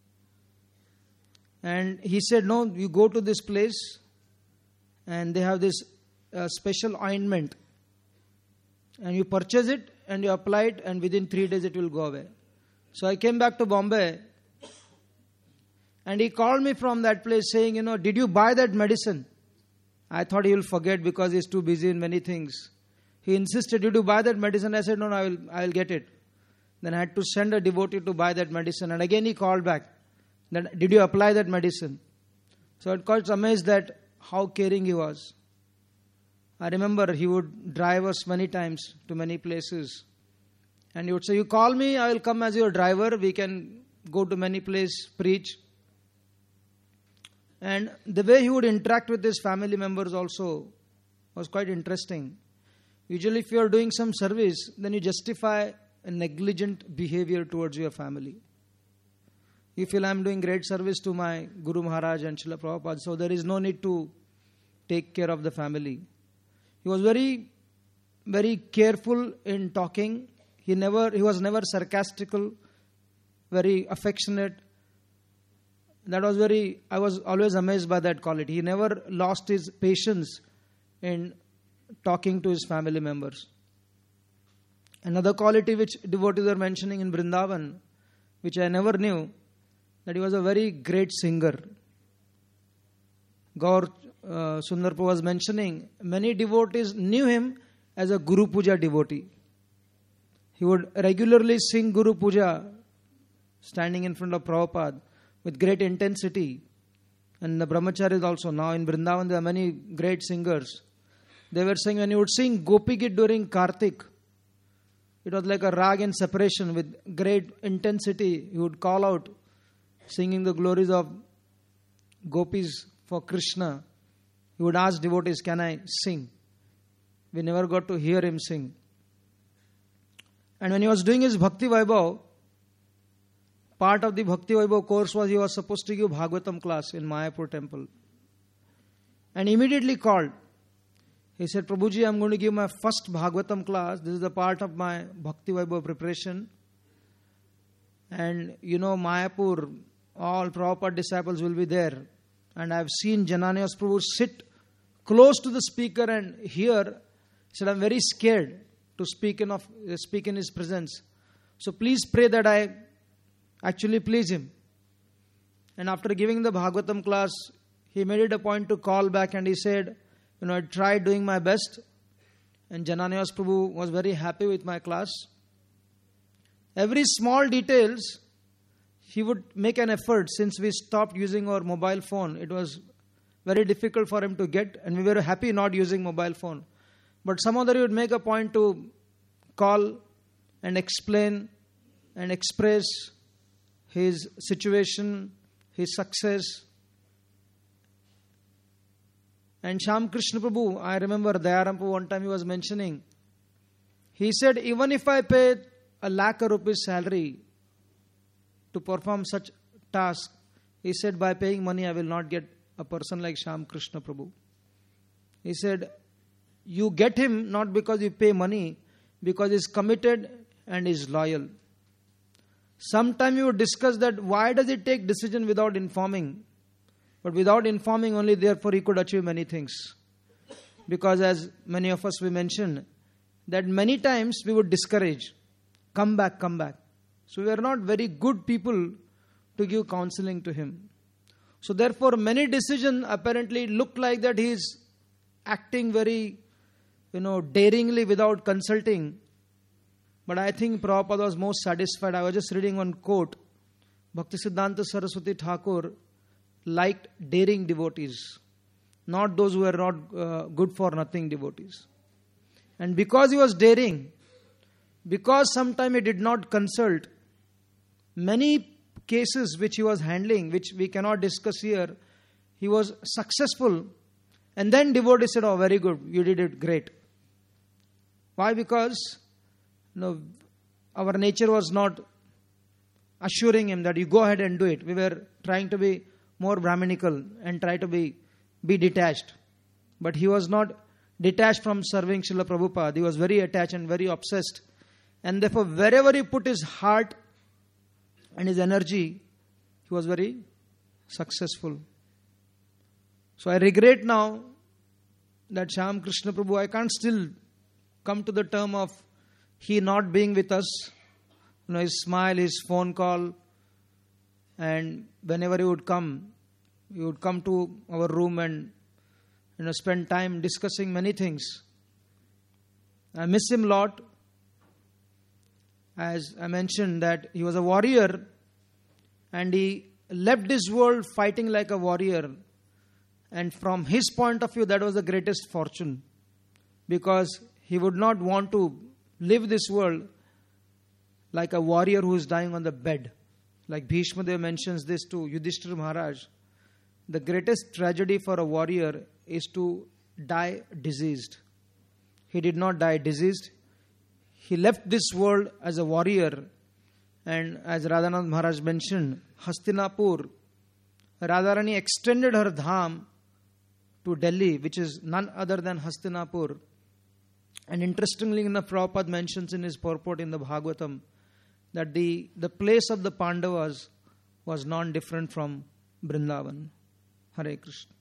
And he said, no, you go to this place and they have this uh, special ointment. And you purchase it and you apply it and within three days it will go away. So I came back to Bombay. And he called me from that place saying, you know, did you buy that medicine? I thought he will forget because he's too busy in many things. He insisted, did you buy that medicine? I said, no, no, I will, I will get it. Then I had to send a devotee to buy that medicine. And again he called back. Then, did you apply that medicine? So I was quite amazed that how caring he was. I remember he would drive us many times to many places. And he would say, you call me, I will come as your driver. We can go to many places, preach. And the way he would interact with his family members also was quite interesting. Usually if you are doing some service, then you justify a negligent behavior towards your family. You feel I am doing great service to my Guru Maharaj and Srila Prabhupada, so there is no need to take care of the family. He was very, very careful in talking. He never, he was never sarcastical, very affectionate. That was very, I was always amazed by that quality. He never lost his patience in talking to his family members. Another quality which devotees are mentioning in Vrindavan, which I never knew, that he was a very great singer. Gaur uh, Sundarpa was mentioning, many devotees knew him as a Guru Puja devotee. He would regularly sing Guru Puja, standing in front of Prabhupada, with great intensity. And the brahmacharis also, now in Vrindavan there are many great singers. They were saying when you would sing Gopi Git during Kartik, it was like a rag in separation with great intensity. He would call out, singing the glories of gopis for Krishna. He would ask devotees, can I sing? We never got to hear him sing. And when he was doing his Bhakti Vaibhav, part of the Bhakti Vaibhav course was he was supposed to give Bhagavatam class in Mayapur temple. And immediately called. He said, Prabhuji, I am going to give my first Bhagavatam class. This is the part of my Bhakti Vaibhav preparation. And you know, Mayapur, all Prabhupada disciples will be there. And I have seen Jananias Prabhu sit close to the speaker and hear. He said, I am very scared to speak in, of, uh, speak in his presence. So please pray that I actually please him. And after giving the Bhagavatam class, he made it a point to call back and he said, you know, I tried doing my best. And Jananias Prabhu was very happy with my class. Every small details, he would make an effort. Since we stopped using our mobile phone, it was very difficult for him to get, and we were happy not using mobile phone. But some other he would make a point to call and explain and express his situation, his success. And Shyam Krishna Prabhu, I remember Dayaram Prabhu one time he was mentioning, he said, even if I pay a lakh of rupees salary to perform such task, he said, by paying money I will not get a person like Shyam Krishna Prabhu. He said, you get him not because you pay money, because he is committed and is loyal. Sometime you would discuss that why does he take decision without informing? But without informing only, therefore he could achieve many things. Because as many of us we mentioned, that many times we would discourage, come back, come back. So we are not very good people to give counseling to him. So therefore many decisions apparently look like that he is acting very, you know, daringly without consulting. But I think Prabhupada was most satisfied. I was just reading one quote Bhaktisiddhanta Saraswati Thakur liked daring devotees, not those who were not uh, good for nothing devotees. And because he was daring, because sometime he did not consult, many cases which he was handling, which we cannot discuss here, he was successful. And then devotees said, oh, very good, you did it great. Why? Because you know, our nature was not assuring him that you go ahead and do it. We were trying to be more Brahminical and try to be, be detached. But he was not detached from serving Srila Prabhupada. He was very attached and very obsessed. And therefore, wherever he put his heart and his energy, he was very successful. So I regret now that Shyam Krishna Prabhu, I can't still come to the term of he not being with us. You know, his smile, his phone call, and whenever he would come, he would come to our room and you know spend time discussing many things. I miss him a lot. As I mentioned that he was a warrior and he left this world fighting like a warrior. And from his point of view, that was the greatest fortune. Because he would not want to live this world like a warrior who is dying on the bed. Like Bhishma Dev mentions this to Yudhishthira Maharaj. The greatest tragedy for a warrior is to die diseased. He did not die diseased. He left this world as a warrior. And as Radhanath Maharaj mentioned, Hastinapur, Radharani extended her dham to Delhi, which is none other than Hastinapur. And interestingly enough, Prabhupada mentions in his purport in the Bhagavatam that the, the place of the Pandavas was non-different from Vrindavan. Hare Krishna.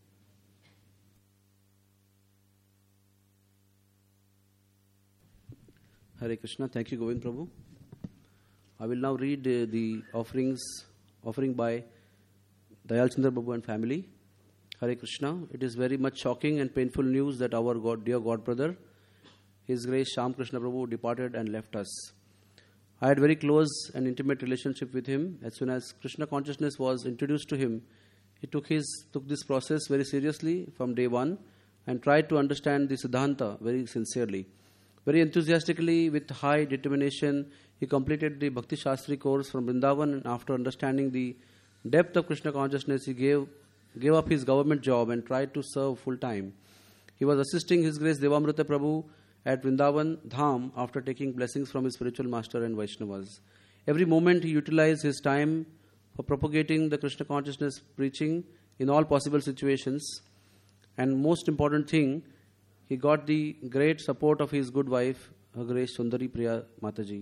Hare Krishna. Thank you, Govind Prabhu. I will now read uh, the offerings, offering by Dayal Chandra Prabhu and family. Hare Krishna. It is very much shocking and painful news that our God, dear God brother, His Grace Shyam Krishna Prabhu, departed and left us. I had very close and intimate relationship with him. As soon as Krishna consciousness was introduced to him, he took his took this process very seriously from day one and tried to understand the Siddhanta very sincerely. Very enthusiastically, with high determination, he completed the Bhakti Shastri course from Vrindavan, and after understanding the depth of Krishna consciousness, he gave gave up his government job and tried to serve full time. He was assisting His Grace Devamrita Prabhu at Vrindavan Dham after taking blessings from his spiritual master and Vaishnavas. Every moment he utilized his time for propagating the Krishna consciousness preaching in all possible situations. And most important thing, he got the great support of his good wife, Her Grace Sundari Priya Mataji.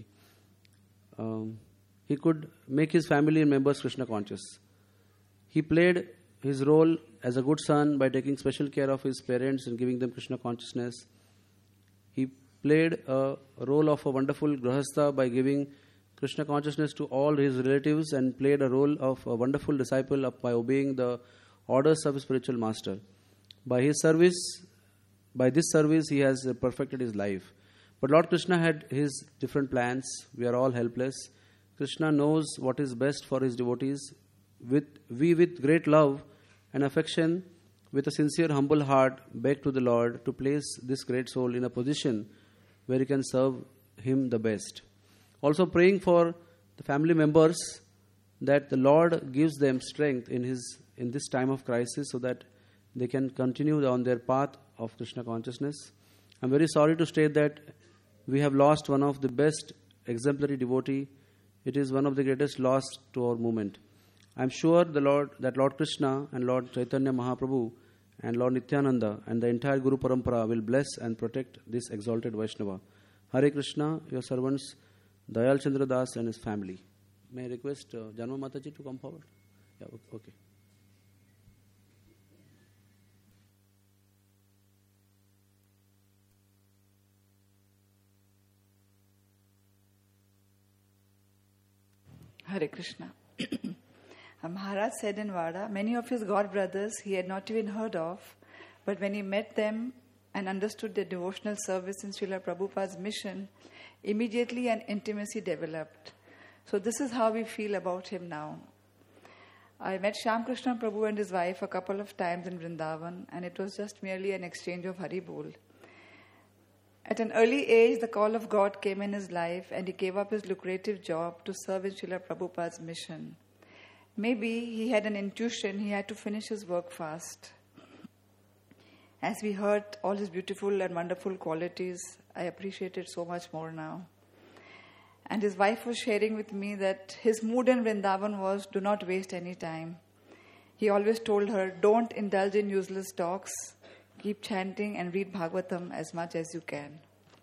Um, he could make his family and members Krishna conscious. He played his role as a good son by taking special care of his parents and giving them Krishna consciousness. He played a role of a wonderful grahastha by giving Krishna consciousness to all his relatives, and played a role of a wonderful disciple of, by obeying the orders of his spiritual master. By his service, by this service, he has perfected his life. But Lord Krishna had his different plans. We are all helpless. Krishna knows what is best for his devotees. With we, with great love and affection, with a sincere, humble heart, beg to the Lord to place this great soul in a position where he can serve him the best. Also praying for the family members that the Lord gives them strength in his in this time of crisis so that they can continue on their path of Krishna consciousness. I'm very sorry to state that we have lost one of the best exemplary devotee. It is one of the greatest loss to our movement. I'm sure the Lord that Lord Krishna and Lord Chaitanya Mahaprabhu and Lord Nityananda and the entire Guru Parampara will bless and protect this exalted Vaishnava. Hare Krishna, your servants Dayal Chandra Das and his family. May I request uh, Janma Mataji to come forward? Yeah, okay. Hare Krishna. Maharaj said in Vada, many of his god brothers he had not even heard of, but when he met them and understood their devotional service in Srila Prabhupada's mission, immediately an intimacy developed. So this is how we feel about him now. I met Shyam Krishna Prabhu and his wife a couple of times in Vrindavan, and it was just merely an exchange of Haribol. At an early age, the call of God came in his life, and he gave up his lucrative job to serve in Srila Prabhupada's mission. Maybe he had an intuition he had to finish his work fast. As we heard all his beautiful and wonderful qualities, I appreciate it so much more now. And his wife was sharing with me that his mood in Vrindavan was, do not waste any time. He always told her, don't indulge in useless talks, keep chanting and read Bhagavatam as much as you can.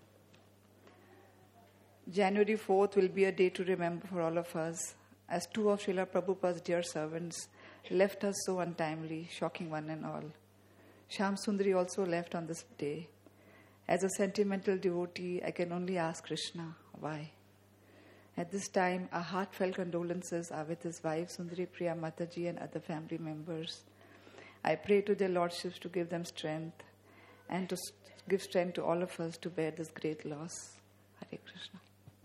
January fourth will be a day to remember for all of us, as two of Srila Prabhupada's dear servants left us so untimely, shocking one and all. Shyam Sundari also left on this day. As a sentimental devotee, I can only ask Krishna, why? At this time, our heartfelt condolences are with his wife, Sundari Priya Mataji, and other family members. I pray to their lordships to give them strength and to give strength to all of us to bear this great loss. Hare Krishna.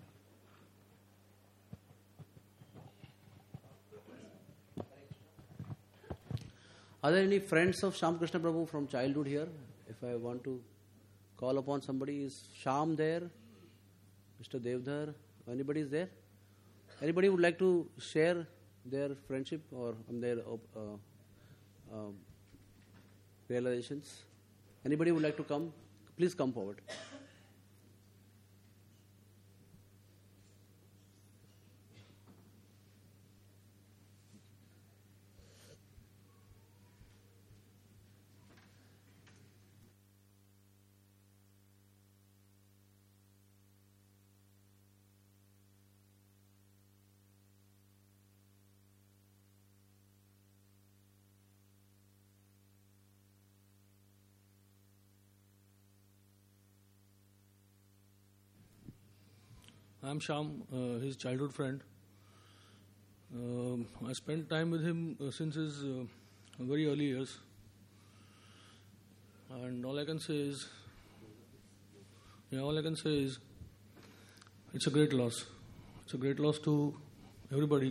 Are there any friends of Shyam Krishna Prabhu from childhood here? If I want to call upon somebody, is Shyam there? Mister Devdhar? Anybody is there? Anybody would like to share their friendship or their uh, uh, realizations? Anybody would like to come? Please come forward. I'm Shyam, uh, his childhood friend. Um I spent time with him uh, since his uh, very early years. And all I can say is, yeah, all I can say is, it's a great loss. It's a great loss to everybody.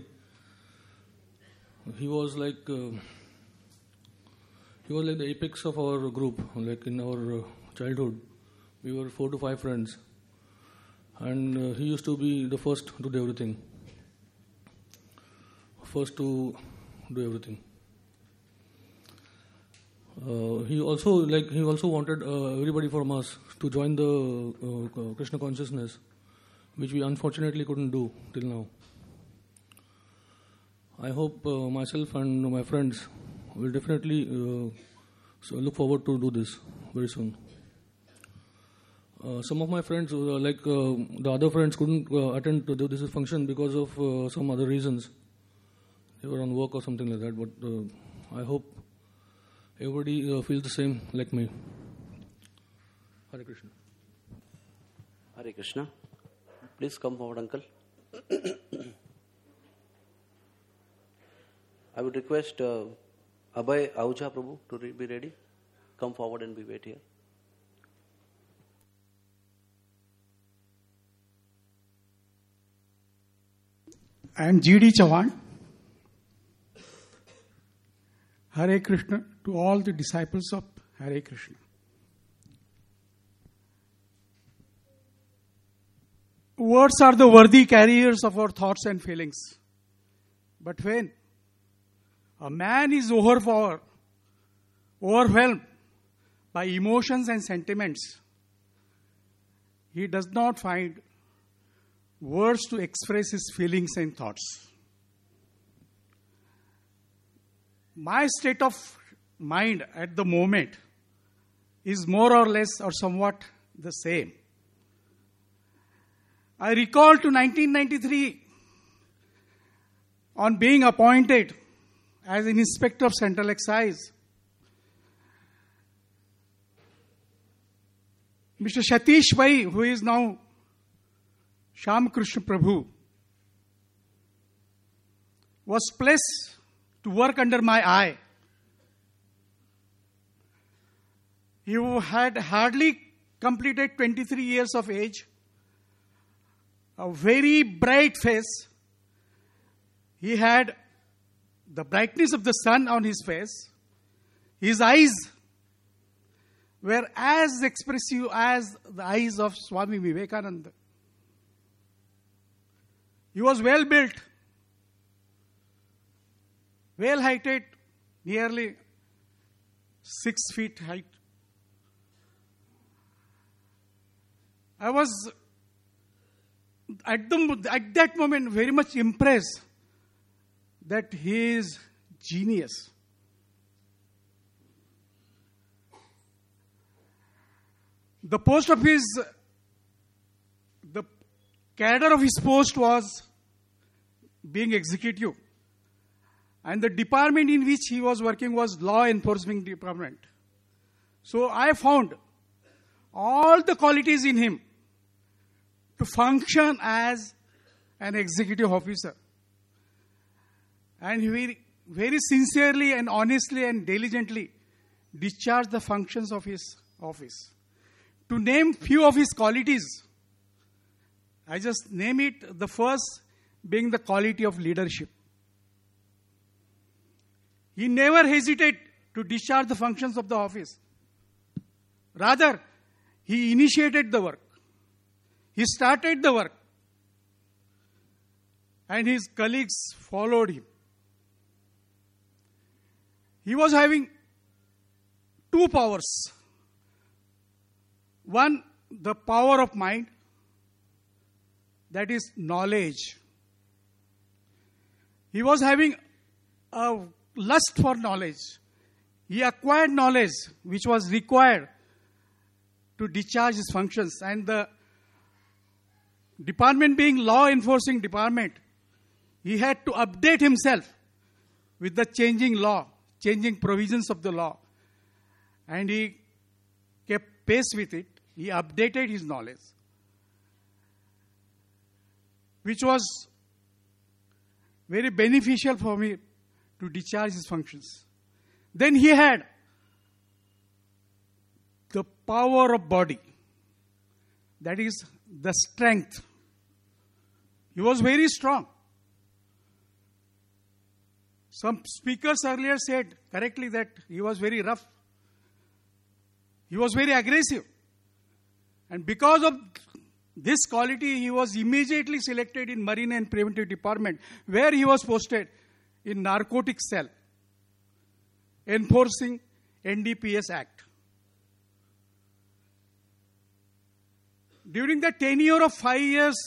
He was like, uh, he was like the apex of our group. Like in our uh, childhood, we were four to five friends. And uh, he used to be the first to do everything. First to do everything. Uh, he also like he also wanted uh, everybody from us to join the uh, Krishna consciousness, which we unfortunately couldn't do till now. I hope uh, myself and my friends will definitely uh, so look forward to do this very soon. Uh, some of my friends, uh, like uh, the other friends, couldn't uh, attend to this function because of uh, some other reasons. They were on work or something like that. But uh, I hope everybody uh, feels the same like me. Hare Krishna. Hare Krishna. Please come forward, uncle. I would request uh, Abhay Ahuja Prabhu to re- be ready. Come forward and be wait here. I am G D Chavan. Hare Krishna to all the disciples of Hare Krishna. Words are the worthy carriers of our thoughts and feelings. But when a man is overpowered, overwhelmed by emotions and sentiments, he does not find words to express his feelings and thoughts. My state of mind at the moment is more or less or somewhat the same. I recall to nineteen ninety-three, on being appointed as an inspector of central excise, Mister Satish Bhai, who is now Shyam Krishna Prabhu, was placed to work under my eye. He had hardly completed twenty-three years of age, a very bright face, He had the brightness of the sun on his face. His eyes were as expressive as the eyes of Swami Vivekananda. He was well built, well heighted, nearly six feet height. I was at, the, at that moment very much impressed that he is genius. The post of his, the cadre of his post was being executive. And the department in which he was working was law enforcement department. So I found all the qualities in him to function as an executive officer. And he very, very sincerely and honestly and diligently discharged the functions of his office. To name few of his qualities, I just name it, the first being the quality of leadership. He never hesitated to discharge the functions of the office. Rather, he initiated the work. He started the work. And his colleagues followed him. He was having two powers. One, the power of mind, that is knowledge. He was having a lust for knowledge. He acquired knowledge which was required to discharge his functions. And the department being law enforcing department, he had to update himself with the changing law, changing provisions of the law. And he kept pace with it. He updated his knowledge, which was very beneficial for me to discharge his functions. Then he had the power of body, that is the strength. He was very strong. Some speakers earlier said correctly that he was very rough. He was very aggressive. And because of this quality, he was immediately selected in Marine and Preventive Department, where he was posted in narcotics cell, enforcing N D P S Act. During the tenure of five years,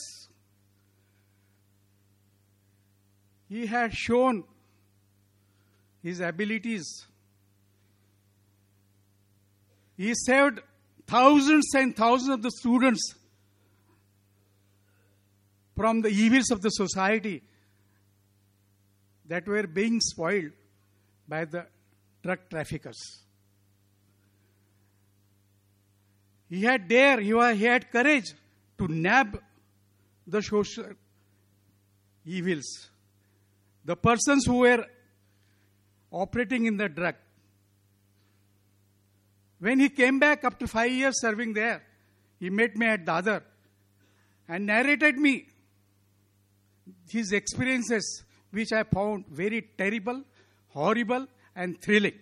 he had shown his abilities. He saved thousands and thousands of the students from the evils of the society that were being spoiled by the drug traffickers. He had dare, he had courage to nab the social evils, the persons who were operating in the drug. When he came back after five years serving there, he met me at Dadar and narrated me his experiences, which I found very terrible, horrible, and thrilling.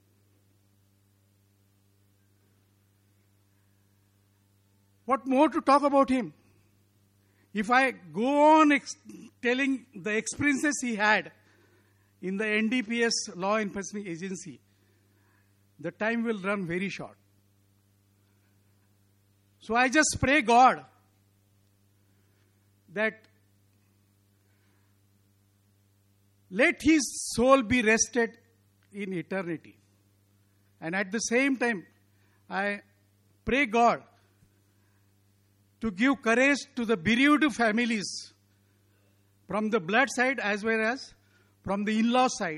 What more to talk about him? If I go on ex- telling the experiences he had in the N D P S Law Enforcement Agency, the time will run very short. So I just pray God that let his soul be rested in eternity. And at the same time, I pray God to give courage to the bereaved families from the blood side as well as from the in-law side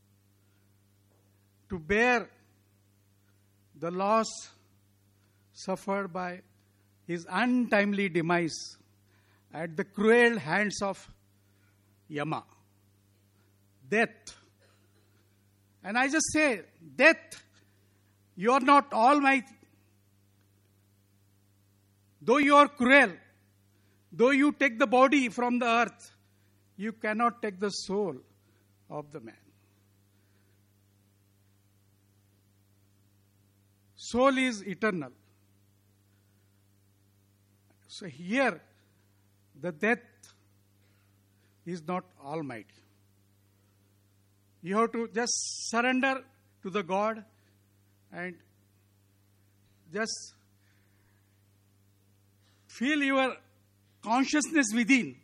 to bear the loss suffered by his untimely demise at the cruel hands of Yama. Death. And I just say, death, you are not almighty. Though you are cruel, though you take the body from the earth, you cannot take the soul of the man. Soul is eternal. So here, the death is not almighty. You have to just surrender to the God and just feel your consciousness within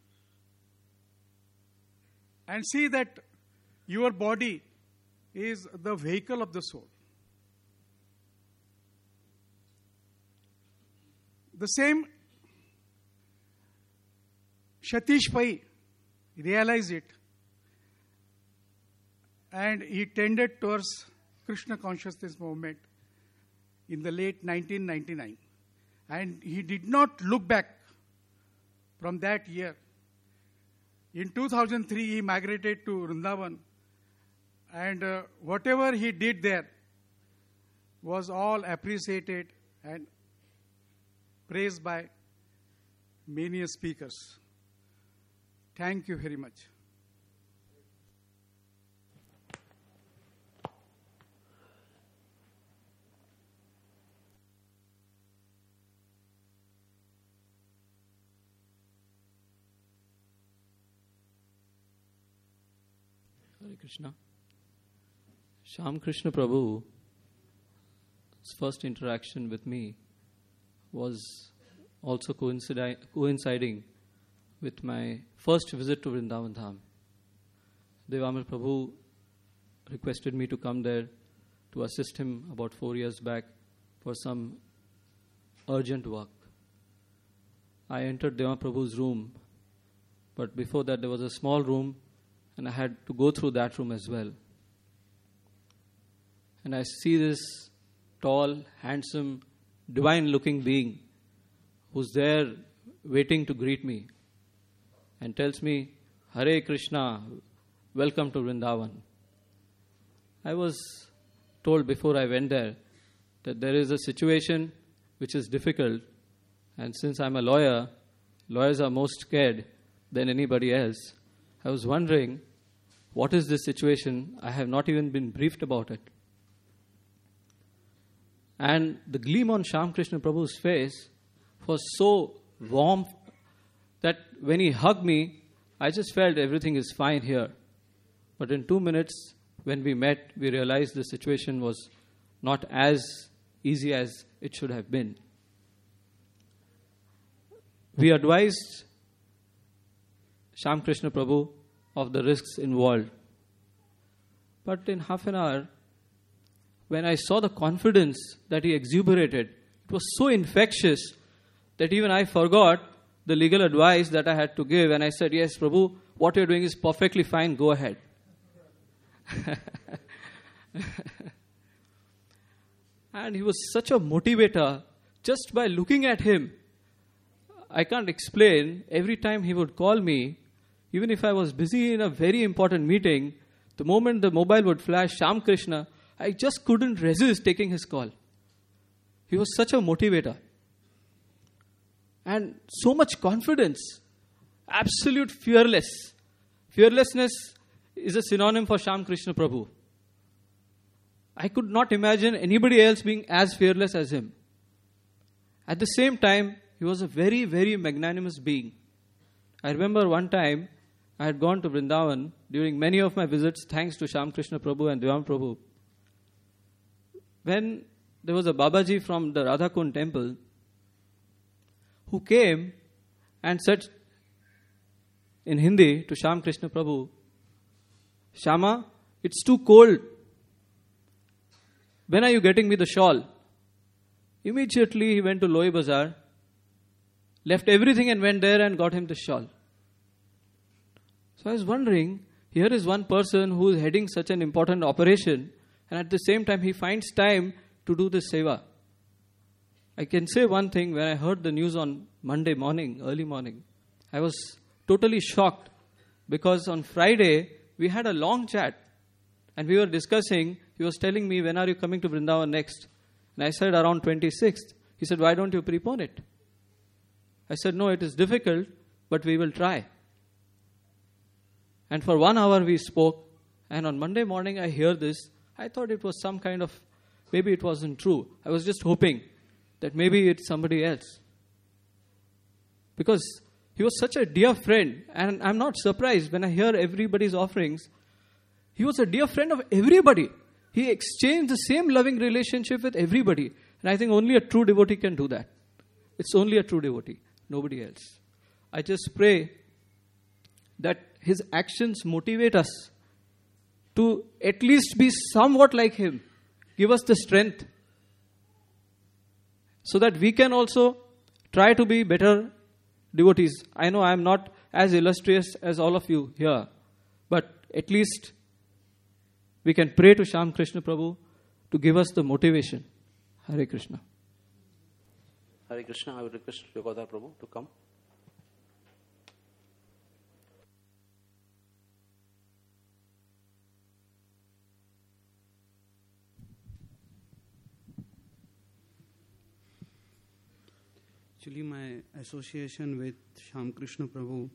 and see that your body is the vehicle of the soul. The same Satish Pai realized it, and he tended towards Krishna consciousness movement in the late nineteen ninety-nine. And he did not look back from that year. In two thousand three, he migrated to Vrindavan, and uh, whatever he did there was all appreciated and praised by many speakers. Thank you very much. Hare Krishna. Shyam Krishna Prabhu's first interaction with me was also coincidi- coinciding with my first visit to Vrindavan Dham. Devamir Prabhu requested me to come there to assist him about four years back for some urgent work. I entered Devamir Prabhu's room, but before that there was a small room and I had to go through that room as well. And I see this tall, handsome, divine-looking being who's there waiting to greet me and tells me, Hare Krishna, welcome to Vrindavan. I was told before I went there that there is a situation which is difficult, and since I'm a lawyer, lawyers are most scared than anybody else. I was wondering, what is this situation? I have not even been briefed about it. And the gleam on Shyam Krishna Prabhu's face was so warm that when he hugged me, I just felt everything is fine here. But in two minutes, when we met, we realized the situation was not as easy as it should have been. We advised Shyam Krishna Prabhu of the risks involved. But in half an hour, when I saw the confidence that he exuberated, it was so infectious that even I forgot the legal advice that I had to give. And I said, yes, Prabhu, what you're doing is perfectly fine. Go ahead. And he was such a motivator. Just by looking at him, I can't explain. Every time he would call me, even if I was busy in a very important meeting, the moment the mobile would flash, Shyam Krishna, I just couldn't resist taking his call. He was such a motivator. And so much confidence. Absolute fearless. Fearlessness is a synonym for Shyam Krishna Prabhu. I could not imagine anybody else being as fearless as him. At the same time, he was a very, very magnanimous being. I remember one time, I had gone to Vrindavan during many of my visits, thanks to Shyam Krishna Prabhu and Devamir Prabhu. When there was a Babaji from the Radhakund temple who came and said in Hindi to Shyam Krishna Prabhu, Shyama, it's too cold. When are you getting me the shawl? Immediately he went to Loi Bazaar, left everything and went there and got him the shawl. So I was wondering, here is one person who is heading such an important operation, and at the same time he finds time to do this seva. I can say one thing, when I heard the news on Monday morning, early morning, I was totally shocked because on Friday we had a long chat and we were discussing, he was telling me, when are you coming to Vrindavan next? And I said around twenty-sixth. He said, why don't you prepone it? I said, no, it is difficult, but we will try. And for one hour we spoke. And on Monday morning I hear this. I thought it was some kind of, maybe it wasn't true. I was just hoping that maybe it's somebody else. Because he was such a dear friend. And I'm not surprised when I hear everybody's offerings. He was a dear friend of everybody. He exchanged the same loving relationship with everybody. And I think only a true devotee can do that. It's only a true devotee, nobody else. I just pray that his actions motivate us to at least be somewhat like him. Give us the strength so that we can also try to be better devotees. I know I am not as illustrious as all of you here, but at least we can pray to Shyam Krishna Prabhu to give us the motivation. Hare Krishna. Hare Krishna. I would request Yogadhar Prabhu to come. Actually, my association with Shyam Krishna Prabhu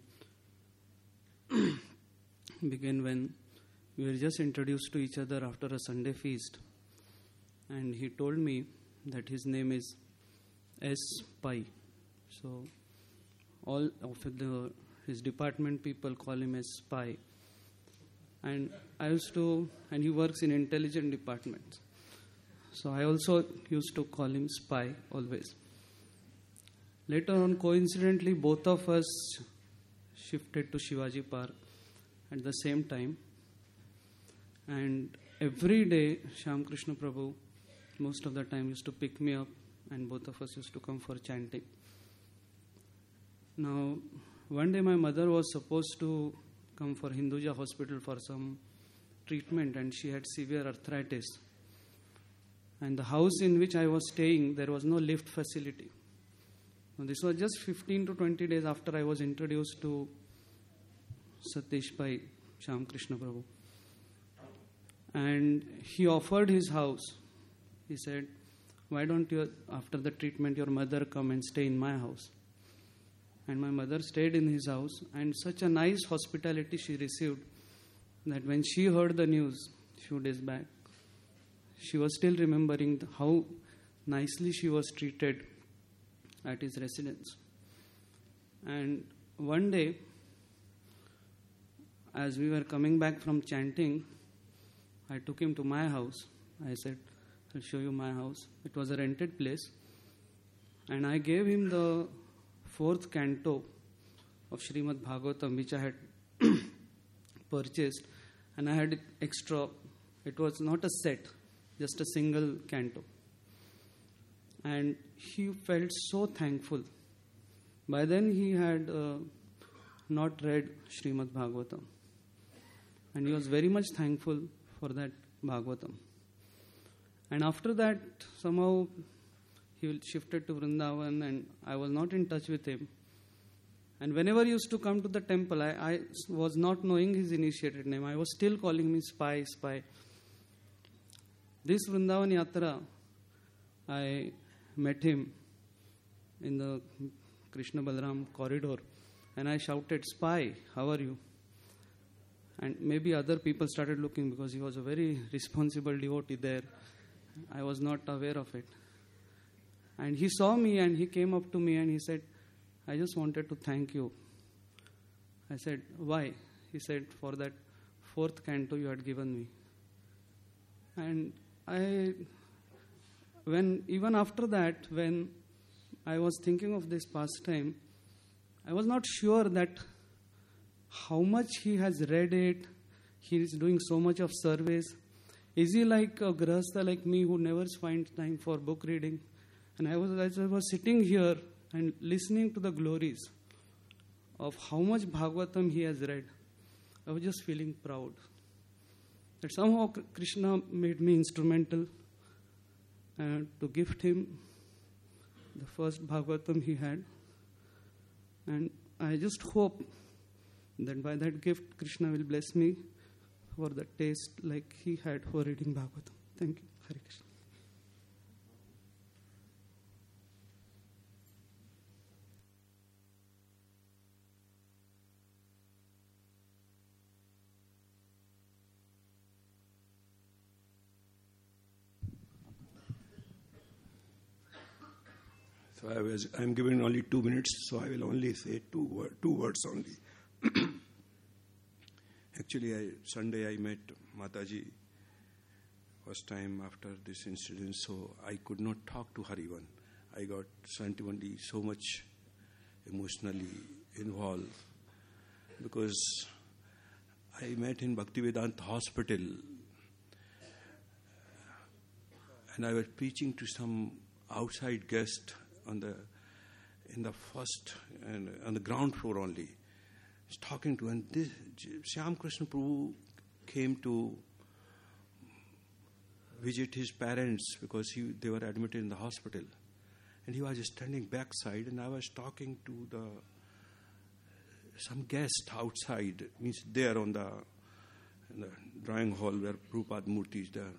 began when we were just introduced to each other after a Sunday feast. And he told me that his name is S. Pai. So, all of the, his department people call him as Pai. And I used to, and he works in intelligent departments. So, I also used to call him Spy always. Later on, coincidentally, both of us shifted to Shivaji Park at the same time. And every day, Shyam Krishna Prabhu, most of the time, used to pick me up, and both of us used to come for chanting. Now, one day my mother was supposed to come for Hinduja hospital for some treatment, and she had severe arthritis. And the house in which I was staying, there was no lift facility. Now, this was just fifteen to twenty days after I was introduced to Satish Pai, Shyam Krishna Prabhu. And he offered his house. He said, why don't you, after the treatment, your mother come and stay in my house? And my mother stayed in his house, and such a nice hospitality she received that when she heard the news a few days back, she was still remembering how nicely she was treated at his residence. And one day, as we were coming back from chanting, I took him to my house. I said, I'll show you my house. It was a rented place. And I gave him the fourth canto of Srimad Bhagavatam, which I had purchased. And I had extra. It was not a set, just a single canto. And he felt so thankful. By then he had uh, not read Srimad Bhagavatam. And he was very much thankful for that Bhagavatam. And after that, somehow he shifted to Vrindavan, and I was not in touch with him. And whenever he used to come to the temple, I, I was not knowing his initiated name. I was still calling him Spy, Spy. This Vrindavan Yatra, I met him in the Krishna Balaram corridor, and I shouted, Spy, how are you? And maybe other people started looking because he was a very responsible devotee there. I was not aware of it. And he saw me and he came up to me and he said, I just wanted to thank you. I said, why? He said, for that fourth canto you had given me. And I, when even after that, when I was thinking of this pastime, I was not sure that how much he has read it. He is doing so much of service. Is he like a grahastha like me who never finds time for book reading? And I was, as I was sitting here and listening to the glories of how much Bhagavatam he has read, I was just feeling proud that somehow Krishna made me instrumental uh, to gift him the first Bhagavatam he had. And I just hope that by that gift Krishna will bless me for the taste like he had for reading Bhagavatam. Thank you. Hare Krishna. So I was, I'm given only two minutes, so I will only say two, word, two words only. Actually, I, Sunday I met Mataji first time after this incident, so I could not talk to her even. I got sentimentally so much emotionally involved because I met in Bhaktivedanta Hospital and I was preaching to some outside guest on the in the first and on the ground floor only. I was talking to, and this Shyam Krishna Prabhu came to visit his parents because he, they were admitted in the hospital. And he was standing backside, and I was talking to the some guest outside, means there on the, in the drawing hall where Prabhupada Murti is there.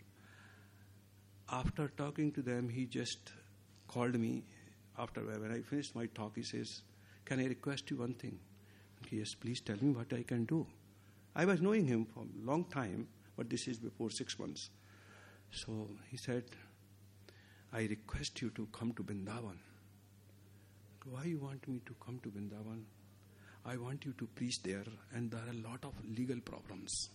After talking to them, he just called me. After when I finished my talk, he says, "Can I request you one thing?" Yes, please tell me what I can do. I was knowing him for a long time, but this is before six months. So he said, "I request you to come to Vrindavan." Why you want me to come to Vrindavan? I want you to preach there, and there are a lot of legal problems.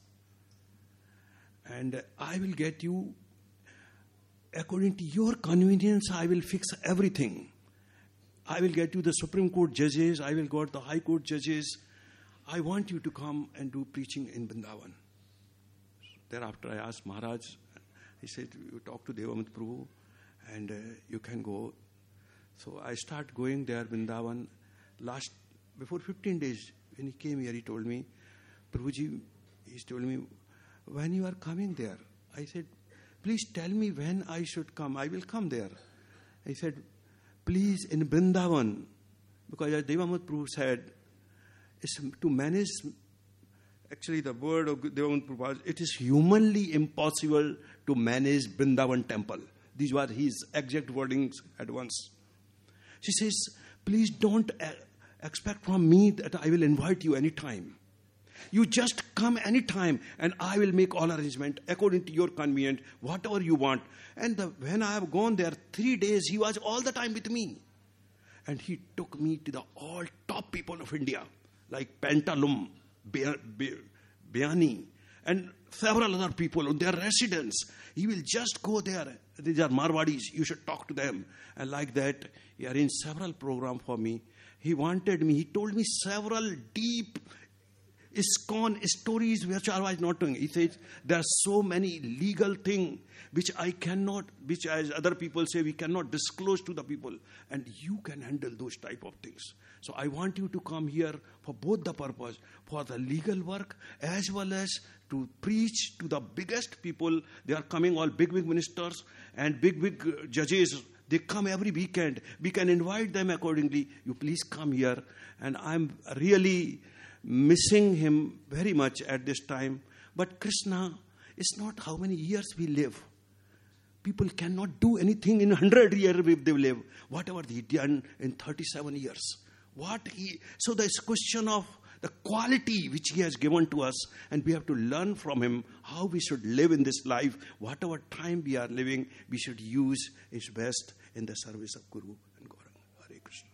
And I will get you, according to your convenience, I will fix everything. I will get you the Supreme Court judges, I will get the High Court judges. I want you to come and do preaching in Vrindavan. Thereafter I asked Maharaj, he said, "You talk to Devamut Prabhu and uh, you can go." So I start going there, Vrindavan. Last, before fifteen days, when he came here, he told me, "Prabhuji," he told me, "when you are coming there?" I said, "Please tell me when I should come. I will come there." He said, "Please, in Vrindavan," because as Devamut Prabhu said, it's to manage, actually the word of Devamut Prabhu was, it is humanly impossible to manage Vrindavan temple. These were his exact wordings at once. She says, "Please don't expect from me that I will invite you anytime. You just come anytime and I will make all arrangement according to your convenience, whatever you want." And the, when I have gone there three days, he was all the time with me. And he took me to the all top people of India, like Pantalum, Bayani, and several other people on their residence. He will just go there. These are Marwadis, you should talk to them. And like that, he arranged several programs for me. He wanted me, he told me several deep ISKCON stories which I was not doing. He says, there are so many legal things which I cannot, which as other people say, we cannot disclose to the people. And you can handle those type of things. So I want you to come here for both the purpose, for the legal work as well as to preach to the biggest people. They are coming, all big, big ministers and big, big judges. They come every weekend. We can invite them accordingly. You please come here. And I'm really missing him very much at this time. But Krishna is not how many years we live. People cannot do anything in one hundred years if they live. Whatever he done in thirty-seven years. What he, so there's a question of the quality which he has given to us, and we have to learn from him how we should live in this life. Whatever time we are living, we should use his best in the service of Guru and Gauranga. Hare Krishna.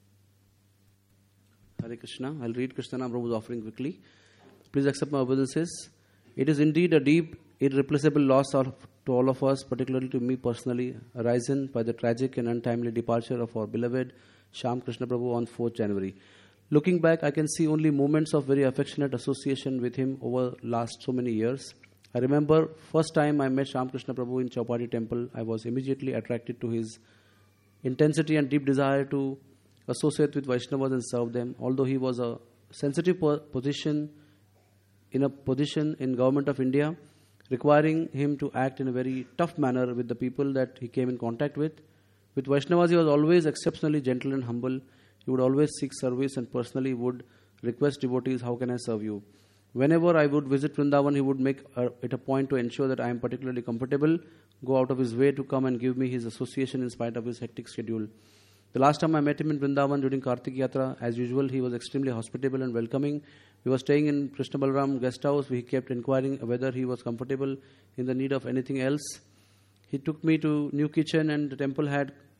Hare Krishna. I'll read Krishna Prabhu's offering quickly. Please accept my obeisances. It is indeed a deep, irreplaceable loss of, to all of us, particularly to me personally, arisen by the tragic and untimely departure of our beloved Shyam Krishna Prabhu on fourth January. Looking back, I can see only moments of very affectionate association with him over last so many years. I remember first time I met Shyam Krishna Prabhu in Chowpatty temple, I was immediately attracted to his intensity and deep desire to associate with Vaishnavas and serve them. Although he was a sensitive position in a position in government of India, requiring him to act in a very tough manner with the people that he came in contact with. With Vaishnavas, he was always exceptionally gentle and humble. He would always seek service and personally would request devotees, "How can I serve you?" Whenever I would visit Vrindavan, he would make it a point to ensure that I am particularly comfortable, go out of his way to come and give me his association in spite of his hectic schedule. The last time I met him in Vrindavan during Kartik Yatra, as usual, he was extremely hospitable and welcoming. We were staying in Krishna Balaram guest house. We kept inquiring whether he was comfortable, in the need of anything else. He took me to new kitchen, and the temple had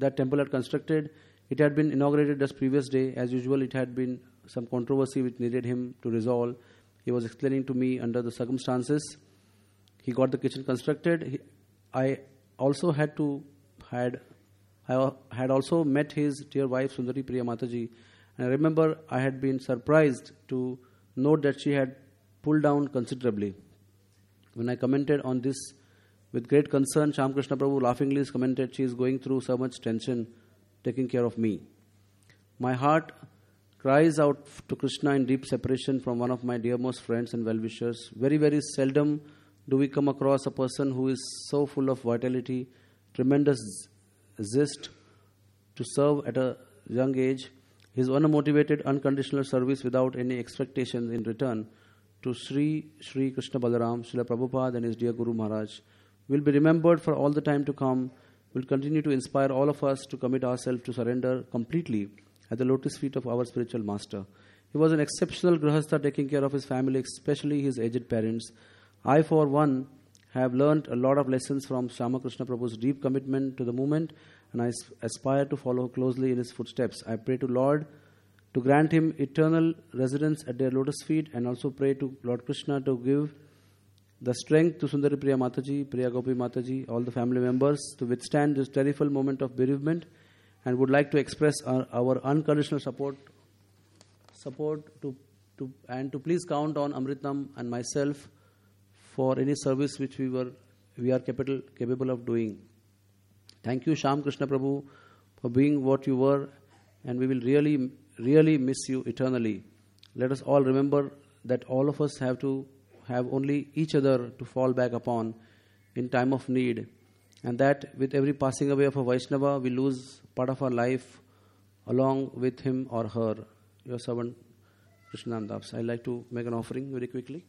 that temple had constructed. It had been inaugurated just previous day. As usual, it had been some controversy which needed him to resolve. He was explaining to me under the circumstances. He got the kitchen constructed. He, I also had to had I had also met his dear wife Sundari Priya Mataji, and I remember I had been surprised to note that she had pulled down considerably. When I commented on this with great concern, Shyam Krishna Prabhu laughingly commented, "She is going through so much tension taking care of me." My heart cries out to Krishna in deep separation from one of my dearmost friends and well-wishers. Very, very seldom do we come across a person who is so full of vitality, tremendous zest to serve at a young age, his unmotivated, unconditional service without any expectations in return to Sri Sri Krishna Balaram, Srila Prabhupada and his dear Guru Maharaj will be remembered for all the time to come, will continue to inspire all of us to commit ourselves to surrender completely at the lotus feet of our spiritual master. He was an exceptional grahastha taking care of his family, especially his aged parents. I, for one, have learned a lot of lessons from Shyama Krishna Prabhu's deep commitment to the movement, and I aspire to follow closely in his footsteps. I pray to Lord to grant him eternal residence at their lotus feet, and also pray to Lord Krishna to give the strength to Sundari Priya Mataji, Priya Gopi Mataji, all the family members to withstand this terrible moment of bereavement, and would like to express our, our unconditional support support to, to and to please count on Amritam and myself for any service which we were we are capable capable of doing. Thank you, Shyam Krishna Prabhu, for being what you were, and we will really, really miss you eternally. Let us all remember that all of us have to have only each other to fall back upon in time of need, and that with every passing away of a Vaishnava, we lose part of our life along with him or her. Your servant, Krishnananda Das. I'd like to make an offering very quickly.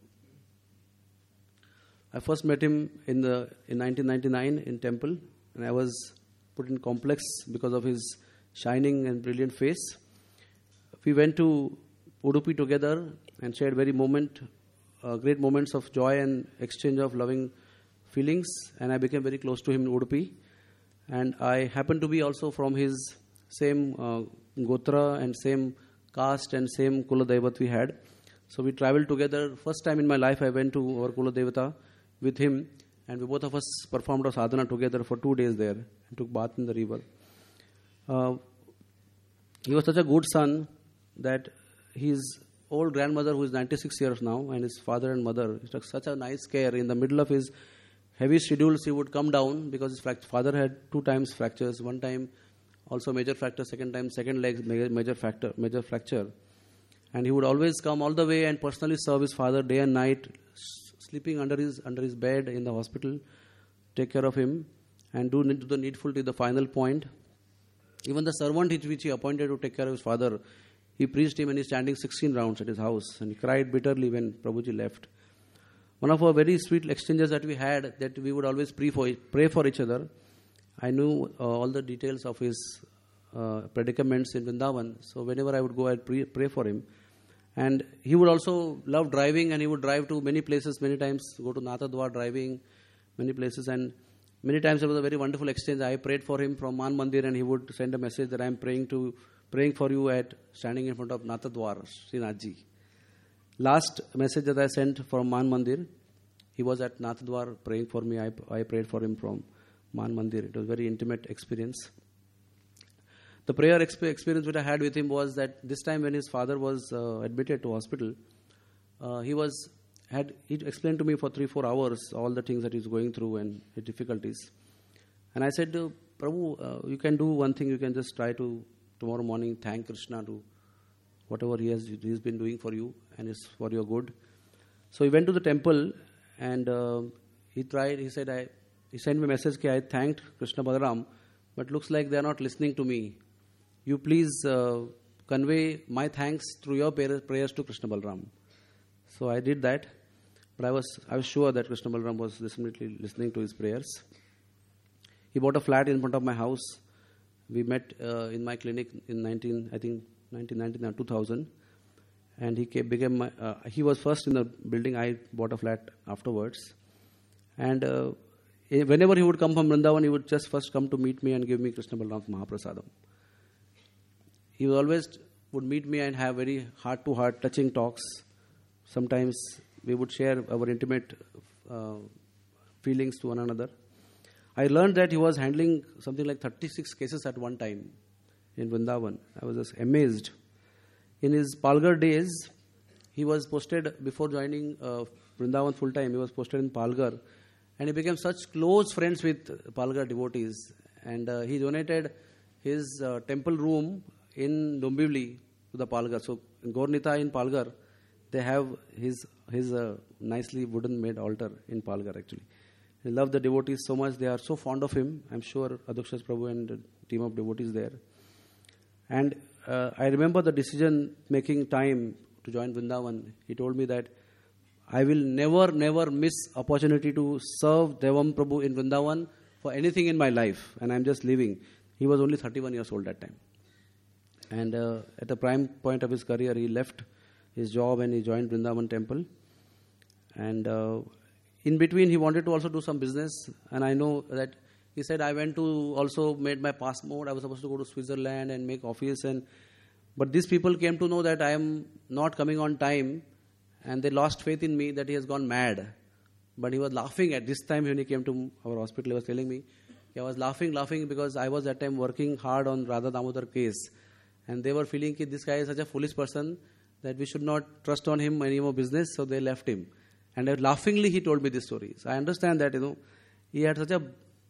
I first met him in the in nineteen ninety-nine in temple, and I was put in complex because of his shining and brilliant face. We went to Udupi together and shared very moment, uh, great moments of joy and exchange of loving feelings, and I became very close to him in Udupi. And I happened to be also from his same uh, Gotra and same caste and same Kula Devat we had. So we traveled together. First time in my life I went to our Kula Devata with him, and we both of us performed our sadhana together for two days there and took bath in the river. Uh, he was such a good son that his old grandmother, who is ninety-six years now, and his father and mother, he took such a nice care. In the middle of his heavy schedules, he would come down because his fract- father had two times fractures. One time also major fracture, second time second leg major, major, fracture, major fracture. And he would always come all the way and personally serve his father day and night, sleeping under his under his bed in the hospital, take care of him, and do the needful to the final point. Even the servant which he appointed to take care of his father, he preached him and he's standing sixteen rounds at his house, and he cried bitterly when Prabhuji left. One of our very sweet exchanges that we had, that we would always pray for, pray for each other. I knew uh, all the details of his uh, predicaments in Vrindavan, so whenever I would go, I'd pray, pray for him. And he would also love driving, and he would drive to many places, many times, go to Nathadwar driving, many places, and many times there was a very wonderful exchange. I prayed for him from Man Mandir, and he would send a message that I am praying to praying for you at standing in front of Nathadwar, Srinathji. Last message that I sent from Man Mandir, he was at Nathadwar praying for me. I, I prayed for him from Man Mandir. It was a very intimate experience. The prayer exp- experience which I had with him was that this time when his father was uh, admitted to hospital, uh, he was had he explained to me for three four hours all the things that he's going through and his difficulties. And I said, Prabhu, uh, you can do one thing. You can just try to tomorrow morning thank Krishna to whatever he has he's been doing for you and is for your good. So he went to the temple and uh, he tried. He said, I he sent me a message that I thanked Krishna Balaram, but looks like they are not listening to me. You please uh, convey my thanks through your prayers to Krishna Balaram. So I did that, but I was I was sure that Krishna Balaram was definitely listening to his prayers. He bought a flat in front of my house. We met uh, in my clinic in nineteen I think nineteen ninety or two thousand, and he came, became my, uh, he was first in the building. I bought a flat afterwards, and uh, eh, whenever he would come from Vrindavan, he would just first come to meet me and give me Krishna Balaram Mahaprasadam. He always would meet me and have very heart-to-heart touching talks. Sometimes we would share our intimate uh, feelings to one another. I learned that he was handling something like thirty-six cases at one time in Vrindavan. I was just amazed. In his Palghar days, he was posted, before joining uh, Vrindavan full-time, he was posted in Palghar. And he became such close friends with Palghar devotees. And uh, he donated his uh, temple room in Dombivli to the Palghar. So in Gaurnita in Palghar, they have his his uh, nicely wooden made altar in Palghar actually. He loved the devotees so much. They are so fond of him. I'm sure Adakshas Prabhu and the team of devotees there. And uh, I remember the decision making time to join Vrindavan. He told me that I will never, never miss opportunity to serve Devam Prabhu in Vrindavan for anything in my life. And I'm just leaving. He was only thirty-one years old that time. And uh, at the prime point of his career, he left his job and he joined Vrindavan temple. And uh, in between, he wanted to also do some business. And I know that he said, I went to also made my passport. I was supposed to go to Switzerland and make office. And but these people came to know that I am not coming on time. And they lost faith in me that he has gone mad. But he was laughing at this time when he came to our hospital. He was telling me, I was laughing, laughing because I was that time working hard on Radha Damodar case. And they were feeling that this guy is such a foolish person that we should not trust on him any more business. So they left him. And uh, laughingly he told me this story. So I understand that, you know, he had such a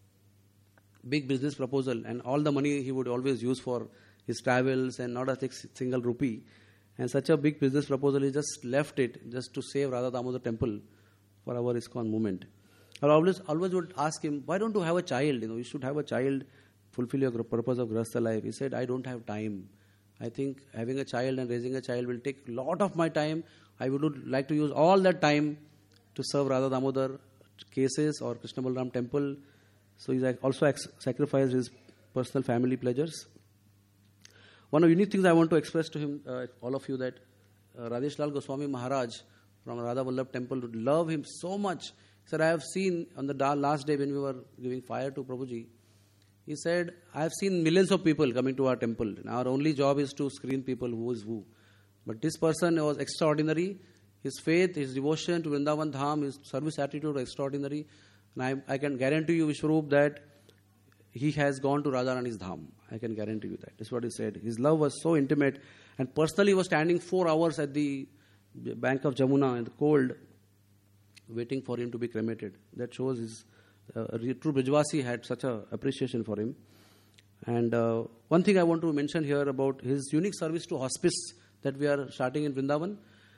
big business proposal and all the money he would always use for his travels and not a single rupee. And such a big business proposal, he just left it just to save Radha Damodar temple for our ISKCON movement. I always, always would ask him, why don't you have a child? You know, you should have a child, fulfill your purpose of Grahastha life. He said, I don't have time. I think having a child and raising a child will take a lot of my time. I would like to use all that time to serve Radha Damodar cases or Krishna Balaram temple. So he also sacrificed his personal family pleasures. One of the unique things I want to express to him, uh, all of you, that uh, Rajesh Lal Goswami Maharaj from Radha Vallabh temple would love him so much. He said, I have seen on the last day when we were giving fire to Prabhuji, he said, I have seen millions of people coming to our temple. And our only job is to screen people who is who. But this person was extraordinary. His faith, his devotion to Vrindavan Dham, his service attitude was extraordinary. And I, I can guarantee you, Vishwarup, that he has gone to Radharani's Dham. I can guarantee you that. That's what he said. His love was so intimate. And personally, he was standing four hours at the bank of Jamuna in the cold, waiting for him to be cremated. That shows his uh, true Brijvasi had such a appreciation for him. And uh, one thing I want to mention here about his unique service to hospice that we are starting in Vrindavan.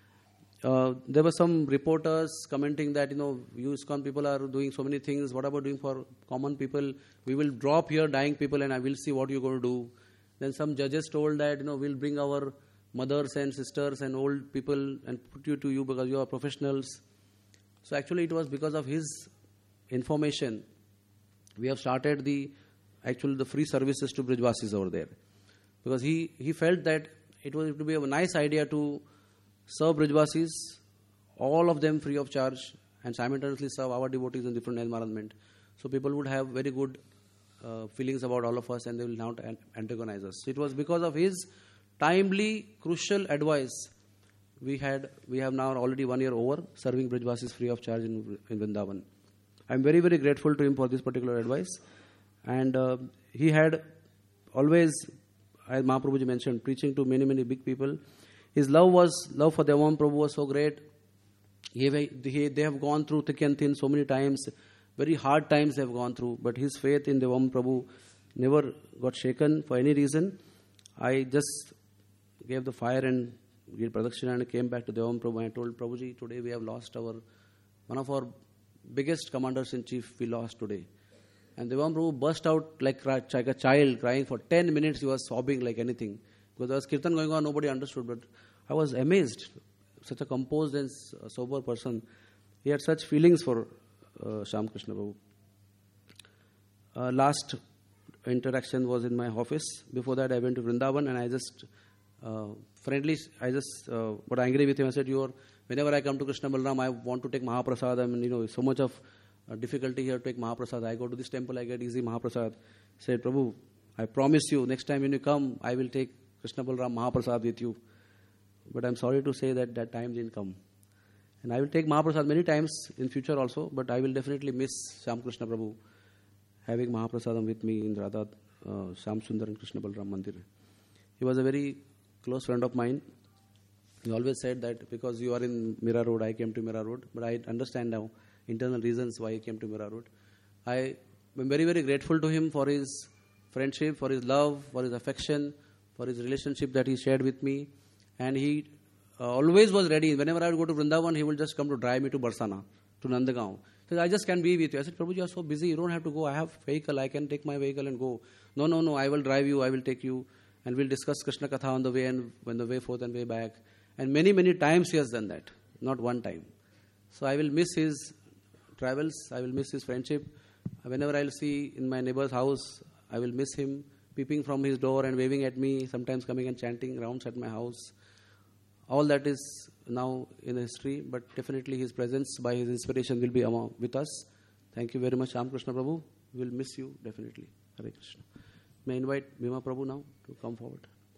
Uh, there were some reporters commenting that, you know, you ISKCON people are doing so many things. What about doing for common people? We will drop here dying people and I will see what you're going to do. Then some judges told that, you know, we'll bring our mothers and sisters and old people and put you to you because you are professionals. So actually it was because of his information we have started the actually the free services to Brijvasis over there. Because he, he felt that it was to be a nice idea to serve Brijvasis, all of them free of charge, and simultaneously serve our devotees in different environment. So people would have very good uh, feelings about all of us and they will not antagonize us. So it was because of his timely, crucial advice we had. We have now already one year over serving Brijvasis free of charge in, in Vrindavan. I am very, very grateful to him for this particular advice. And uh, he had always, as Mahaprabhuji mentioned, preaching to many, many big people. His love was, love for Devam Prabhu was so great. He, he, they have gone through thick and thin so many times. Very hard times they have gone through. But his faith in Devam Prabhu never got shaken for any reason. I just gave the fire and did Pradakshina and came back to Devam Prabhu and I told Prabhuji, today we have lost our, one of our biggest commanders in chief we lost today. And Devam Prabhu burst out like, like a child, crying for ten minutes. He was sobbing like anything. Because there was kirtan going on, nobody understood. But I was amazed. Such a composed and sober person. He had such feelings for uh, Shyam Krishna Prabhu. Uh, last interaction was in my office. Before that, I went to Vrindavan and I just uh, friendly, I just uh, got angry with him. I said, "You are, whenever I come to Krishna Balaram, I want to take Mahaprasadam and you know so much of uh, difficulty here to take Mahaprasad. I go to this temple, I get easy Mahaprasad. Said, Prabhu, I promise you, next time when you come, I will take Krishna Balram Mahaprasad with you. But I'm sorry to say that that time didn't come. And I will take Mahaprasad many times in future also, but I will definitely miss Shyam Krishna Prabhu having Mahaprasadam with me in Radha, uh, Shyam Sundar and Krishna Balram Mandir. He was a very close friend of mine. He always said that because you are in Mira Road, I came to Mira Road. But I understand now internal reasons why he came to Mira Road. I am very, very grateful to him for his friendship, for his love, for his affection, for his relationship that he shared with me. And he uh, always was ready. Whenever I would go to Vrindavan, he would just come to drive me to Barsana, to Nandagaon. He said, I just can't be with you. I said, Prabhu, you are so busy. You don't have to go. I have vehicle. I can take my vehicle and go. No, no, no. I will drive you. I will take you. And we'll discuss Krishna Katha on the way and when the way forth and way back. And many, many times he has done that. Not one time. So I will miss his travels. I will miss his friendship. Whenever I will see in my neighbor's house, I will miss him peeping from his door and waving at me, sometimes coming and chanting rounds at my house. All that is now in history, but definitely his presence by his inspiration will be among, with us. Thank you very much, Shyam Krishna Prabhu. We will miss you definitely. Hare Krishna. May I invite Bhima Prabhu now to come forward.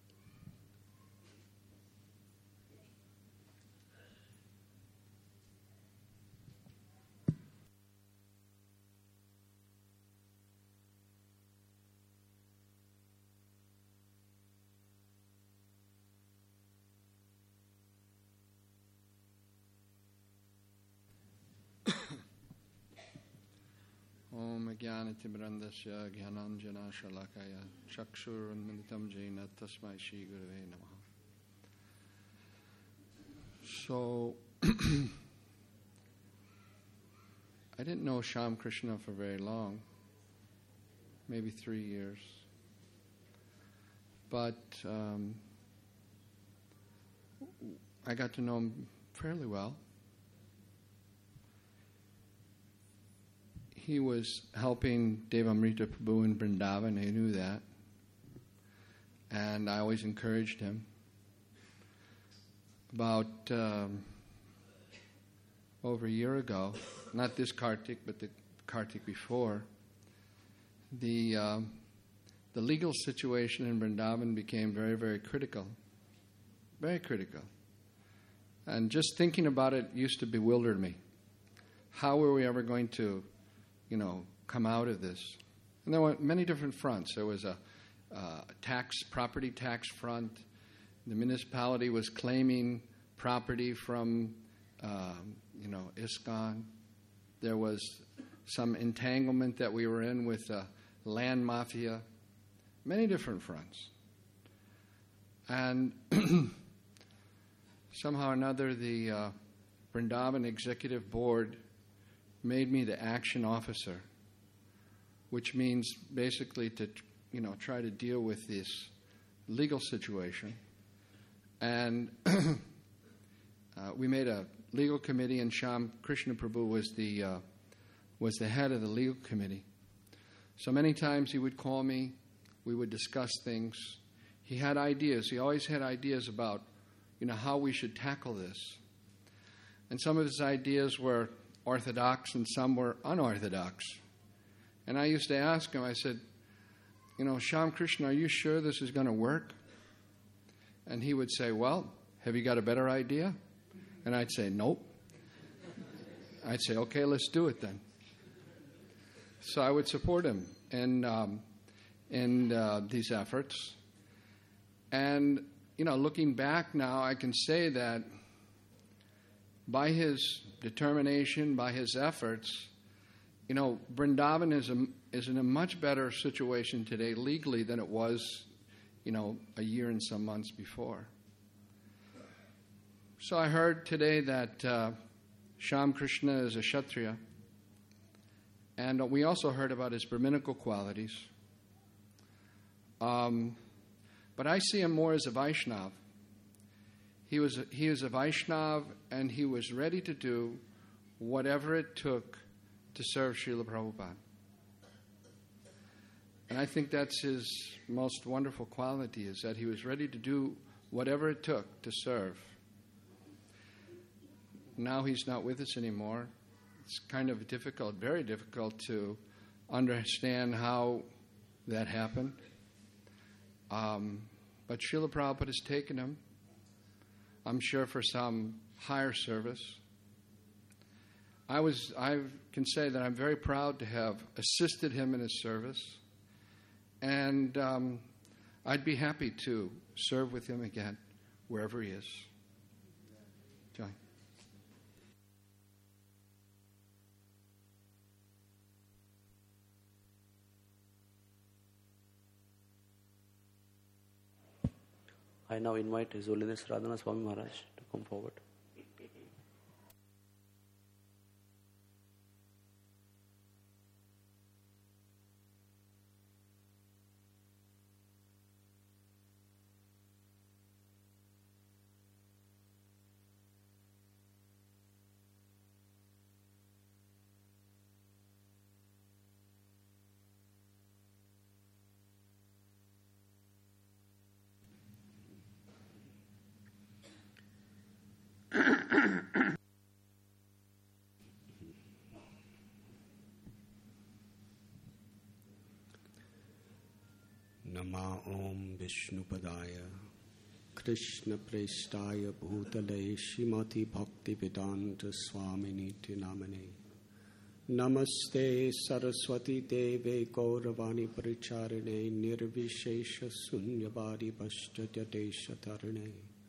Om Jnanatimirandasya Jnananjana Shalakaya Chakshurunmilitam Jena Tasmai Shri Gurave Namaha. So, I didn't know Shyam Krishna for very long, maybe three years. But um, I got to know him fairly well. He was helping Devamrita Prabhu in Vrindavan. He knew that. And I always encouraged him. About um, over a year ago, not this Kartik, but the Kartik before, the, uh, the legal situation in Vrindavan became very, very critical. Very critical. And just thinking about it used to bewilder me. How were we ever going to you know, come out of this? And there were many different fronts. There was a uh, tax, property tax front. The municipality was claiming property from, um, you know, ISKCON. There was some entanglement that we were in with the land mafia. Many different fronts. And somehow or another, the uh, Vrindavan Executive Board made me the action officer, which means basically to, you know, try to deal with this legal situation. And uh, we made a legal committee, and Shyam Krishna Prabhu was the uh, was the head of the legal committee. So many times he would call me, we would discuss things. He had ideas. He always had ideas about, you know, how we should tackle this. And some of his ideas were orthodox and some were unorthodox. And I used to ask him, I said, you know, Shyam Krishna, are you sure this is going to work? And he would say, well, have you got a better idea? And I'd say, nope. I'd say, okay, let's do it then. So I would support him in, um, in uh, these efforts. And, you know, looking back now, I can say that by his determination, by his efforts, you know, Vrindavan is a, is in a much better situation today legally than it was, you know, a year and some months before. So I heard today that uh, Shyam Krishna is a Kshatriya, and we also heard about his Brahminical qualities. Um, but I see him more as a Vaishnav. He was a, he was a Vaishnav, and he was ready to do whatever it took to serve Srila Prabhupada. And I think that's his most wonderful quality, is that he was ready to do whatever it took to serve. Now he's not with us anymore. it's kind of difficult, very difficult to understand how that happened. Um, but Srila Prabhupada has taken him, I'm sure, for some higher service. I was, I can say that I'm very proud to have assisted him in his service, and um, I'd be happy to serve with him again wherever he is. Jai. I now invite His Holiness Radhana Swami Maharaj to come forward. Nama Om Vishnupadaya Krishna Prestaya Bhutale Shrimati Bhakti Vedanta Swaminiti Namane Namaste Saraswati Deve Gauravani Paricharine Nirvishesha Sunyavadi Pashtatya Desha Tarane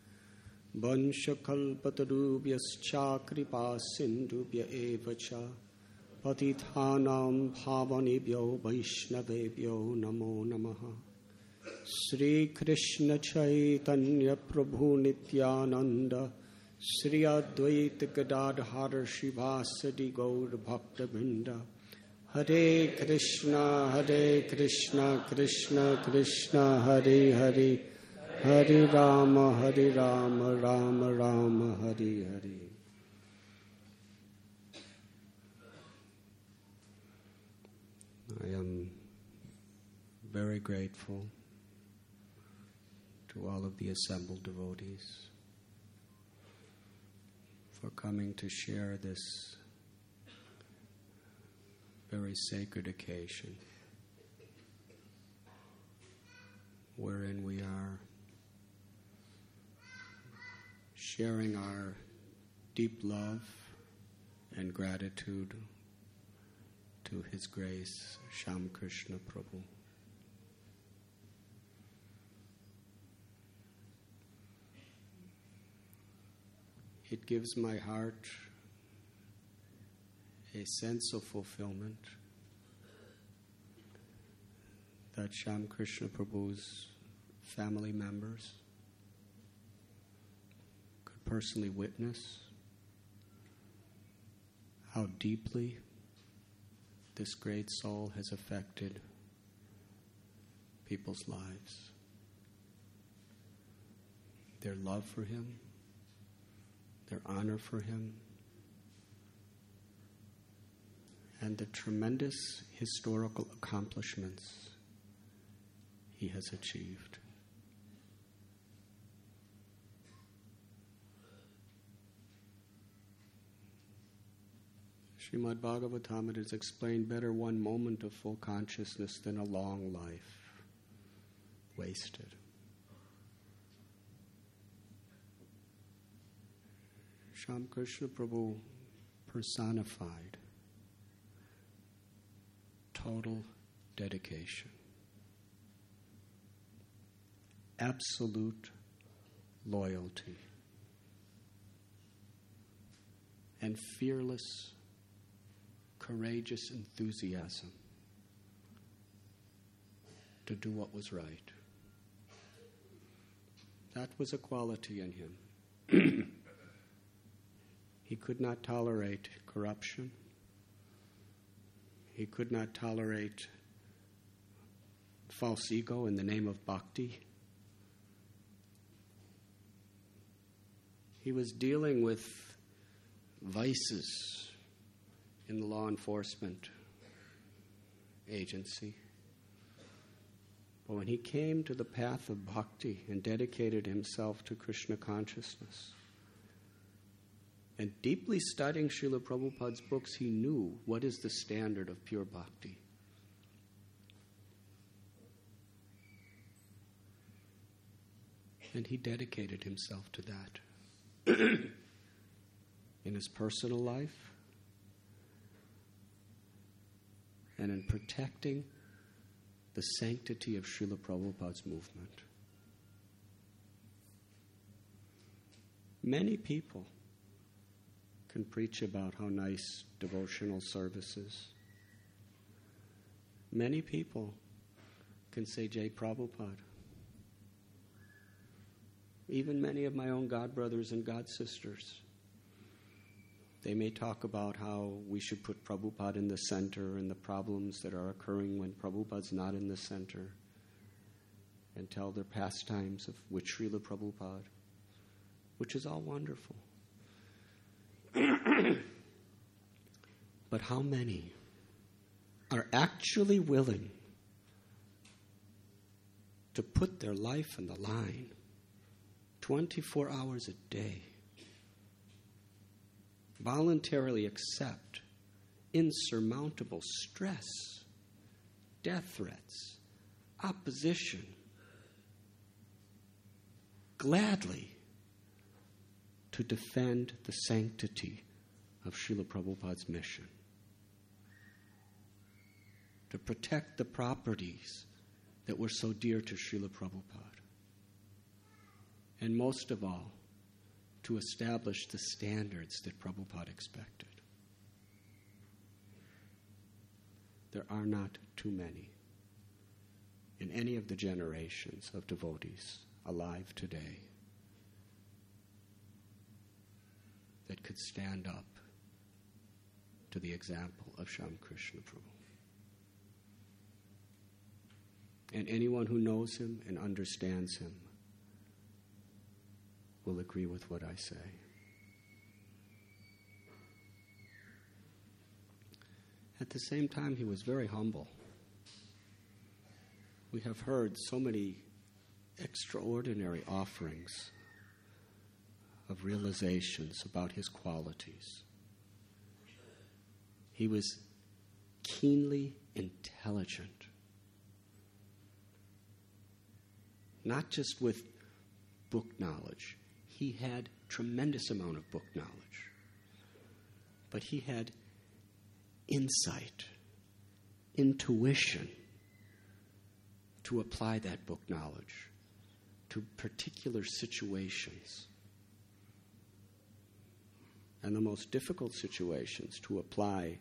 Vanshakalpatarubhyascha Kripa Sindhubhya Evacha Patithanam Bhavanebhyo Vaishnavebhyo Namo Namaha Sri Krishna Chaitanya Prabhu Nityananda Sri Advaita Gadadhara Shivasadi Gaur Bhakta Vrinda Hare Krishna Hare Krishna Krishna Krishna Hare Hare Hare Rama Hare Rama Rama Rama Hare Hare. I am very grateful to all of the assembled devotees for coming to share this very sacred occasion wherein we are sharing our deep love and gratitude to His Grace, Shyam Krishna Prabhu. It gives my heart a sense of fulfillment that Shyam Krishna Prabhu's family members could personally witness how deeply this great soul has affected people's lives. Their love for him, their honor for him, and the tremendous historical accomplishments he has achieved. Srimad Bhagavatam, it is explained better one moment of full consciousness than a long life wasted. Shyam Krishna Prabhu personified total dedication, absolute loyalty, and fearless, courageous enthusiasm to do what was right. That was a quality in him. He could not tolerate corruption. He could not tolerate false ego in the name of bhakti. He was dealing with vices in the law enforcement agency. But when he came to the path of bhakti and dedicated himself to Krishna consciousness, And deeply studying Srila Prabhupada's books, he knew what is the standard of pure bhakti. And he dedicated himself to that. In his personal life, and in protecting the sanctity of Srila Prabhupada's movement. Many people can preach about how nice devotional services. Many people can say Jai Prabhupada. Even many of my own God brothers and God sisters. They may talk about how we should put Prabhupada in the center and the problems that are occurring when Prabhupada's not in the center, and tell their pastimes of with Srila Prabhupada, which is all wonderful. But how many are actually willing to put their life on the line twenty-four hours a day, voluntarily accept insurmountable stress, death threats, opposition, gladly to defend the sanctity of Srila Prabhupada's mission, to protect the properties that were so dear to Srila Prabhupada, and most of all, to establish the standards that Prabhupada expected. There are not too many in any of the generations of devotees alive today that could stand up to the example of Shyam Krishna Prabhu. And anyone who knows him and understands him will agree with what I say. At the same time, he was very humble. We have heard so many extraordinary offerings of realizations about his qualities. He was keenly intelligent, not just with book knowledge. He had tremendous amount of book knowledge, but he had insight, intuition to apply that book knowledge to particular situations. And the most difficult situations to apply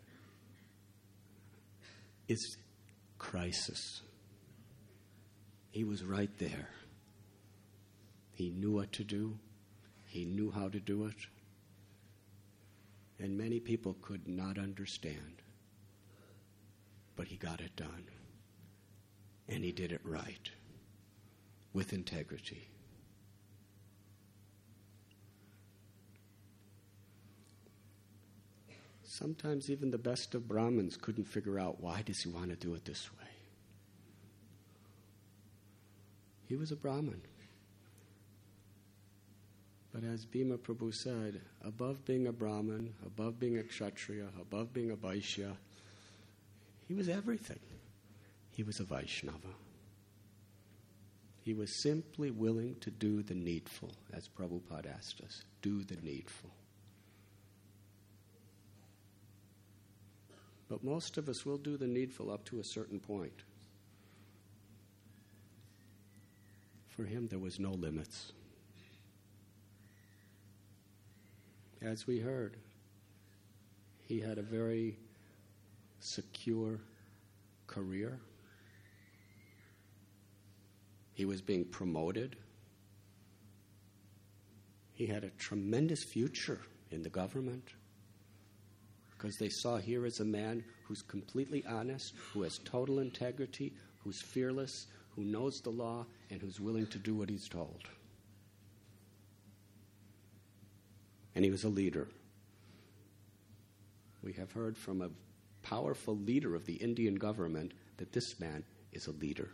is crisis. He was right there. He knew what to do. He knew how to do it. And many people could not understand. But he got it done. And he did it right, with integrity. Sometimes even the best of Brahmins couldn't figure out, why does he want to do it this way? He was a Brahmin. But as Bhima Prabhu said, above being a Brahmin, above being a Kshatriya, above being a Vaishya, he was everything. He was a Vaishnava. He was simply willing to do the needful, as Prabhupada asked us, do the needful. But most of us will do the needful up to a certain point. For him, there was no limits. As we heard, he had a very secure career. He was being promoted. He had a tremendous future in the government because they saw here as a man who's completely honest, who has total integrity, who's fearless, who knows the law, and who's willing to do what he's told. And he was a leader. We have heard from a powerful leader of the Indian government that this man is a leader.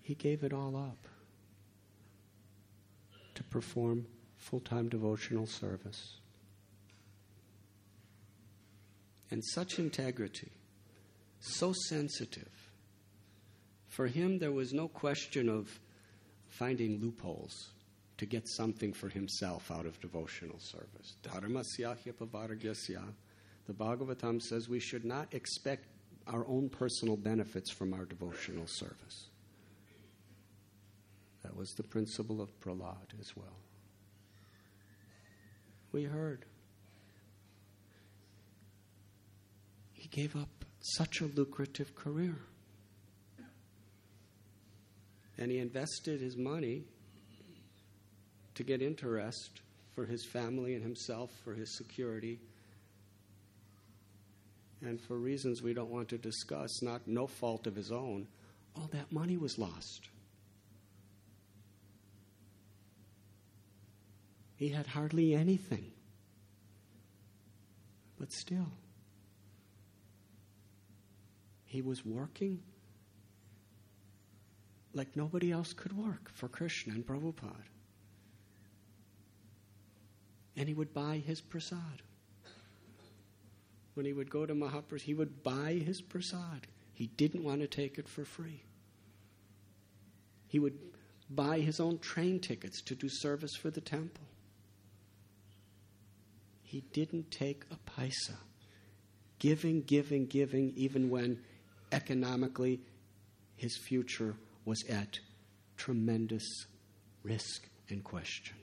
he gave it all up to perform full-time devotional service. And such integrity, so sensitive. For him, there was no question of finding loopholes to get something for himself out of devotional service. Dharmasya hyapavargyasya. The Bhagavatam says we should not expect our own personal benefits from our devotional service. That was the principle of Prahlad as well. We heard. He gave up such a lucrative career. And he invested his money to get interest for his family and himself, for his security. And for reasons we don't want to discuss, not no fault of his own, all that money was lost. He had hardly anything. But still, he was working like nobody else could work for Krishna and Prabhupada. And he would buy his prasad. When he would go to Mahaprasad, he would buy his prasad. He didn't want to take it for free. He would buy his own train tickets to do service for the temple. He didn't take a paisa. Giving, giving, giving, even when economically his future was at tremendous risk and question.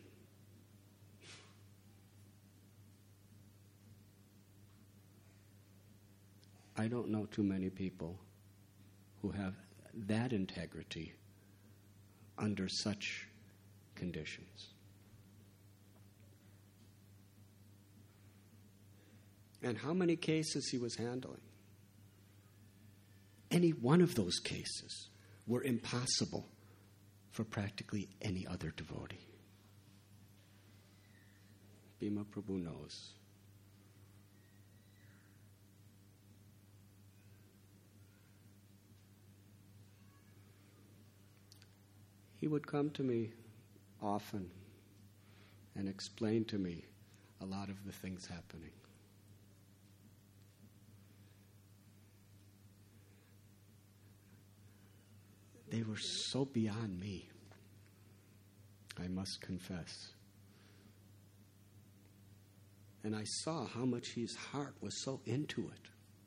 I don't know too many people who have that integrity under such conditions. And how many cases he was handling? Any one of those cases were impossible for practically any other devotee. Bhima Prabhu knows. He would come to me often and explain to me a lot of the things happening. They were so beyond me, I must confess. And I saw how much his heart was so into it,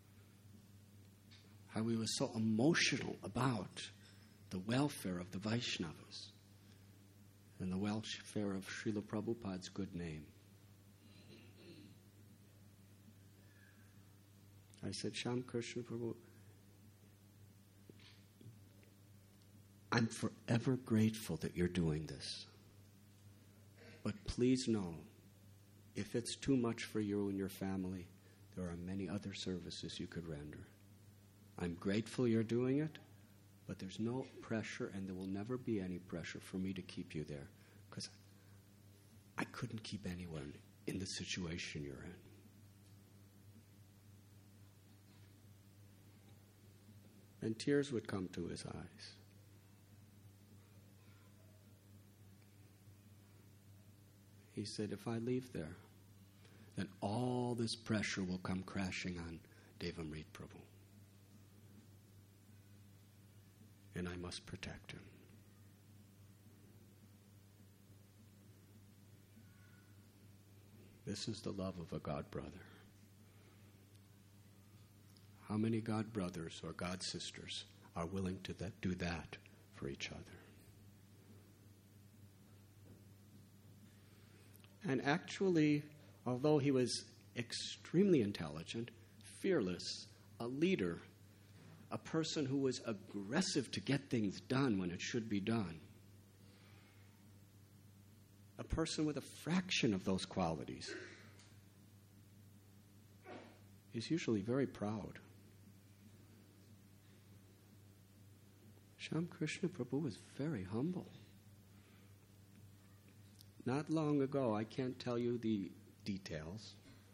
how he was so emotional about the welfare of the Vaishnavas and the welfare of Srila Prabhupada's good name. I said, Shyam Krishna Prabhu, I'm forever grateful that you're doing this. But please know, if it's too much for you and your family, there are many other services you could render. I'm grateful you're doing it, but there's no pressure, and there will never be any pressure for me to keep you there, because I couldn't keep anyone in the situation you're in. And tears would come to his eyes. He said, if I leave there, then all this pressure will come crashing on Devamrit Prabhu. And I must protect him. This is the love of a God brother. How many God brothers or God sisters are willing to that, do that for each other? And actually, although he was extremely intelligent, fearless, a leader, a person who was aggressive to get things done when it should be done, a person with a fraction of those qualities is usually very proud. Shyam Krishna Prabhu was very humble. Not long ago, I can't tell you the details,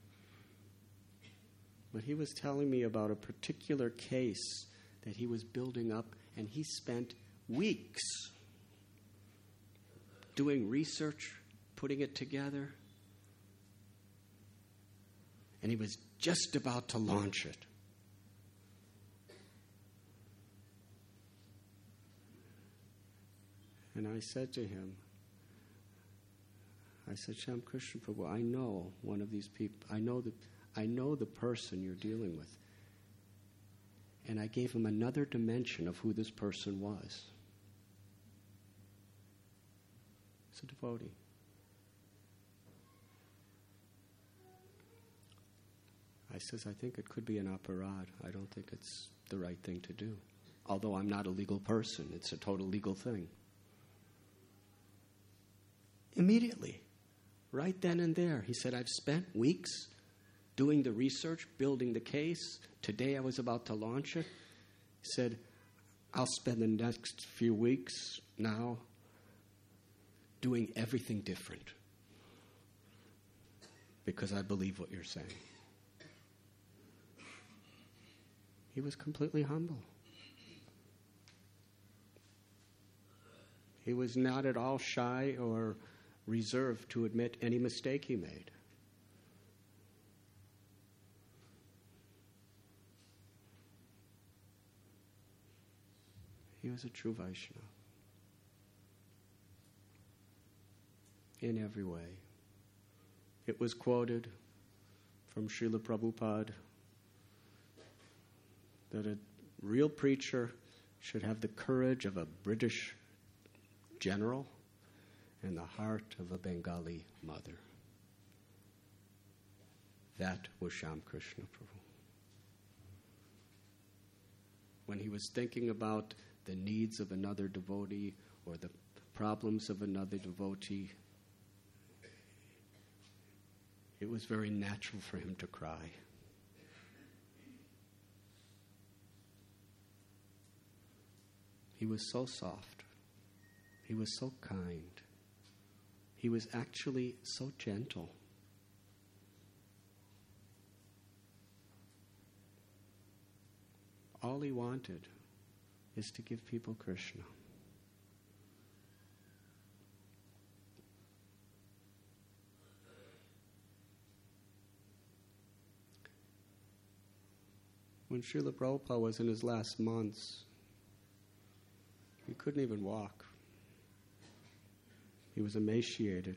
but he was telling me about a particular case that he was building up, and he spent weeks doing research, putting it together, and he was just about to launch it. And I said to him, I said, Sham Krishna Prabhu, I know one of these people. I know the, I know the person you're dealing with. And I gave him another dimension of who this person was. It's a devotee. I says, I think it could be an aparad. I don't think it's the right thing to do. Although I'm not a legal person, it's a total legal thing. Immediately, right then and there, he said, I've spent weeks doing the research, building the case. Today I was about to launch it. He said, I'll spend the next few weeks now doing everything different because I believe what you're saying. He was completely humble. He was not at all shy or reserved to admit any mistake he made. He was a true Vaishnava in every way. It was quoted from Srila Prabhupada that a real preacher should have the courage of a British general and the heart of a Bengali mother. That was Sham Krishna Prabhu. When he was thinking about the needs of another devotee or the problems of another devotee, it was very natural for him to cry. He was so soft. He was so kind. He was actually so gentle. All he wanted is to give people Krishna. When Srila Prabhupada was in his last months, he couldn't even walk. He was emaciated.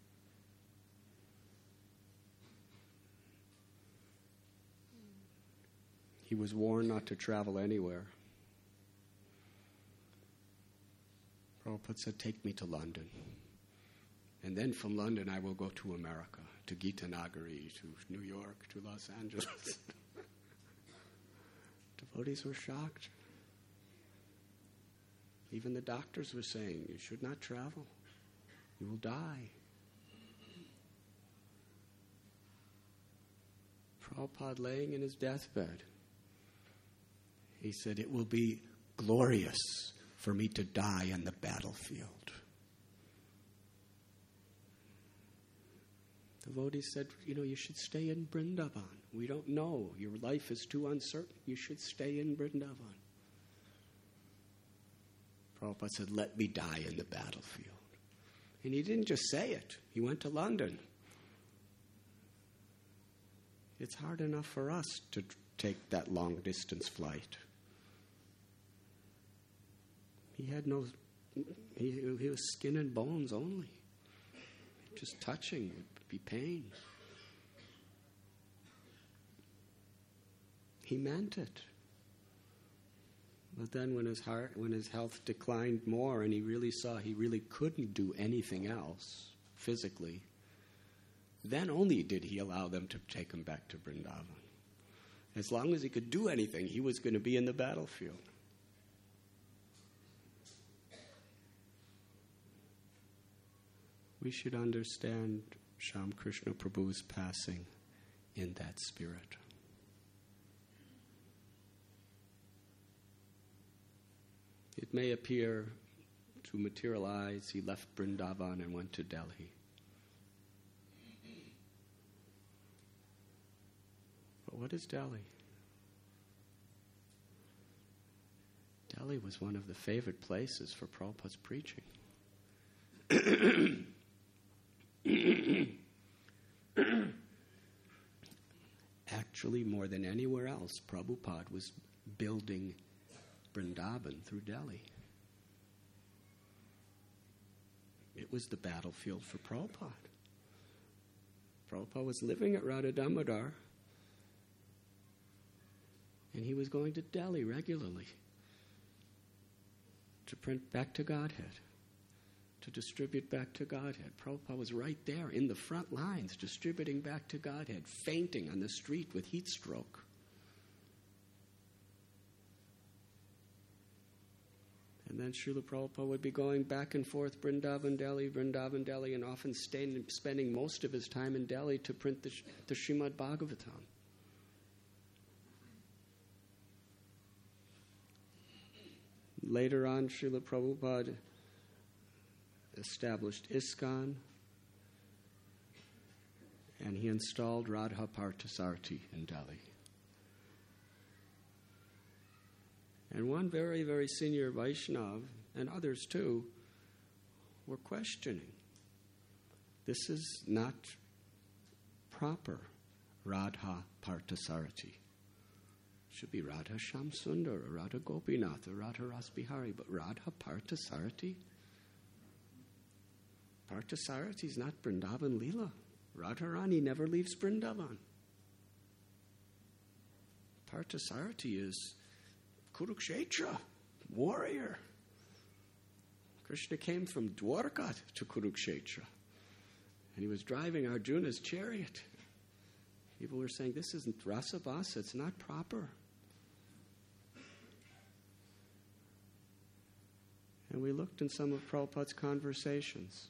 He was warned not to travel anywhere. Prabhupada said, take me to London. And then from London I will go to America, to Gita Nagari, to New York, to Los Angeles. Devotees were shocked. Even the doctors were saying, you should not travel. You will die. Prabhupada laying in his deathbed, he said, it will be glorious for me to die on the battlefield. The devotees said, you know, you should stay in Vrindavan. We don't know. Your life is too uncertain. You should stay in Vrindavan. Prabhupada said, let me die in the battlefield. And he didn't just say it. He went to London. It's hard enough for us to take that long-distance flight. He had no, he, he was skin and bones only. Just touching would be pain. He meant it. But then when his heart, when his health declined more and he really saw he really couldn't do anything else physically, then only did he allow them to take him back to Vrindavan. As long as he could do anything, he was going to be in the battlefield. We should understand Sham Krishna Prabhu's passing in that spirit. It may appear to materialize, he left Vrindavan and went to Delhi. But what is Delhi? Delhi was one of the favorite places for Prabhupada's preaching. Actually, more than anywhere else, Prabhupada was building Vrindavan through Delhi. It was the battlefield for Prabhupada. Prabhupada was living at Radha Damodar, and he was going to Delhi regularly to print back to Godhead, to distribute back to Godhead. Prabhupada was right there in the front lines, distributing back to Godhead, fainting on the street with heat stroke. And then Srila Prabhupada would be going back and forth, Vrindavan, Delhi, Vrindavan, Delhi, and often staying, spending most of his time in Delhi to print the, the Srimad Bhagavatam. Later on, Srila Prabhupada established ISKCON, and he installed Radha Parthasarthi in Delhi. And one very, very senior Vaishnava, and others too, were questioning. This is not proper Radha Parthasarthi. Should be Radha Shamsundar, or Radha Gopinath, or Radha Rasbihari, but Radha Parthasarthi? Parthasarthi is not Vrindavan Leela. Radharani never leaves Vrindavan. Parthasarthi is Kurukshetra, warrior. Krishna came from Dwarka to Kurukshetra, and he was driving Arjuna's chariot. People were saying, this isn't Rasavasa, it's not proper. And we looked in some of Prabhupada's conversations.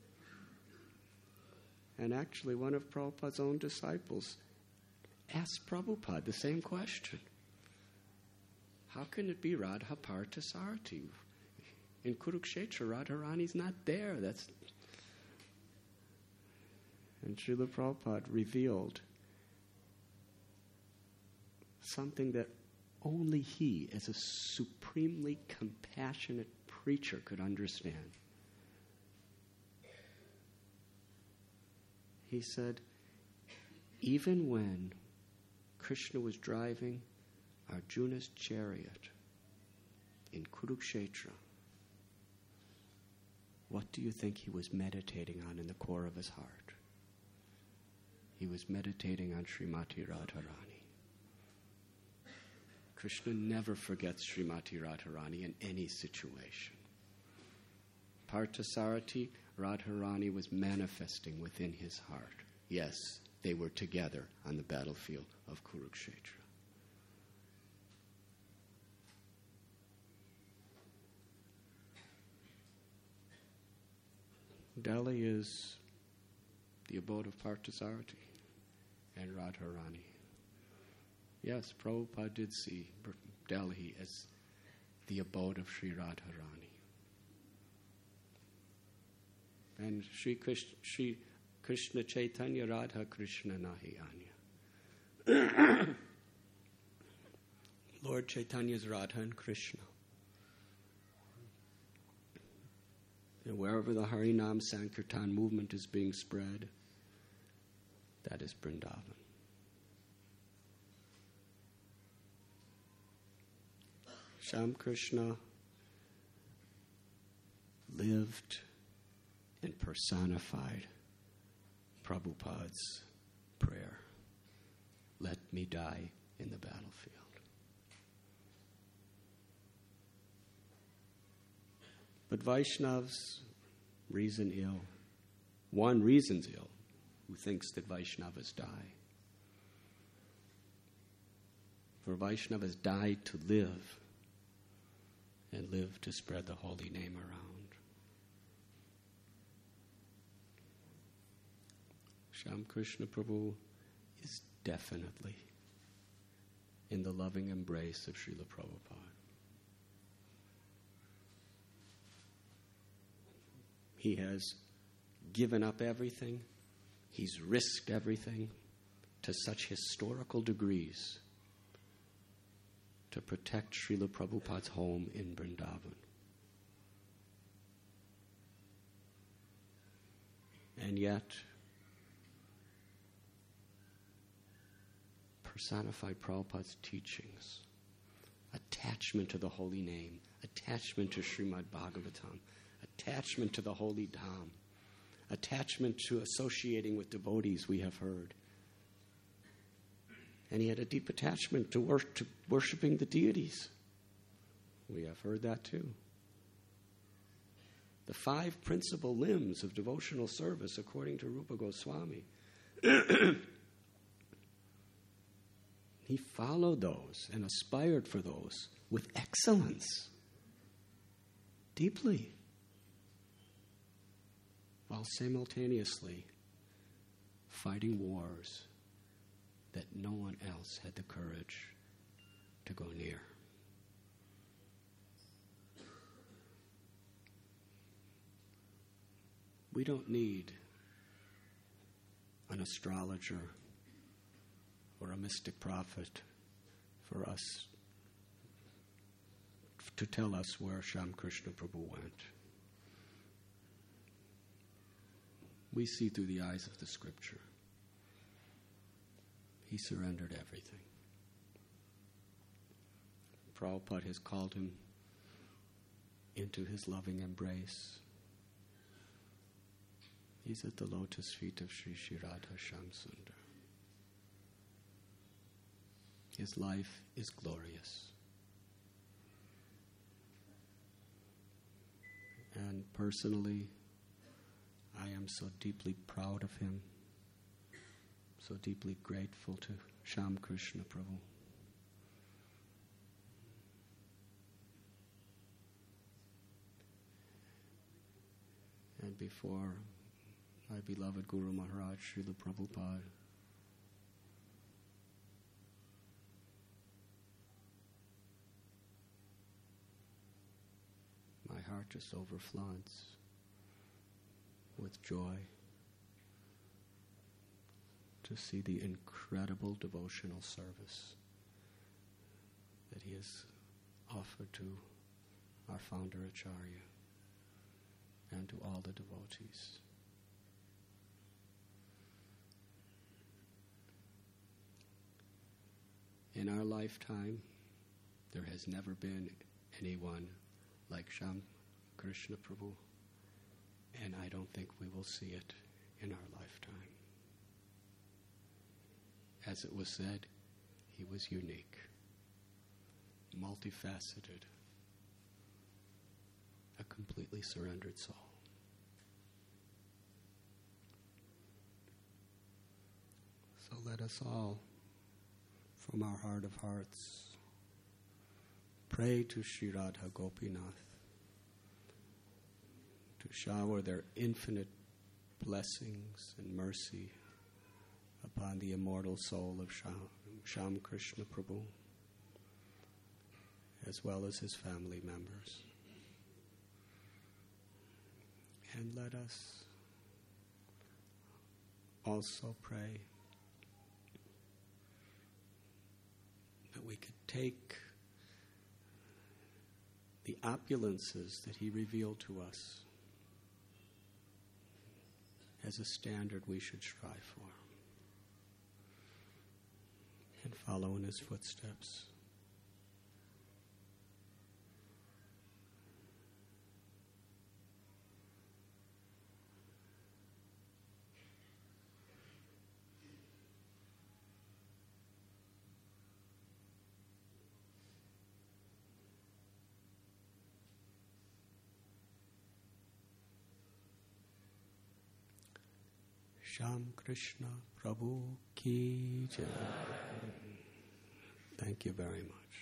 And actually, one of Prabhupada's own disciples asked Prabhupada the same question. How can it be Radha Parthasarthi? In Kurukshetra, Radharani's not there. That's and Srila Prabhupada revealed something that only he, as a supremely compassionate preacher, could understand. He said, even when Krishna was driving Arjuna's chariot in Kurukshetra, what do you think he was meditating on in the core of his heart? He was meditating on Srimati Radharani. Krishna never forgets Srimati Radharani in any situation. Parthasarthi, Radharani was manifesting within his heart. Yes, they were together on the battlefield of Kurukshetra. Delhi is the abode of Parthasarthi and Radharani. Yes, Prabhupada did see Delhi as the abode of Sri Radharani. And Sri Krishna, Sri Krishna Chaitanya Radha Krishna Nahi Anya. Lord Chaitanya's Radha and Krishna. And wherever the Harinam Sankirtan movement is being spread, that is Vrindavan. Sham Krishna lived and personified Prabhupada's prayer. Let me die in the battlefield. But Vaishnavas reason ill. One reasons ill who thinks that Vaishnavas die. For Vaishnavas died to live and live to spread the holy name around. Sham Krishna Prabhu is definitely in the loving embrace of Srila Prabhupada. He has given up everything. He's risked everything to such historical degrees to protect Srila Prabhupada's home in Vrindavan. And yet, personified Prabhupada's teachings, attachment to the holy name, attachment to Srimad Bhagavatam, attachment to the holy Dham, attachment to associating with devotees, we have heard. And he had a deep attachment to, wor- to worshiping the deities. We have heard that too. The five principal limbs of devotional service, according to Rupa Goswami. He followed those and aspired for those with excellence, deeply, while simultaneously fighting wars that no one else had the courage to go near. We don't need an astrologer or a mystic prophet for us to tell us where Shyam Krishna Prabhu went. We see through the eyes of the scripture. He surrendered everything. Prabhupada has called him into his loving embrace. He's at the lotus feet of Sri Sri Radha Shyamsundar. His life is glorious. And personally, I am so deeply proud of him, so deeply grateful to Shyam Krishna Prabhu. And before my beloved Guru Maharaj, Srila Prabhupada, my heart just overfloods with joy to see the incredible devotional service that he has offered to our founder Acharya and to all the devotees. In our lifetime, there has never been anyone like Shyam Krishna Prabhu, and I don't think we will see it in our lifetime. As it was said, he was unique, multifaceted, a completely surrendered soul. So let us all, from our heart of hearts, pray to Sri Radha Gopinath to shower their infinite blessings and mercy upon the immortal soul of Shyam, Shyam Krishna Prabhu, as well as his family members. And let us also pray that we could take the opulences that he revealed to us as a standard we should strive for and follow in his footsteps. Shyam Krishna Prabhu Ki Jai. Thank you very much.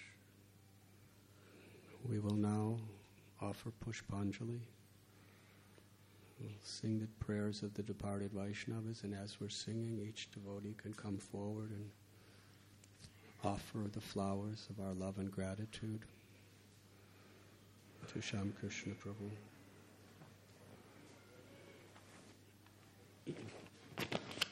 We will now offer Pushpanjali. We'll sing the prayers of the departed Vaishnavas, and as we're singing, each devotee can come forward and offer the flowers of our love and gratitude to Shyam Krishna Prabhu.